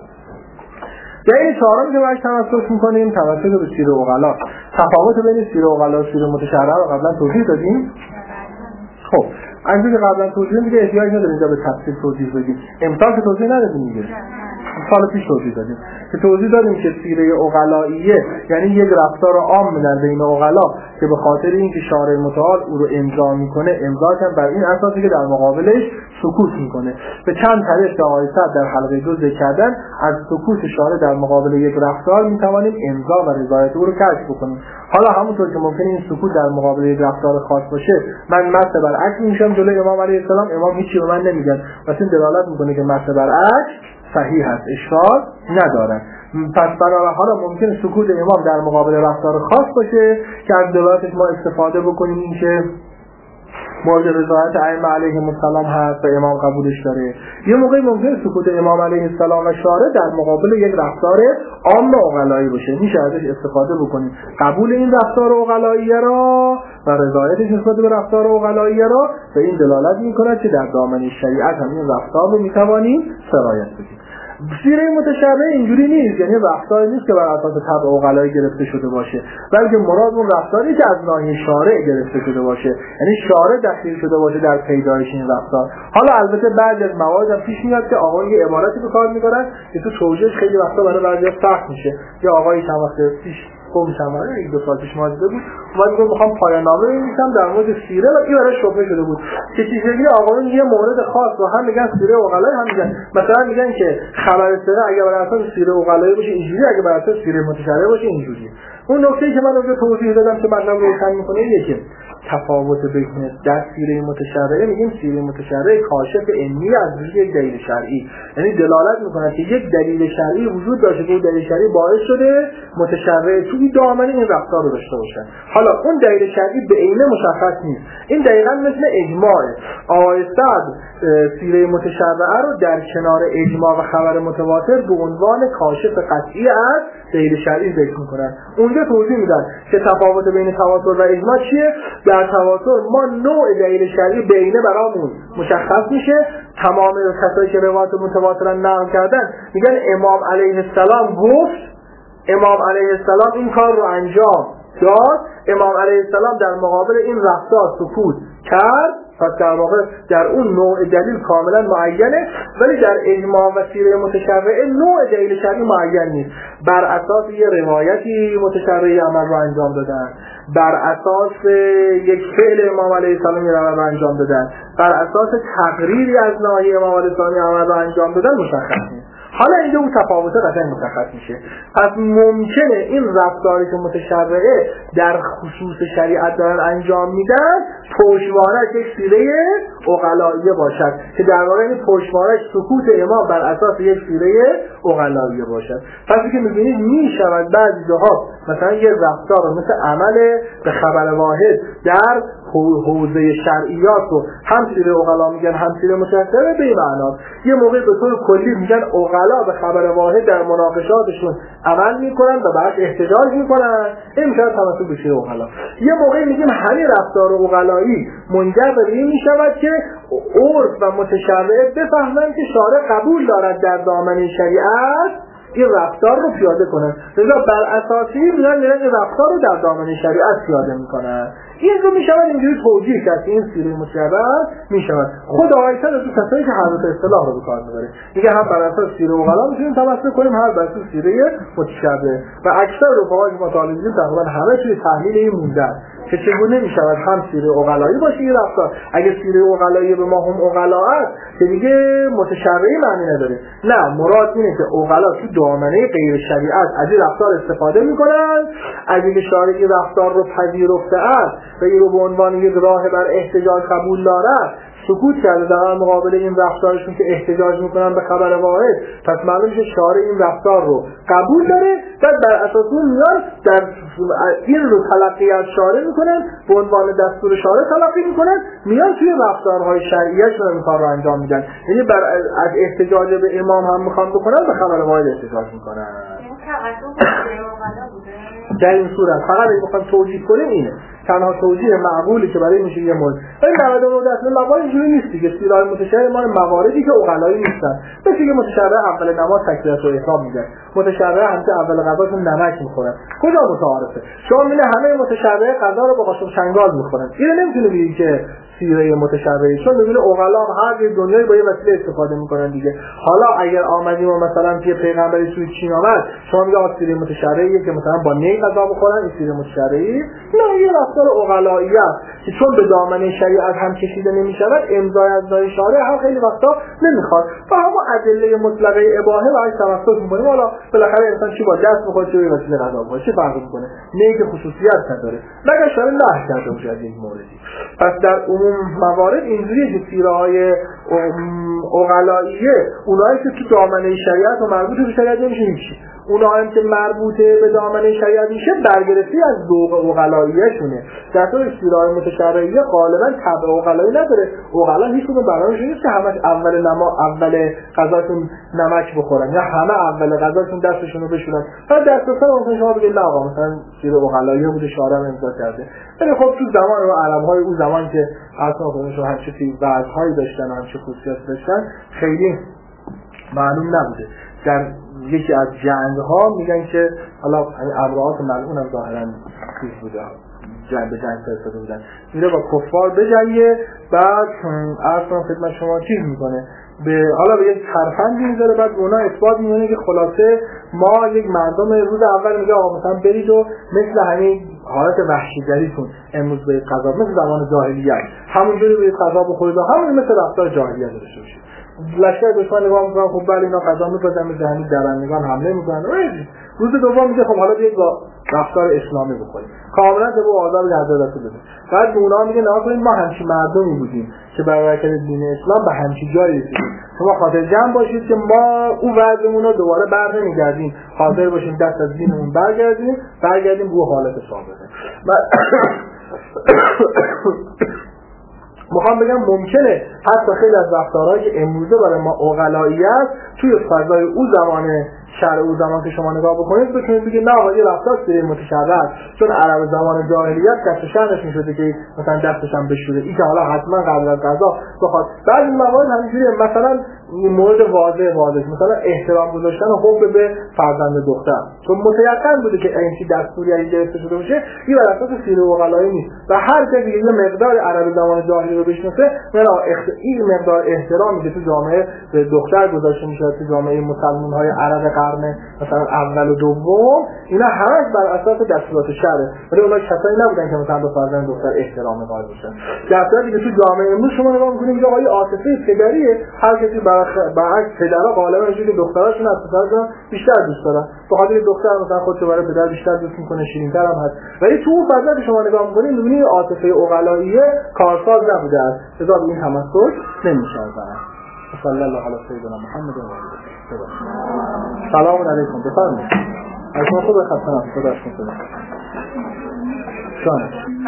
دلیل چهارم که باید تمسک میکنیم تمسک به سیر عقلا. تفاوت بین سیر عقلا و سیر متشرع رو قبلا توضیح دادیم. خب از اینکه قبلا توضیح دیگه احتیاج نداره اینجا به تفصیل توضیح بدیم. امسال که توضیح ندادیم دیگه. سال پیش توضیح دادیم که توضیح دادیم که سیره عقلاییه یعنی یک رفتار عام در بین عقلا که به خاطر اینکه شارع متعال او رو امضا میکنه، امضا کردن بر این اساسی که در مقابلش سکوت میکنه. به چند طریق که آقای صدر در حلقه 2 ذکر کردن از سکوت شارع در مقابل یک رفتار میتوانیم امضا و رضایت او رو کشف بکنیم. حالا همونطور که ممکنه این سکوت در مقابل یک رفتار خاص باشه، من مثل برعکس میشم جلوی امام علیه السلام، امام هیچی به من نمیگن، پس این دلالت میکنه که مثل برعکس صحیح است، اشکال ندارد. پس بنابراین حالا ممکنه سکوت امام در مقابل رفتار خاص باشه که از دلالتش ما استفاده بکنیم این که مورد رضایت ائمه علیهم السلام هست و امام قبولش داره. یه موقعی ممکنه سکوت امام علیه السلام و شارع در مقابل یک رفتار عام عقلایی باشه، میشه ازش استفاده بکنیم. قبول این رفتار عقلایی را و رضایتش نسبت به رفتار عقلایی را به این دلالت می‌کند که در دامن شریعت هم این رفتار رو می‌توانیم سرایت بدیم. سیره متشابه اینجوری نیست، یعنی رفتاری نیست که بر اساس طبع عقلایی گرفته شده باشه، بلکه مراد اون رفتاری که از ناحیه شارع گرفته شده باشه، یعنی شارع دخیل شده باشه در پیدایش این رفتار. حالا البته بعضی از موارد هم پیش میاد که آقای یه عبارتی به کار می‌برن که تو توجیهش خیلی وقتا برای بعضیا سخت میشه. یا آقای چند وقت پیش شماره یک دو سال پیش ما دیده بود اومد گفت میخوام پایان نامه بنویسم در مورد سیره و این برای شبهه شده بود که چیزی آقایون یه مورد خاص رو هم میگن سیره عقلایی هم میگن، مثلا میگن که خبر سره اگه بر اساس سیره عقلایی باشه اینجوری، اگه بر اساس سیره متشرع باشه اینجوریه. اون نکته‌ای که من اونجا توضیح دادم که مطلب رو روشن می‌کنه اینه تفاوت بین در سیره متشرعه میگیم سیره متشرعه کاشف علمی از یک دلیل شرعی، یعنی دلالت میکنه که یک دلیل شرعی وجود داشته که دلیل شرعی باعث شده متشرعه توی دامنه این رفتار رو داشته باشن. حالا اون دلیل شرعی به عینه مشخص نیست، این دقیقاً مثل اجماعه. آقای سعد سیره متشرعه رو در کنار اجماع و خبر متواتر به عنوان کاشف قطعی از دلیل شرعی ذکر میکنن. اونجا توضیح میدن که تفاوت بین تواتر و اجماع چیه. در تواتر ما نوع دلیل شرعی به عینه برامون مشخص میشه. تمام کسایی که روایت متواتر نقل کردن میگن امام علیه السلام گفت، امام علیه السلام این کار رو انجام داد، امام علیه السلام در مقابل این رفتار سکوت کرد. پس در واقع در اون نوع دلیل کاملا معینه، ولی در اجماع و سیره متشرعه نوع دلیل شرعی معین نیست. بر اساس یه روایتی متشرعی عمل رو انجام دادن، بر اساس یک فعل امام علیه السلام عمل رو انجام دادن، بر اساس تقریری از ناحیه امام علیه السلام عمل رو انجام دادن مشخص نیست. حالا اینجا اون تفاوت قشنگ مشخص میشه. پس ممکنه این رفتاری که متشرعه در خصوص شریعت دارن انجام میدن پشتوانه‌اش یک سیره عقلائیه باشد که در واقع این پشتوانه‌اش سکوت امام بر اساس یک سیره عقلائیه باشد. پس که میبینید میشود بعضی جاها مثلا یه رفتار مثل عمل به خبر واحد در حوزه شرعیات رو هم سیره عقلا میگن هم سیره متشرعه به این معنا. یه موقع به طور کلی میگن عقلا به خبر واحد در مناقشاتشون عمل میکنن و بعد احتجاج میکنن، این میشه توسط به سیره عقلا. یه موقع میگیم همین رفتار عقلایی منجر به این میشود که عرف و متشرعه بفهمن که شارع قبول دارد در دامنه شریعت این رفتار رو پیاده کنن، لذا بر اساسی میرن این رفتار رو در دامنه شریعت پیاده میکنن. این رو میشود اینجوری توجیه کرد که این سیره متشرعه میشود. خود آقای سعد از اون کسایی که حضرت اصطلاح رو به کار میبره میگه هم بر اساس سیره عقلا میتونیم تمسک کنیم، هم بر اساس سیره متشرعه. و اکثر رفقای که مطالعه می‌کنیم تقریبا همه توی تحلیل این موندن که چگونه میشود هم سیره عقلایی باشه این رفتار. اگه سیره عقلایی به ما هم عقلا است که دیگه متشرعی معنی نداره. نه، مراد اینه که عقلا تو دامنه غیر شریعت از این رفتار استفاده میکنن، از اینکه شارع این رفتار رو پذیرفته است و این رو به عنوان یک راه بر احتجاج قبول دارد سکوت کرده در مقابل این رفتارشون که احتجاج میکنن به خبر واحد. پس معلوم میشه شارع این رفتار رو قبول داره، بعد بر اساس اون میان در این رو تلقی از شارع میکنن، به عنوان دستور شارع تلقی میکنن، میان توی رفتارهای شرعیه‌شون این کار رو انجام میدن. یعنی از احتجاج به امام هم میخوان بکنن، به خبر واحد احتجاج میکنن. در این صورت فقط اگه بخوام توجیه کنیم اینه تنها توجیه معقولی که برای میشه یه مورد. ولی 99% موارد اینجوری نیست دیگه. سیره متشرعه مال مواردی که عقلایی نیستن. مثل که متشرعه اول نماز تکبیرات و احرام میگن، متشرعه همچه اول غذاشون نمک میخورن. کجا متعارفه؟ شما میبینید همه متشرعه غذا رو با قاشق چنگال میخورن. اینو نمیتونه بگی که سیره متشرعه، چون میبینید عقلا هر یه دنیایی با یه وسیله استفاده میکنن دیگه. حالا اگر آمدیم و مثلا که پیغمبری توی چین آمد شما میگه سیره متشرعه که مثلا با نی غذا بخورن، این سیره متشرعه نه، یه رفتار عقلایی است که چون به دامنه شریعت هم کشیده نمیشود امضای از نای شارع هم خیلی وقتا نمیخواد و همون ادله مطلقه اباحه و عکس تمسک میکنیم. حالا بالاخره انسان چی با دست بخوره چه وسیله غذا بخوره چه فرقی میکنه؟ نه که خصوصیت نداره مگر شارع نهی کرده باشه از این موردی. پس در عموم موارد اینجوریه که سیره‌های عقلاییه اونایی که تو دامنه شریعت و مربوط به شریعت نمیشه هیچی، اونایی که مربوطه به دامنه شریعت میشه برگرفتی از ذوق عقلاییشونه. در طور سیره‌های متشرعیه غالبا طبع عقلایی نداره. عقلا هیچ کدوم برنامه‌شون نیست که همش اول غذاشون نمک بخورن یا همه اول غذاشون دستشون رو بشورن. بعد دسترسا ممکن شما بگید نه آقا مثلا سیره عقلایی بوده شارع امضا کرده. ولی خب تو زمان و عرب‌های اون زمان که اصلا خودشون هر چیزی وضع‌هایی داشتن، هر چه خصوصیات داشتن خیلی معلوم نبوده. در یکی از جنگ‌ها میگن که حالا ابراهات ملعون هم ظاهراً چیز بوده، جنگ فرستاده بودن، میره با کفار بجنگه، بعد اصلا خدمت شما چیز میکنه حالا به یک ترفندی میذاره، بعد اونا اثبات میکنه که خلاصه ما یک مردم روز اول میگه آقا مثلا برید و مثل همین حالت وحشیگریتون امروز به قضا مثل زمان جاهلیت همونجوری به قضا بخورید و همون مثل رفتار جاهلیت داشته باشید. لشکر دشمن نگاه میکنن خب بله اینا قضا میپزن، مثل همین درندگان حمله میکنن. روز دوم میگه خب حالا بیاید با رفتار اسلامی بکنید، کاملا به آداب جزادتون بده. بعد به اونها میگه نه کنید ما همچین مردمی بودیم که برای برکت دین اسلام به همچین جایی رسیدیم، شما خاطر جمع باشید که ما اون وضعمون رو دوباره برنمیگردیم، حاضر باشیم دست از دینمون برگردیم به حالت سابقه. میخوام بگم ممکنه حتی خیلی از رفتارهایی که امروزه برای ما عقلایی است توی فضای اون زمان شرع اون زمان که شما نگاه بکنید بتونید بگید نه آقا یه رفتار سری متشرع، چون عرب زمان جاهلیت کسب شأنش میشده که مثلا دستش هم بشوره، این که حالا حتما قبل از قضا بخواد. بعضی موارد همینجوریه، مثلا مورد واضح مثلا احترام گذاشتن و حب به فرزند دختر، چون متيقن بوده که این دستوری اگه گرفته شده باشه این بر اساس سیر و عقلایی نیست و هر کسی که یه مقدار عرب زمان جاهلی رو بشناسه این مقدار احترامی که تو جامعه به دختر گذاشته میشه تو جامعه مسلمان‌های عرب قرن مثلا اول و دوم، اینا همش بر اساس دستورات شرع، ولی اونها کسایی نبودن که مثلا به فرزند دختر احترام قائل باشن. در صورتی که تو جامعه امروز شما نگاه می‌کنید که آقای عاطفه پدریه، هر کسی برعکس پدرها غالبا اینجوری دختراشون از پسرشون بیشتر دوست دارن، به خاطر دختر مثلا خودش برای پدر بیشتر دوست میکنه، شیرین‌تر هم هست، ولی تو اون فضا که شما نگاه می‌کنید می‌بینید عاطفه عقلاییه کارساز نبوده است، لذا به این تمسک نمی‌شه. صلی الله علی سیدنا محمد و آله. سلام علیکم، بفرمایید. از ما خود خسته نباشید، خداحافظ. جان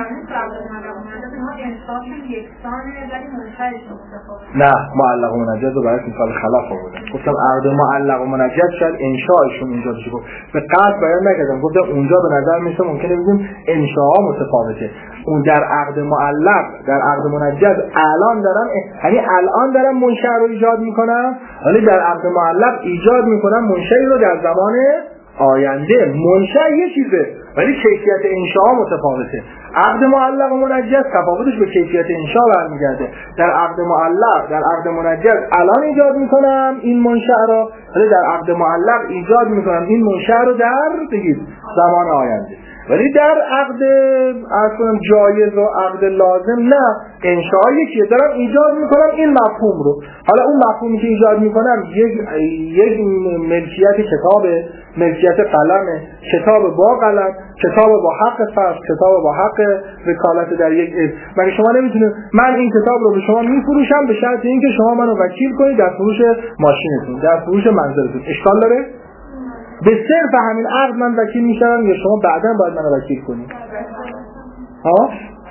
نه معلق و منجز رو برای مثال خلاف آوردن، گفتم عقد معلق و منجز شاید انشاءشون اینجا بشه، گفت به قطع بیان نکردم، گفتم اونجا به نظر میسه ممکنه بگیم انشاء متفاوته، اون در عقد معلق در عقد منجز الان دارم منشأ رو ایجاد میکنم، ولی در عقد معلق ایجاد میکنم منشأ رو در زمان آینده. منشأ یه چیزه ولی کیفیت انشاء متفاوته. عقد معلق و منجز تفاوتش به کیفیت انشاء برمیگرده. در عقد معلق در عقد منجز الان ایجاد میکنم این منشأ رو، ولی در عقد معلق ایجاد میکنم این منشأ رو در زمان آینده. ولی در عقد اصلا جایز و عقد لازم نه، انشاء یکیه، دارم ایجاد میکنم این مفهوم رو. حالا اون مفهومی که ایجاد میکنم یک ملکیت کتابه، ملکیت قلمه، کتاب با قلم، کتاب با حق فرض، کتاب با حق وکالت در یک اسم. مگه شما نمیتونید من این کتاب رو به شما میفروشم به شرط اینکه شما منو وکیل کنید در فروش ماشینتون، در فروش منزلتون، اشکال داره؟ به صرف همین عقد من وکیل میشم یا شما بعداً باید منو وکیل کنید؟ ها؟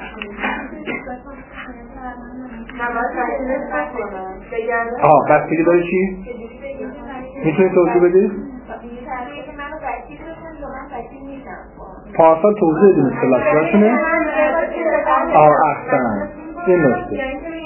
بستگی داره چی؟ میتونید توضیح بدید؟ پارسال توضیح دید مثل احسن این نسته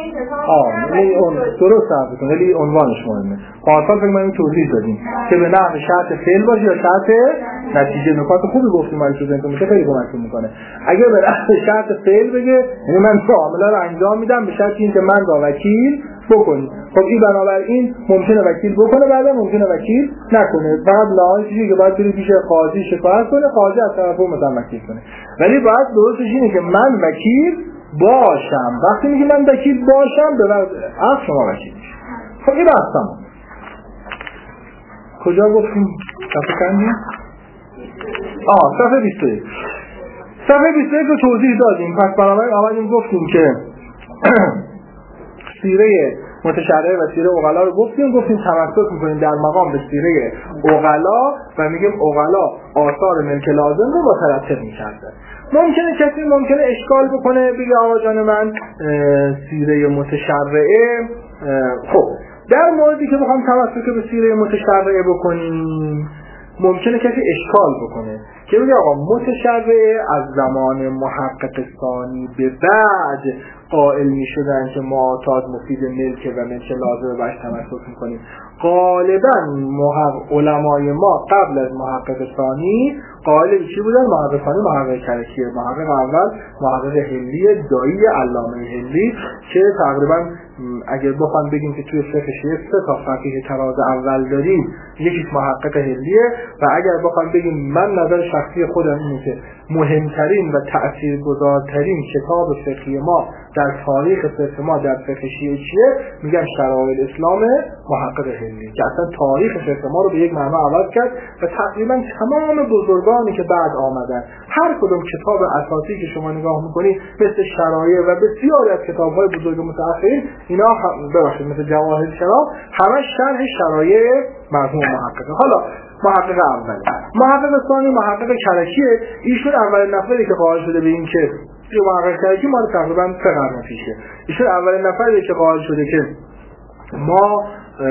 درست حرف بکن، ولی عنوانش مهمه. پارسال فکر من توضیح دادیم که به نحو شرط فعل باشه یا شرط نتیجه. نکات خوبی گفتیم ولی تو ذهنتون میشه خیلی کمک میکنه. اگه به نحو شرط فعل بگه یعنی من معامله رو انجام میدم به شرط اینکه من با وکیل بکنی. خب این بنابراین ممکنه وکیل بکنه، بعدا ممکنه وکیل نکنه. بعد لازم چیزی که باید بری پیش قاضی شکایت کنه، قاضی از طرف اون مثلا وکیل کنه. ولی باید درستش اینه که من وکیل باشم. وقتی میگه من وکیل باشم به وقت شما وکیل میشه. خب این بحثم کجا گفتیم؟ صفحه کندیم؟ صفحه 21. صفحه 21 رو توضیح دادیم. پس بنابراین آمدیم گفتیم که سیره متشرع و سیره عقلا رو گفتیم تمسک میکنیم در مقام به سیره عقلا و میگیم عقلا آثار ملک لازم رو با ترتب میکرده. ممکنه اشکال بکنه بگه آقا جان من سیره متشرعه. خب در موردی که بخوام تمسک به سیره متشرعه بکنیم ممکنه کسی اشکال بکنه که بگه آقا متشرعه از زمان محقق ثانی به بعد قائل می شدن که معتاد مفید ملک و ملک لازم بهش تمسک میکنیم. غالبا علمای ما قبل از محقق ثانی قائل چی بودن؟ محقق ثانی محقق کرکیه، محقق اول محقق هلی دایی علامه هلی که تقریبا اگر بخوام بگیم که توی فقه شیعه 3 تا فقیه تراز اول داریم، یکیش محقق هلیه و اگر بخوام بگیم من نظر شخصی خودم اینه که مهمترین و تأثیرگذارترین کتاب فقهی ما در تاریخ فقه ما در فقه شیعه چیه؟ میگن شرایع الاسلام محقق هلی که اصلا تاریخ فقه ما رو به یک معنا عوض کرد و تقریبا تمام بزرگان بزرگانی که بعد آمدن. هر کدوم کتاب اساسی که شما نگاه میکنید مثل شرایع و بسیاری از کتاب‌های بزرگ متأخرین اینا ببخشید مثل جواهر شراب همه شرح شرایع مرحوم محقق. حالا محقق اولی، محقق ثانی محقق کرکیه. ایشون اولین نفری که قائل شده به این که محقق کرکی مال تقریبا 3 قرن پیشه. ایشون اولین نفری که قائل شده که ما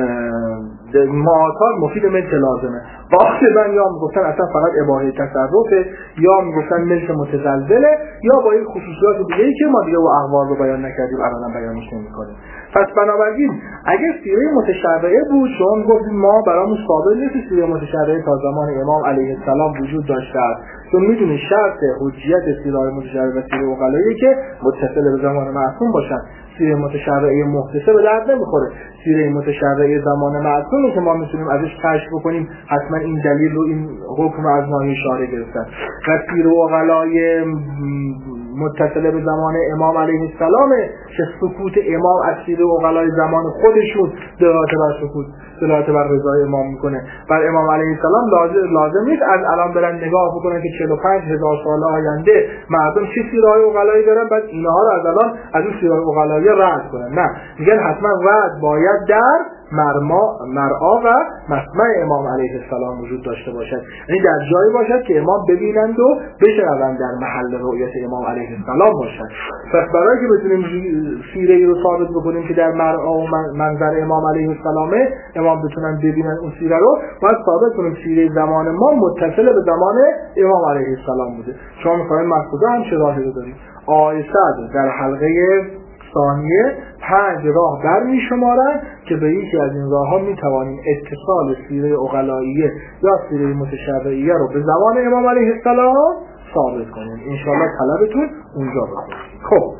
معاطات مفید ملک لازمه. غالبا یا میگفتن اصلا فقط اباحه تصرفه یا میگفتن ملک متزلزله یا با این خصوصیات دیگه‌ای که ما دیگه و احوال رو بیان نکردیم الان بیانش نمی‌کنیم. پس بنابراین اگه سیره متشرعه بود شما گفتید ما برامون ثابت نیست سیره متشرعه تا زمان امام علیه السلام وجود داشته است، چون میدونید شرط حجیت سیره متشرعه و سیره عقلایی که متصل به زمان معصوم باشن. سیره متشرعه محدثه به درد نمیخوره. سیره متشرعه زمان معصومه که ما میتونیم ازش کشف بکنیم حتما این دلیل رو این حکم از ناحیه شارع گرفتن. و سیره عقلای متصل به زمان امام علیه السلام که سکوت امام از سیره عقلای زمان خودشون دلالت بر سکوت دلالت بر رضای امام میکنه. بر امام علیه السلام لازم نیست از الان برن نگاه بکنن که 45,000 سال آینده مردم چه سیره عقلایی دارن بعد اینها رو از الان از اون سیره عقلایی رد کنن. نه، میگن حتما رد باید در مرعا و مسمع امام علیه السلام وجود داشته باشد، یعنی در جایی باشد که امام ببینند و بشنوند، در محل رؤیت امام علیه السلام باشد. پس برای که بتونیم سیره ای رو ثابت بکنیم که در مرعا و منظر امام علیه السلامه امام بتونن ببینن اون سیره رو، باید ثابت کنیم سیره زمان ما متصل به زمان امام علیه السلام بوده. شما می‌خواید مسعوده هم چه راهی رو دارید؟ آیه صد در حلقه ثانیه 5 راه برمی شمارن که به یکی از این راه ها می توانیم اتصال سیره عقلائیه یا سیره متشرعیه رو به زمان امام علیه السلام ثابت کنیم. انشاءالله طلبتون اونجا بخونید. خب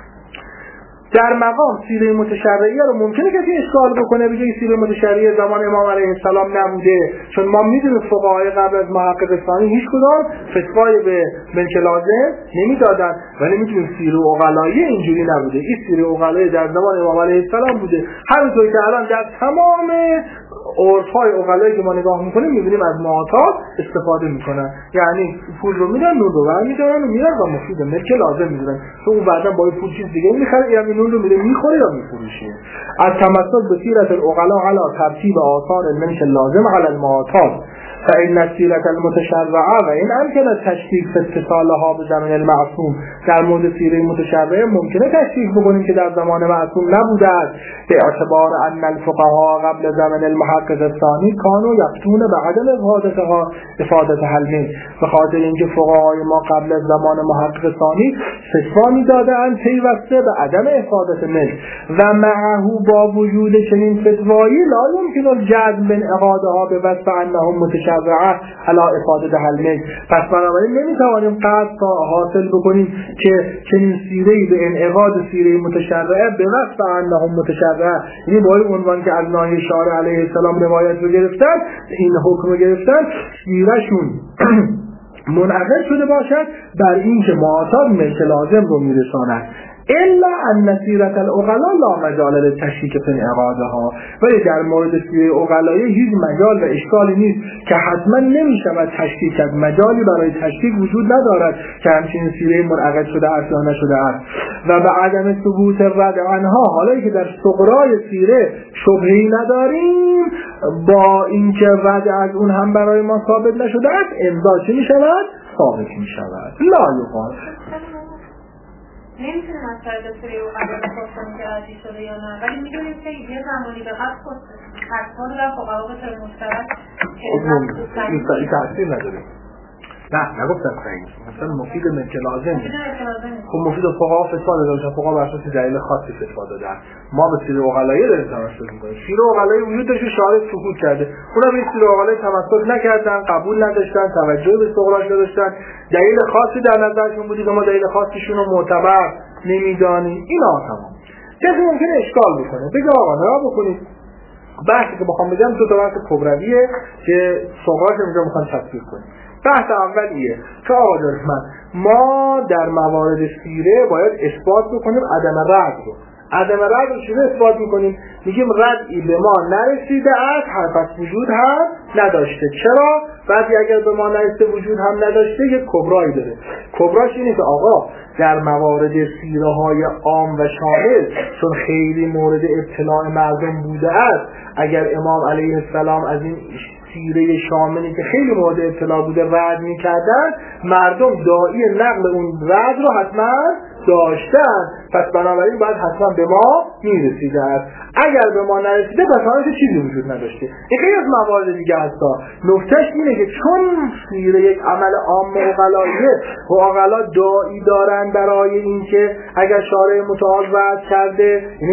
در مقام سیره متشرعیه رو ممکنه کسی اشکال بکنه بگه سیره متشرعیه زمان امام علیه السلام نبوده، چون ما میدونیم فقهای قبل از محقق ثانی هیچ کدام فتوای به ملک لازم نمیدادن، ولی میدونیم سیره عقلائیه اینجوری نبوده. این سیره عقلائیه در زمان امام علیه السلام بوده. همونطور که الان در تمام عرفای عقلایی که ما نگاه میکنیم میبینیم از معاطات استفاده میکنن، یعنی پول رو میدن نون رو برمیدارن و میرن و مفید ملک لازم میدونن، چون اون بعدا با این پول چیز دیگه میخره یا نون رو میره میخوره یا میفروشه. از تمسک به سیرت العقلا علی ترتیب آثار الملک لازم علی المعاطات فإن السیرة المتشرعه و این امکن تشکیک فی اتصالها به زمان المعصوم. در مورد سیره متشرعه ممکنه تشکیک بکنیم که در زمان معصوم نبوده است، به اعتبار ان الفقهاء قبل زمان المحقق الثانی کانوا یفتون بعدم افادتها افادت حلمه. به خاطر اینکه فقهای ما قبل از زمان محقق ثانی فتوا میدادند پیوسته به عدم افادت ملک و معه با وجود چنین فتوایی لا یمکن الجزم من اعادها به وصف انهم متشرعه علی افادت حلمه. پس بنابراین نمیتوانیم قطع حاصل بکنیم که چنین سیره‌ای به انعقاد سیره متشرعه به وصف انهم متشرعه، یعنی با این عنوان که از ناحیه شارع علیه السلام روایت رو گرفتن این حکم رو گرفتن سیره‌شون منعقد شده باشد بر این که معاطات ملک لازم رو میرساند. الا ان سیرت العقلا لا مجال للتشکیک فی انعقادها. ولی در مورد سیره عقلایی هیچ مجال و اشکالی نیست که حتما نمیشود تشکیک کرد، مجالی برای تشکیک وجود ندارد که همچنین سیره منعقد شده است یا نشده است. و به عدم ثبوت رد عنها، حالا که در صغرای سیره شبهه‌ای نداریم با اینکه رد از اون هم برای ما ثابت نشده است، امضا چه میشود؟ ثابت میشود. لا یقال نمیتونیم از طریق سیره عقلا بپرسیم که عادی شده یا نه، ولی میدونیم که یه زمانی به قصد خطمان و فقها به طور مشترک این تأثیر نداره. نه نگفتم صحیح، مثلا مفید ملک لازم. خب مفید فقها فتوا دادن، فقها بر اساس دلیل خاصی فتوا دادن. ما به سیره عقلایی داریم تمسک می‌کنیم. سیره عقلایی وجود داشته، شارع سکوت کرده. اونا به سیره عقلایی تمسک نکردن، قبول نداشتن، توجه به صغراش نداشتن. دلیل خاصی در نظرشون بود که ما دلیل خاصشون رو معتبر نمی‌دانیم. اینا تمام. کسی ممکنه اشکال بکنه. بگه آقا نگاه بکنید. بحثی که بخوام بگم دو تا بحث کبرویه که صغراش اینجا می‌خوام تفسیر کنیم. بحث اولیه که آقا ما در موارد سیره باید اثبات بکنیم عدم رد رو. عدم رد رو چیزی اثبات میکنیم؟ میگیم ردی به ما نرسیده است، پس وجود هم نداشته. چرا؟ بعدی اگر به ما نرسیده وجود هم نداشته یک کبرایی داره. کبراش اینه که آقا در موارد سیره های عام و شامل چون خیلی مورد ابتلاع مردم بوده است، اگر امام علیه السلام از این سیره شاملی که خیلی مورد ابتلاع بوده رد میکردن، مردم داعی نقل اون رد رو حتما داشتن، پس بنابراین باید حتما به ما میرسیده است. اگر به ما نرسیده پس همه چیزی وجود نداشته. این خیلی از موارد دیگه هستا. نکتهش اینه که چون سیره یک عمل عام عقلاییه و عقلا داعی دارن برای اینکه اگر شارع متعال رد کرده، یعنی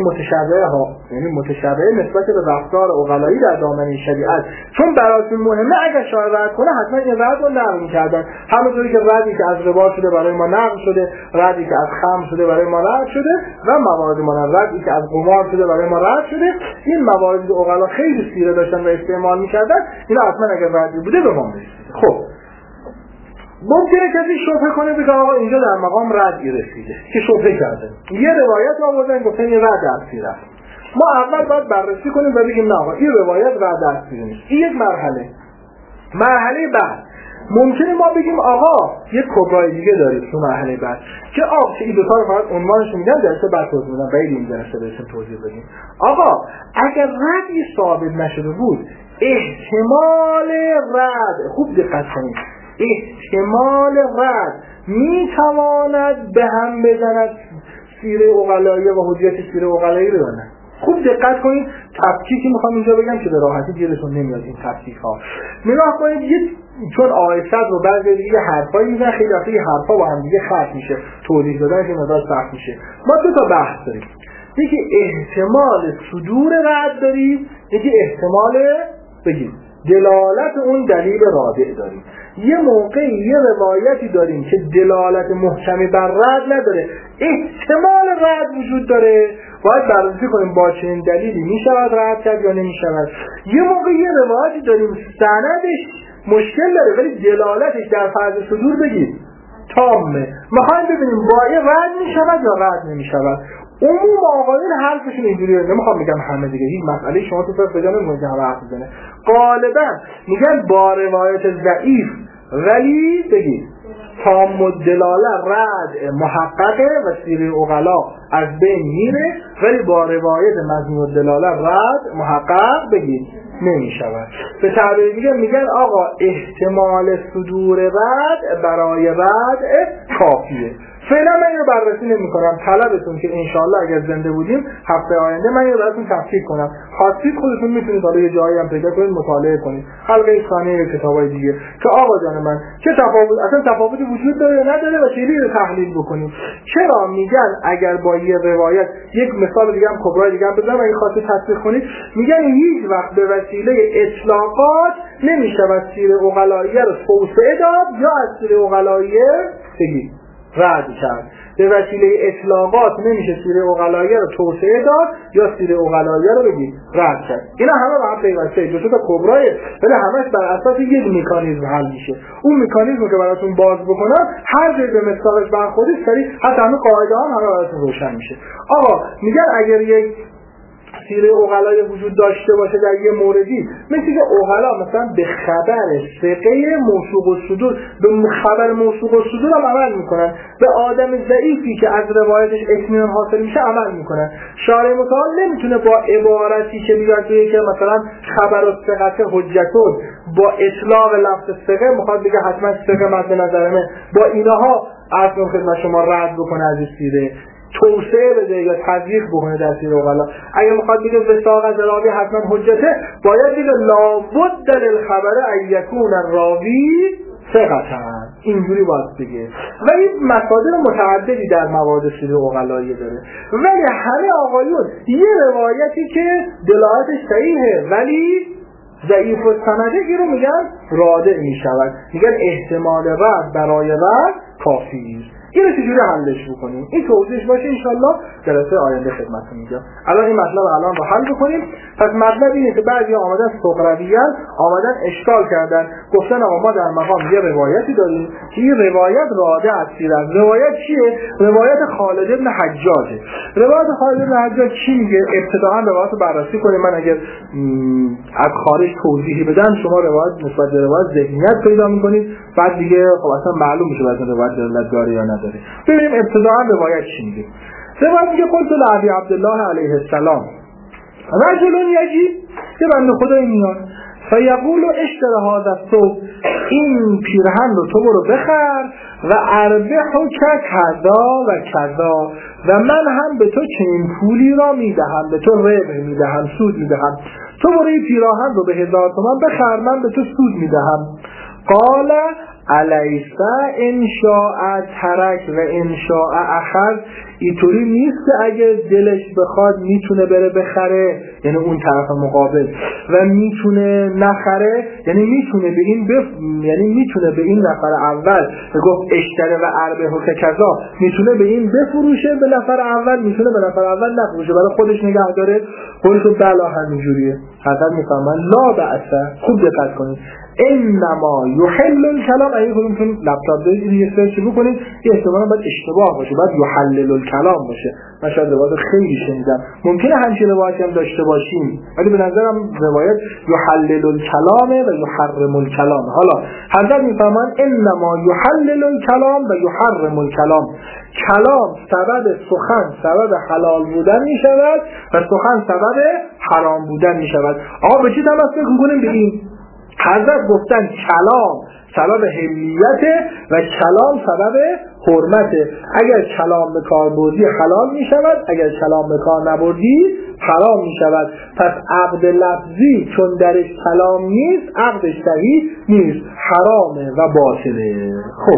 متشابه نسبت به رفتار عقلایی در دامنه شریعت، چون براشون مهمه اگر شارع رد کنه حتما این رد رو نقل می‌کردن. همونطوری که ردی که از ربا شده برای ما نقل شده، ردی که از خمر شده برای ما رد شده و موارد ردی که از قمار شده برای ما رد شده. این مواردی که عقلا خیلی سیره داشتن و استعمال می‌کردن، اینا حتما اگر ردی بوده به ما می‌رسید. خب ممکنه کسی شبهه کنه بگه آقا اینجا در مقام ردی رسیده که شبهه کرده. یه روایت آوردن گفتن این رد از سیره است. ما اول باید بررسی کنیم و بگیم نه آقا این روایت رد از سیره نیست. این یک مرحله بعد ممکنه ما بگیم آقا یک کبرای دیگه داریم تو مرحله بعد که آقا این دو تا رو فقط عنوانش میگم درسته بعد توضیح میدم بعد این درسته بهشون توضیح بدیم. آقا اگر ردی ثابت نشده بود، احتمال رد، خوب دقت کنید، احتمال رد میتواند به هم بزند سیره عقلاییه و حجیت سیره عقلایی رو نه. خوب دقت کنید، تفکیکی میخوام اینجا بگم که به راحتی گیرتون نمیاد این تفکیک ها. نگاه کنید، چون آیه رو بعضی دیگه حرفایی میزنن، خیلی وقتا این حرفا با هم دیگه خط میشه، توضیح دادنش مقدار سخت میشه. ما دو تا بحث داریم، یکی احتمال صدور رد داریم، یکی احتمال بگیم دلالت اون دلیل رادع داریم. یه موقعی یه روایتی داریم که دلالت محکمی بر رد نداره، احتمال رد وجود داره، باید بررسی کنیم با چنین دلیلی میشود رد کرد یا نمیشود. یه موقعی یه روایتی داریم سندش مشکل داره ولی دلالتش در فرض صدور بگید تامه، میخوایم ببینیم با این رد میشود یا رد نمیشود. عموم آقایون حرفشون اینجوریه، نمیخوام بگم همه دیگه، هیچ مسئله شما تو فقه بجانب ممکنه همه حرف بزنه، غالبا میگن با روایت ضعیف ولی بگید تام الدلاله رد محققه و سیره عقلا از بین میره، ولی با روایت مضمون الدلاله رد محقق بگید نمیشود. به تعبیر دیگه میگن آقا احتمال صدور رد برای رد کافیه. فعلا من اینو بررسی نمی‌کنم، طلبتون که انشالله اگر زنده بودیم هفته آینده من اینو براتون تفصیل کنم. خواستید خودتون میتونید حالا یه جایی هم پیدا کنید مطالعه کنید، حلقه ثانیه کتابای دیگه که آقا جان من چه تفاوتی وجود داره یا نداره و چجوری رو تحلیل بکنیم. چرا میگن اگر با یه روایت، یک مثال دیگه هم کبرای دیگه هم بزنم اگه خواستید تصدیق کنید، میگن هیچ وقت به وسیله اطلاقات نمیشه سیره عقلاییه رو توسعه داد یا از سیره عقلاییه بگید رد کرد. به وسیله اطلاقات نمیشه سیره عقلاییه رو توسعه داد یا سیره عقلاییه رو بگید رد کرد. اینا همه با هم پیوسته، دو تا کبرایه ولی همش بر اساس یک مکانیزم حل میشه. اون مکانیزمی که براتون باز بکنم هر جای به مثالش برخوردید سریع حتی همه قاعده هم همه براتون روشن میشه. آقا میگن اگر یک سیره عقلای وجود داشته باشه در یه موردی، مثل که عقلا مثلا به خبر ثقه موثوق الصدور، به خبر موثوق الصدور هم عمل میکنن، به آدم ضعیفی که از روایتش اطمینان حاصل میشه عمل میکنن. شارع متعال نمیتونه با عبارتی که میاد که مثلا خبر الثقه حجتون با اطلاق لفظ ثقه میخواد بگه حتما ثقه مد نظرمه، با اینها اصلا خدمت شما رد بکنه از سیره، توسعه بده یا تضییق بکنه در سیره عقلا. اگر میخواد بگه وثاق از راوی حتما حجته، باید بگه لابد للخبر ان یکون الراوی ثقةً، اینجوری باید بگه. و این مصادر متعددی در مواد سیره عقلایی داره، ولی همه آقایون یه روایتی که دلالتش صحیحه ولی ضعیف السنده رو میگن رادع میشود، میگن احتمال رد برای رد کافی است. اینو چجوری حلش بکنیم؟ این توضیحش باشه انشالله جلسه آینده خدمتتون میگم. الان این مطلب الان رو حل بکنیم. پس مطلب اینه که بعضی آمدن سغراویان آمدن اشکال کردن، گفتن آقا ما در مقام یه روایتی داریم که این روایت راده از سیرت. روایت چیه؟ روایت خالد بن حجاجه. روایت خالد بن حجاج چی میگه؟ ابتداء روایت رو بررسی کنیم. من اگر از خارج توضیحی بدم شما روایت نسبت به روایت ذهنیت پیدا میکنید، بعد دیگه خب اصلا معلوم میشه بعد روایت دلالت داره یا نداره. ببینیم ابتداء روایت چی میگه. روایت میگه قلت لعبی عبدالله علیه السلام رجل یجی، یه بنده خدایی میاد فیقول اشتر هذا الثوب، این پیرهن رو تو برو بخر و اربحو که کذا و کذا، و من هم به تو چنین پولی را میدهم، به تو ربح میدهم، سود میدهم. تو برو این پیراهن رو به 1000 تومان بخر، من به تو سود میدهم. قال الیس ان شاء ترک و ان شاء اخذ، اینطوری نیست که اگه دلش بخواد میتونه بره بخره، یعنی اون طرف مقابل، و میتونه نخره، یعنی میتونه به این یعنی میتونه به این نفر اول گفت اشتره و اربه و کذا، میتونه به این بفروشه به نفر اول، میتونه به نفر اول نفروشه برای خودش نگه داره. خودشو بلا همینجوریه. حضرت میفهمن لا بأسه. خوب دقت کنید. انما یحل الکلام، اگه خودتون لپتاپ دارید یه سرچ بکنید، یه احتمالاً باید اشتباه باشه، باید یحلل الکلام باشه. من شاید روایت خیلی شنیدم، ممکنه همچین روایتی هم داشته باشیم، ولی به نظرم روایت یحلل الکلام و یحرم الکلام. حالا حضرت میفهمن انما یحلل الکلام و یحرم الکلام. کلام سبب سخن سبب حلال بودن می شود و سخن سبب حرام بودن می شود. آقا به چی تمسک میکنیم؟ به این حضرت گفتن کلام سبب حلیته و کلام سبب حرمته. اگر کلام به کار بردی حلال می شود، اگر کلام به کار نبردی حرام می شود. پس عقد لفظی چون درش کلام نیست عقدش صحیح نیست، حرامه و باطله. خب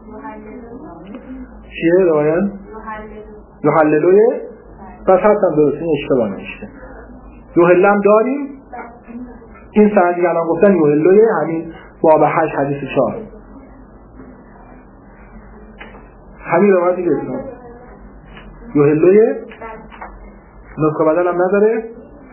چیه روایت؟ یحللوه؟ پس هستم درست، این اشتباه نمیشه. یحلم داریم، این سند دیگه الان گفتن یحلوه، همین باب 8 حدیث 4 همین روایت دیگه اسم یحلوه نسخه بدل هم نداره.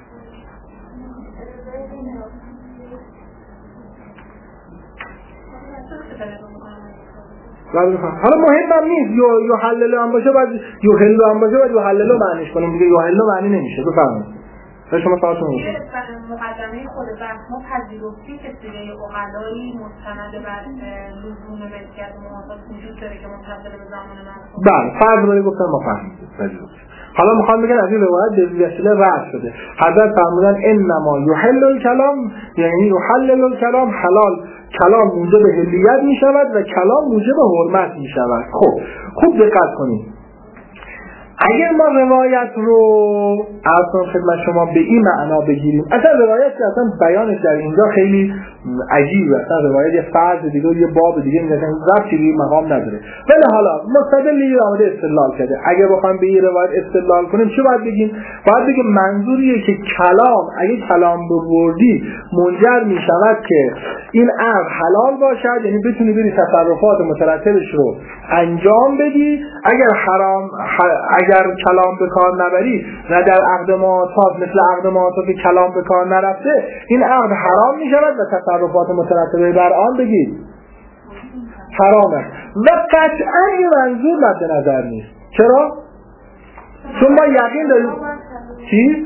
حالا مهم هم نیست، یحللو هم باشه باید یحلو هم باشه باید یحللو معنیش کنیم دیگه، یحلو معنی نمیشه. بفرمایید شما سوالتون رو مقدمه خود بحث ما پذیرفتی که سیره اقلایی مستند بر لزوم ملکیت محافظ وجود داره که منتظر به زمان مرسوم. بله فرض رو گفتن ما فهمیدیم. حالا میخوام بگن از این روایت به رد شده. حضرت فرمودن انما یحل الکلام، یعنی یحلل الکلام، حلال کلام موجب حلیت می شود و کلام موجب حرمت می شود. خب خوب دقت کنید. اگر ما روایت رو اصلا خدمت شما به این معنا بگیریم، اصلا روایت که اصلا بیانش در اینجا خیلی عجیبه، اصلا روایت یه فرض دیگه یه باب دیگه میگه ربطی به این مقام نداره، ولی حالا مستدلی آمده استدلال کرده. اگر بخوایم به این روایت استدلال کنیم چه باید بگیم؟ باید بگیم منظوریه که کلام اگه کلام بردی منجر می شود که این امر حلال باشد، یعنی بتونی بری تصرفات مترتبش رو انجام بدی. اگر کلام به کار نبری و در عقد معاطات مثل عقد معاطات که کلام به کار نرفته، این عقد حرام می شود و تصرفات مترتبه بر آن بگید حرامه. و قطعا این منظور مد نظر نیست. چرا؟ چون ما یقین داریم. چی؟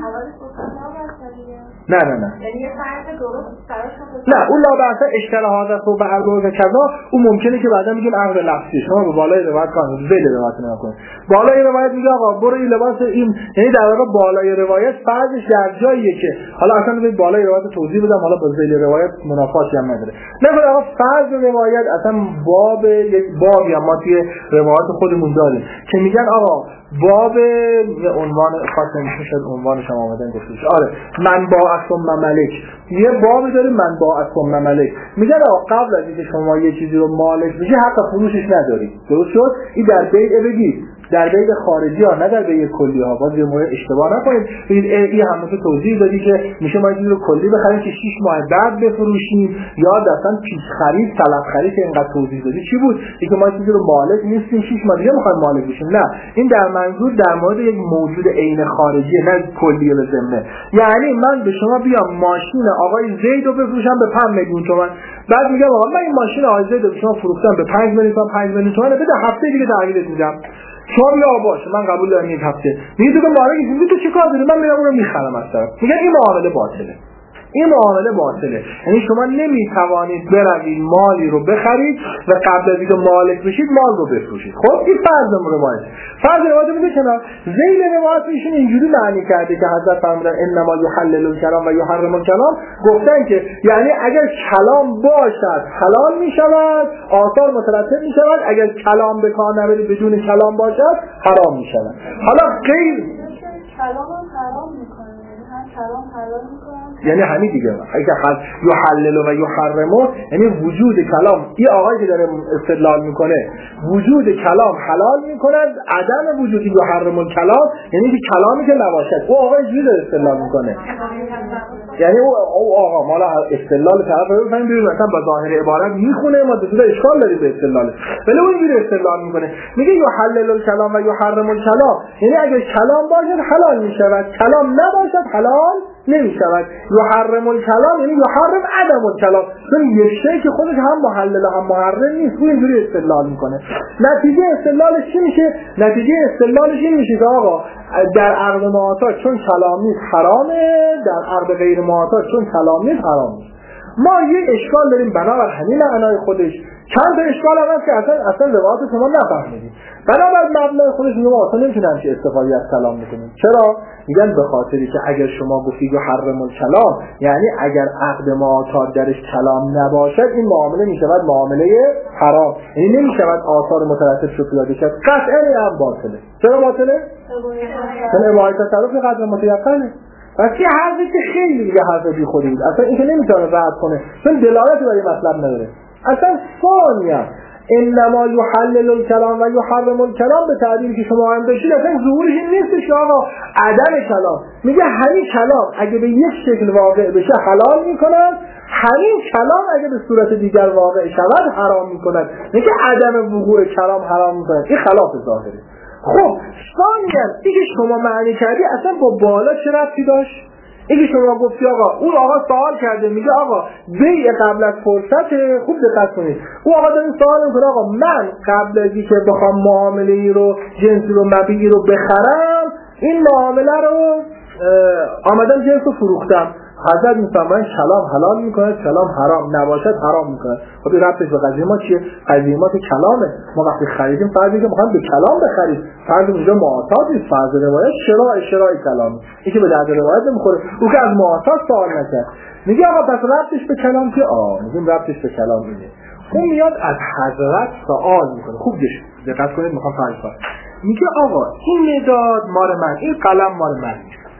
نه اون لابعثا اشتراحات و به عرض کذا، اون ممکنه که بعدا میگیم عقد لفظی. شما به بالای روایت کار زیل روایت نکنید. بالای روایت میگه آقا برو این لباس این، یعنی در واقع بالای روایت فرضش در جاییه که حالا اصلا به بالای روایت توضیح بدم، حالا با زیل روایت منافاتی هم نداره. نه آقا فرض روایت اصلا باب یک بابی هم ما توی روایت خودمون داریم که میگن آقا باب عنوان خاص نمیشه، شد عنوانش هم آمدن گفتش. آره من با ثم ملک، یه بابی داریم من با ثم ملک، میگن آقا قبل از اینکه شما یه چیزی رو مالک بشی حق فروشش نداری. درست شد؟ این در بیع بگید در بین خارجی ها نه در بین کلی ها. باز یه مورد اشتباه نکنید ببینید این هم تو توضیح دادی که میشه ما این رو کلی بخریم که 6 ماه بعد بفروشیم یا اصلا پیش خرید طلب خرید که اینقدر توضیح دادی چی بود؟ اینکه ما چیزی رو مالک نیستیم 6 ماه دیگه میخوایم مالک بشیم. نه این در منظور در مورد یک موجود عین خارجی نه کلیه به ضمن. یعنی من به شما بیام ماشین آقای زید رو بفروشم به 5 میلیون تومان بعد میگم آقا من این ماشین آقای زید رو به شما فروختم به 5 میلیون تومان 5 میلیون تومان بده هفته دیگه تحویلت میدم شما بیا باشه من قبول دارم یک هفته میگی تو مالک نیستی تو چیکار داری من میرم اون رو میخرم از طرف میگن این معامله باطله. این معامله باطله. یعنی شما نمیتوانید بروید مالی رو بخرید و قبل از اینکه مالک بشید مال رو بفروشید. خب این فرض روایت میگه کنار ذیل روایت ایشون اینجوری معنی کرده که حضرت فرمودن انما یحلل الکلام و یحرم الکلام گفتن که یعنی اگر کلام باشد حلال میشود آثار مترتب میشود اگر کلام به کار نبرید بدون کلام باشد حرام میشود. حالا غیر کلام حرام میکنه کلام حلال میکنه یعنی همین دیگه اگه یحلل و یحرم یعنی وجود کلام این آقایی که داره استدلال میکنه وجود کلام حلال میکند عدم وجود یحرم الکلام یعنی که کلامی که نباشد او آقای جوری داره استدلال میکنه یعنی او آقا مالا استدلال طرف رو بفهمیم ببینیم مثلا با ظاهر عبارت میخونه ما دوتا اشکال داریم به استدلال ولی اون جوری استدلال میکنه میگه یحلل الکلام و یحرم الکلام یعنی اگه کلام باشد حلال میشود کلام نباشد حلال نمیشود. یحرم الکلام یعنی یحرم عدم الکلام چون یک شی که خودش هم محلل هم محرم نیست اون اینجوری استدلال میکنه. نتیجه استدلالش چی میشه؟ نتیجه استدلالش این میشه که آقا در عقد معاطات چون کلام نیست حرامه در عقد غیر معاطات چون کلام نیست حرام نیست. ما یک اشکال داریم بنابر همین معنای خودش چند تا اشکال هم هست که اصلا روایت شما نفهمیدید بنابر مبنای خودش میگم اصلا نمیتونم چه استفاده از کلام بکنیم. چرا؟ میگن به خاطری که اگر شما گفتید حرم الکلام یعنی اگر عقد معاطات درش کلام نباشد این معامله میشود معامله حرام یعنی نمیشود آثار مترتب شد پیاده شد قطعا هم باطله. چرا باطله؟ چون عبارت تصرف قدر متیقنه پس یه حرفی که خیلی دیگه حرف بی خودی بود اصلا این که نمیتونه رد کنه چون دلالتی برای مطلب نداره. اصلا ثانیه انما یحلل الکلام و یحرم الکلام به تعبیری که شما هم داشتید اصلا ظهورش این نیستش که آقا عدم کلام میگه همین کلام اگه به یک شکل واقع بشه حلال میکنن همین کلام اگه به صورت دیگر واقع شود حرام میکنن میگه عدم وقوع کلام حرام میکنن این خلاف ظاهره. خب ثانیاً دیگه شما معنی کردی اصلا با بالا چه ربطی داشت؟ اینکه شما گفتی آقا اون آقا سوال کرده میگه آقا بیع قبل از فرصت خوب دقت کنید اون آقا داره سوال میکنه آقا من قبل از اینکه بخوام معامله ای رو جنسی رو مبیعی رو بخرم این معامله رو آمدم جنس رو فروختم حضرت میفرمایند کلام حلال میکنه کلام حرام نباشد حرام میکنه. خب این ربطش به قضیه ما چیه؟ قضیه ما که کلامه. ما وقتی خریدیم فرضی که میخوایم به کلام بخریم فرض اونجا معاطات نیست فرض روایت شراء کلام این که به درد روایت نمیخوره او که از معاطات سوال نکرد میگه آقا پس ربطش به کلام که میگیم ربطش به کلام اینه. اون میاد از حضرت سوال میکنه خوب دقت کنید میخوام فرض کنم میگه آقا این مداد مال من این قلم مال من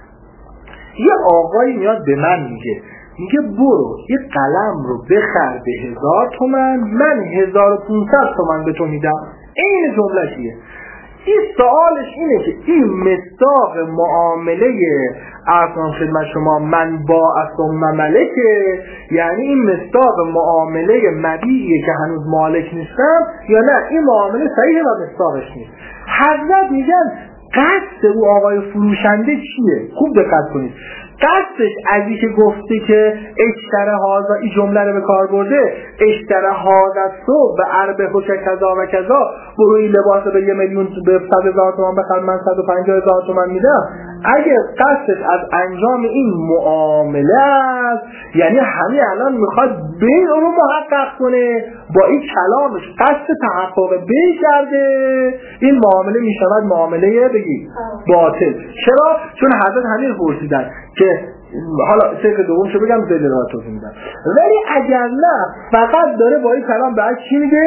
یه آقایی میاد به من میگه برو یه قلم رو بخر به 1000 تومان من 1500 تومان به تو میدم. این جمله چیه؟ این سوالش اینه که این مصداق معامله ارزان خدمت شما من با ثم ملکه یعنی این مصداق معامله مبیعیه که هنوز مالک نیستم یا نه این معامله صحیحه و مصداقش نیست. حضرت میگن قصد او آقای فروشنده چیه؟ خوب دقت کنید. قصدش از این که گفته که اشتره هازا این جمله رو به کار برده اشتره هازا صبح به عربه و کذا و کذا برو این لباس به 1 میلیون به 100,000 تومان بخر من 150,000 تومان میدم. اگه قصدش از انجام این معامله است یعنی همین الان میخواد بیع رو محقق کنه با این کلامش قصد تحقق بیع کرده این معامله میشود معامله بگی باطل. چرا؟ چون حضرت همین پرسیدن که حالا شکل دومشو بگم زیل رو توضیح میدم ولی اگر نه فقط داره با این کلام بعد چی میگه؟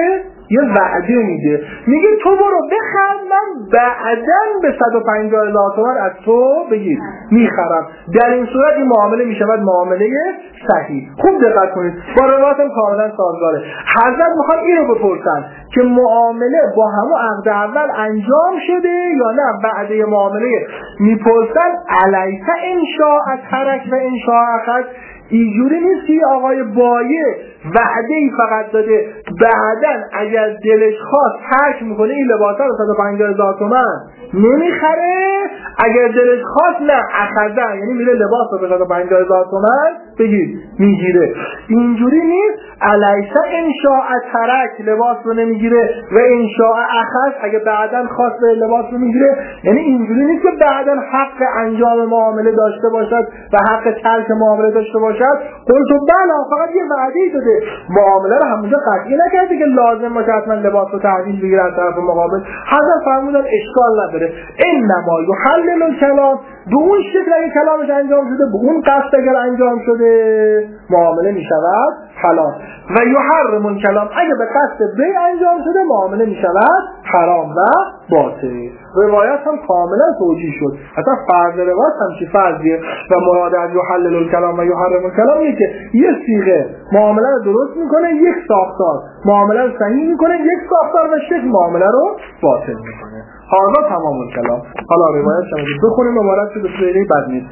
یه وعده میده، میگه تو برو بخر، من بعداً به 150,000 تومان از تو بگیر میخرم. در این صورت این معامله میشود معامله صحیح. خوب دقت کنید، با روایت هم کاملا سازگاره. حضرت میخوان اینو بپرسن که معامله با همون عقد اول انجام شده یا نه. وعده معامله میپرسن علیک انشاء ترک و انشاء اخذ. اینجوری نیست که آقای بایع وعده‌ای فقط داده بعدن اگر دلش خواست ترک میکنه این لباسا رو 150,000 تومان نمیخره، اگر دلش خواست نه اخذن، یعنی میره لباس رو به 150,000 تومان بگیر میگیره. اینجوری نیست. علیک انشاء ترک لباس رو نمیگیره و انشاء اخذ اگه بعدن خواست به لباس رو میگیره. یعنی اینجوری نیست که بعدن حق انجام معامله داشته باشد و حق ترک معامله داشته باشد. قلت بله، فقط یه وعده‌ای داده، معامله رو همونجا قطعی نکرده که لازم باشه حتما لباس رو تحویل بگیره از طرف مقابل. حضرت فرمودن اشکال نداره، انما یحلل الکلام، به اون شکل اگه کلامش انجام شده، به اون قصد اگر انجام شده معامله میشود حلال، و یحرم الکلام اگه به قصد بیع انجام شده معامله میشود حرام و باطل. روایت هم کاملا توجیه شد. اصلا فرض روایت هم چی فرضیه و مراد از یحلل الکلام و یحرم الکلام اینه که یه صیغه معامله رو درست میکنه، یک ساختار معامله رو صحیح میکنه، یک ساختار و شکل معامله رو باطل میکنه. حالا تمام الکلام. حالا روایت شما بخونیم مبارک شد سویلی بد نیست.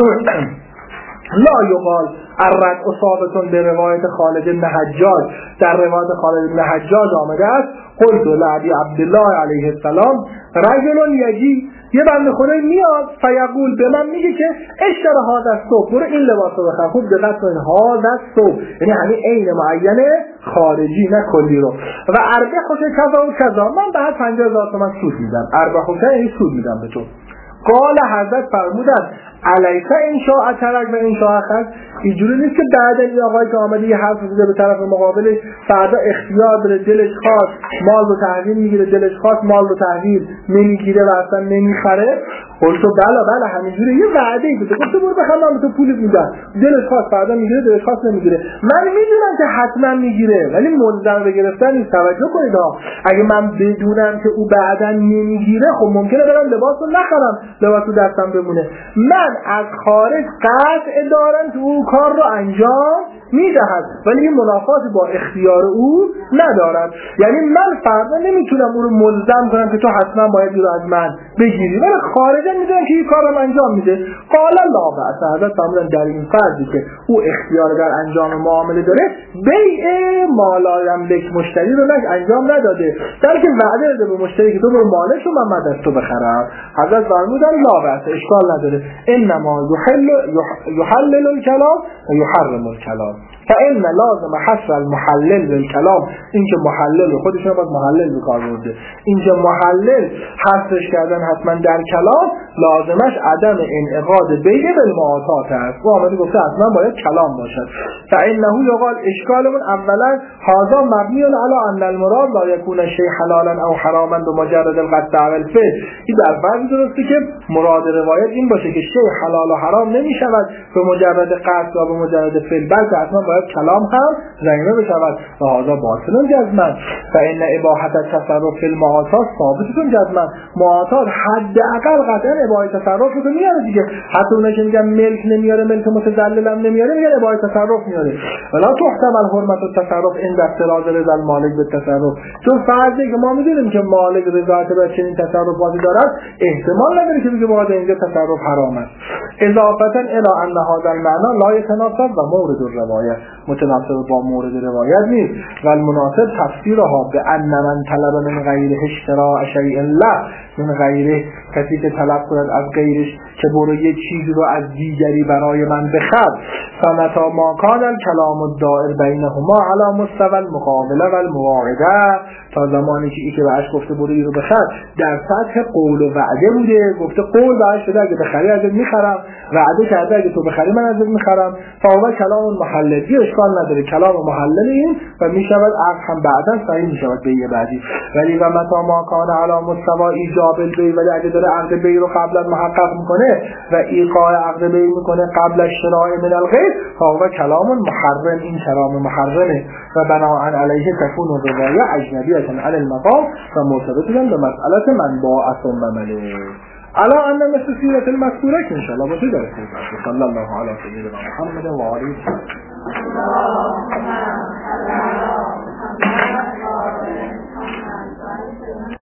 لا یقال الرد اصابتون به روایت خالد بن حجاج. در روایت خالد بن حجاج آمده است قلت لعبی عبدالله علیه السلام رجل یجی، یه بنده خدایی میاد فیقول به من میگه که اشتر هذا الثوب، برو این لباس رو بخر. خوب دقت کنید، هذا الثوب یعنی همین عین معین خارجی نه کلی رو. و اربح خوش کذا و کذا، من به هر 50,000 تومان سود میدم. اربح خوش یعنی سود میدم به تو. قال حضرت فرمودند علیک انشاء ترک و انشاء اخذ. اینجوری نیست که بعد این آقای که آمده یه حرف زده به طرف مقابلش فردا اختیار داره، دلش خواست مال رو تحویل میگیره، دلش خواست مال رو تحویل نمیگیره و اصلا نمیخره. قلت بله همینجوری یه وعده ای بده، گفت برو بخر من به تو پول میدم، دلش خواست فردا میگیره، دلش خواست نمیگیره. من میدونم که حتما میگیره ولی ملزم به گرفتن نیست. توجه کنید ها، اگه من بدونم که او بعدا نمیگیره خب ممکنه برم لباس رو نخرم، لباس رو دستم بمونه. من از خارج قطع دارم که او کار رو انجام میدهد ولی این منافات با اختیار او ندارد. یعنی من فردا نمیتونم او رو ملزم کنم که تو حتما باید این رو از من بگیری، ولی خارجا میدونم که این کار رو انجام میده. قال لا بأس. حضرت فرمودن در این فرضی که او اختیار در انجام معامله داره، بیع ما لا یملک مشتری رو انجام نداده، در که وعده داده به مشتری که تو برو مالش رو من از تو بخرم. حضرت فرمودن لا بأس، اشکال نداره، انما یحلل الکلام و یحرم الکلام. فإن لازم حصر المحلل بالکلام، این که محلل رو خودشون باید محلل به کار برده، این که محلل حصرش کردن حتما در کلام لازمش عدم انعقاد بیع بالمعاطات است. و آمده گفته حتما باید کلام باشد. فإنه یقال اشکالمون اولا هذا مبنی علی ان المراد لا یکون شیء حلالا او حراما بمجرد القطع و الفعل. این در فرض درسته که مراد روایت این باشه که شیء حلال و حرام نمیشود به مجرد قطع و به مجرد فعل، بلکه حتما باید کلام هم ضمیمه بشود. و هذا باطل جزما. فإن اباحة التصرف فی المعاطات ثابت جزما. معاطات حداقل قطعا اباحه تصرف رو میاره دیگه. حتی اونایی که میگن ملک نمیاره، ملک متذلل هم نمیاره، میگن اباحه تصرف میاره. ولا تحتمل حرمت التصرف عند افتراض رضا المالک بالتصرف. چون فرضی که ما میدونیم که مالک رضایت بر چنین تصرفاتی دارد، احتمال نداره که بگه باید اینجا تصرف حرام است. اضافه الی ان هذا المعنى لا يتناسب و مورد الروایه، متناسب با مورد روایت نیست. و المناسب تفسیرها به ان من طلب من غیره اشتراء شیء له، من غیره کسی که طلب کند از غیرش که برو یه چیزی رو از دیگری برای من بخر، فمتا ما کان الکلام الدائر بینهما علی مستوى المقابله و المواعده، تا زمانی که این که بهش گفته برو این رو بخر در سطح قول و وعده بوده، گفته قول بهش شده اگه بخری ازت میخرم، وعده کرده اگه تو بخری من ازت میخرم، فهو کلام محلل. اشکال نداره، کلام محلل این و میشود عقد هم بعدا صحیح میشود به یه بعدی. ولی و متا ما کان علی مستوى ایجاب البیع، ولی اگه داره عقد بیع رو قبلا محقق میکنه میکنه و ایقاع عقد بی میکنه قبل الشراء من الغیر فهو کلام محرم، این کلام محرمه و بناء علیه تکون الربایه اجنبیه علی المقام و مرتبط به مسئله من باع ثم ملک علا ان مثل سیرت المذکوره که انشاءالله باشه در اختیار. صلی الله علی سیدنا محمد و آله و صحبه.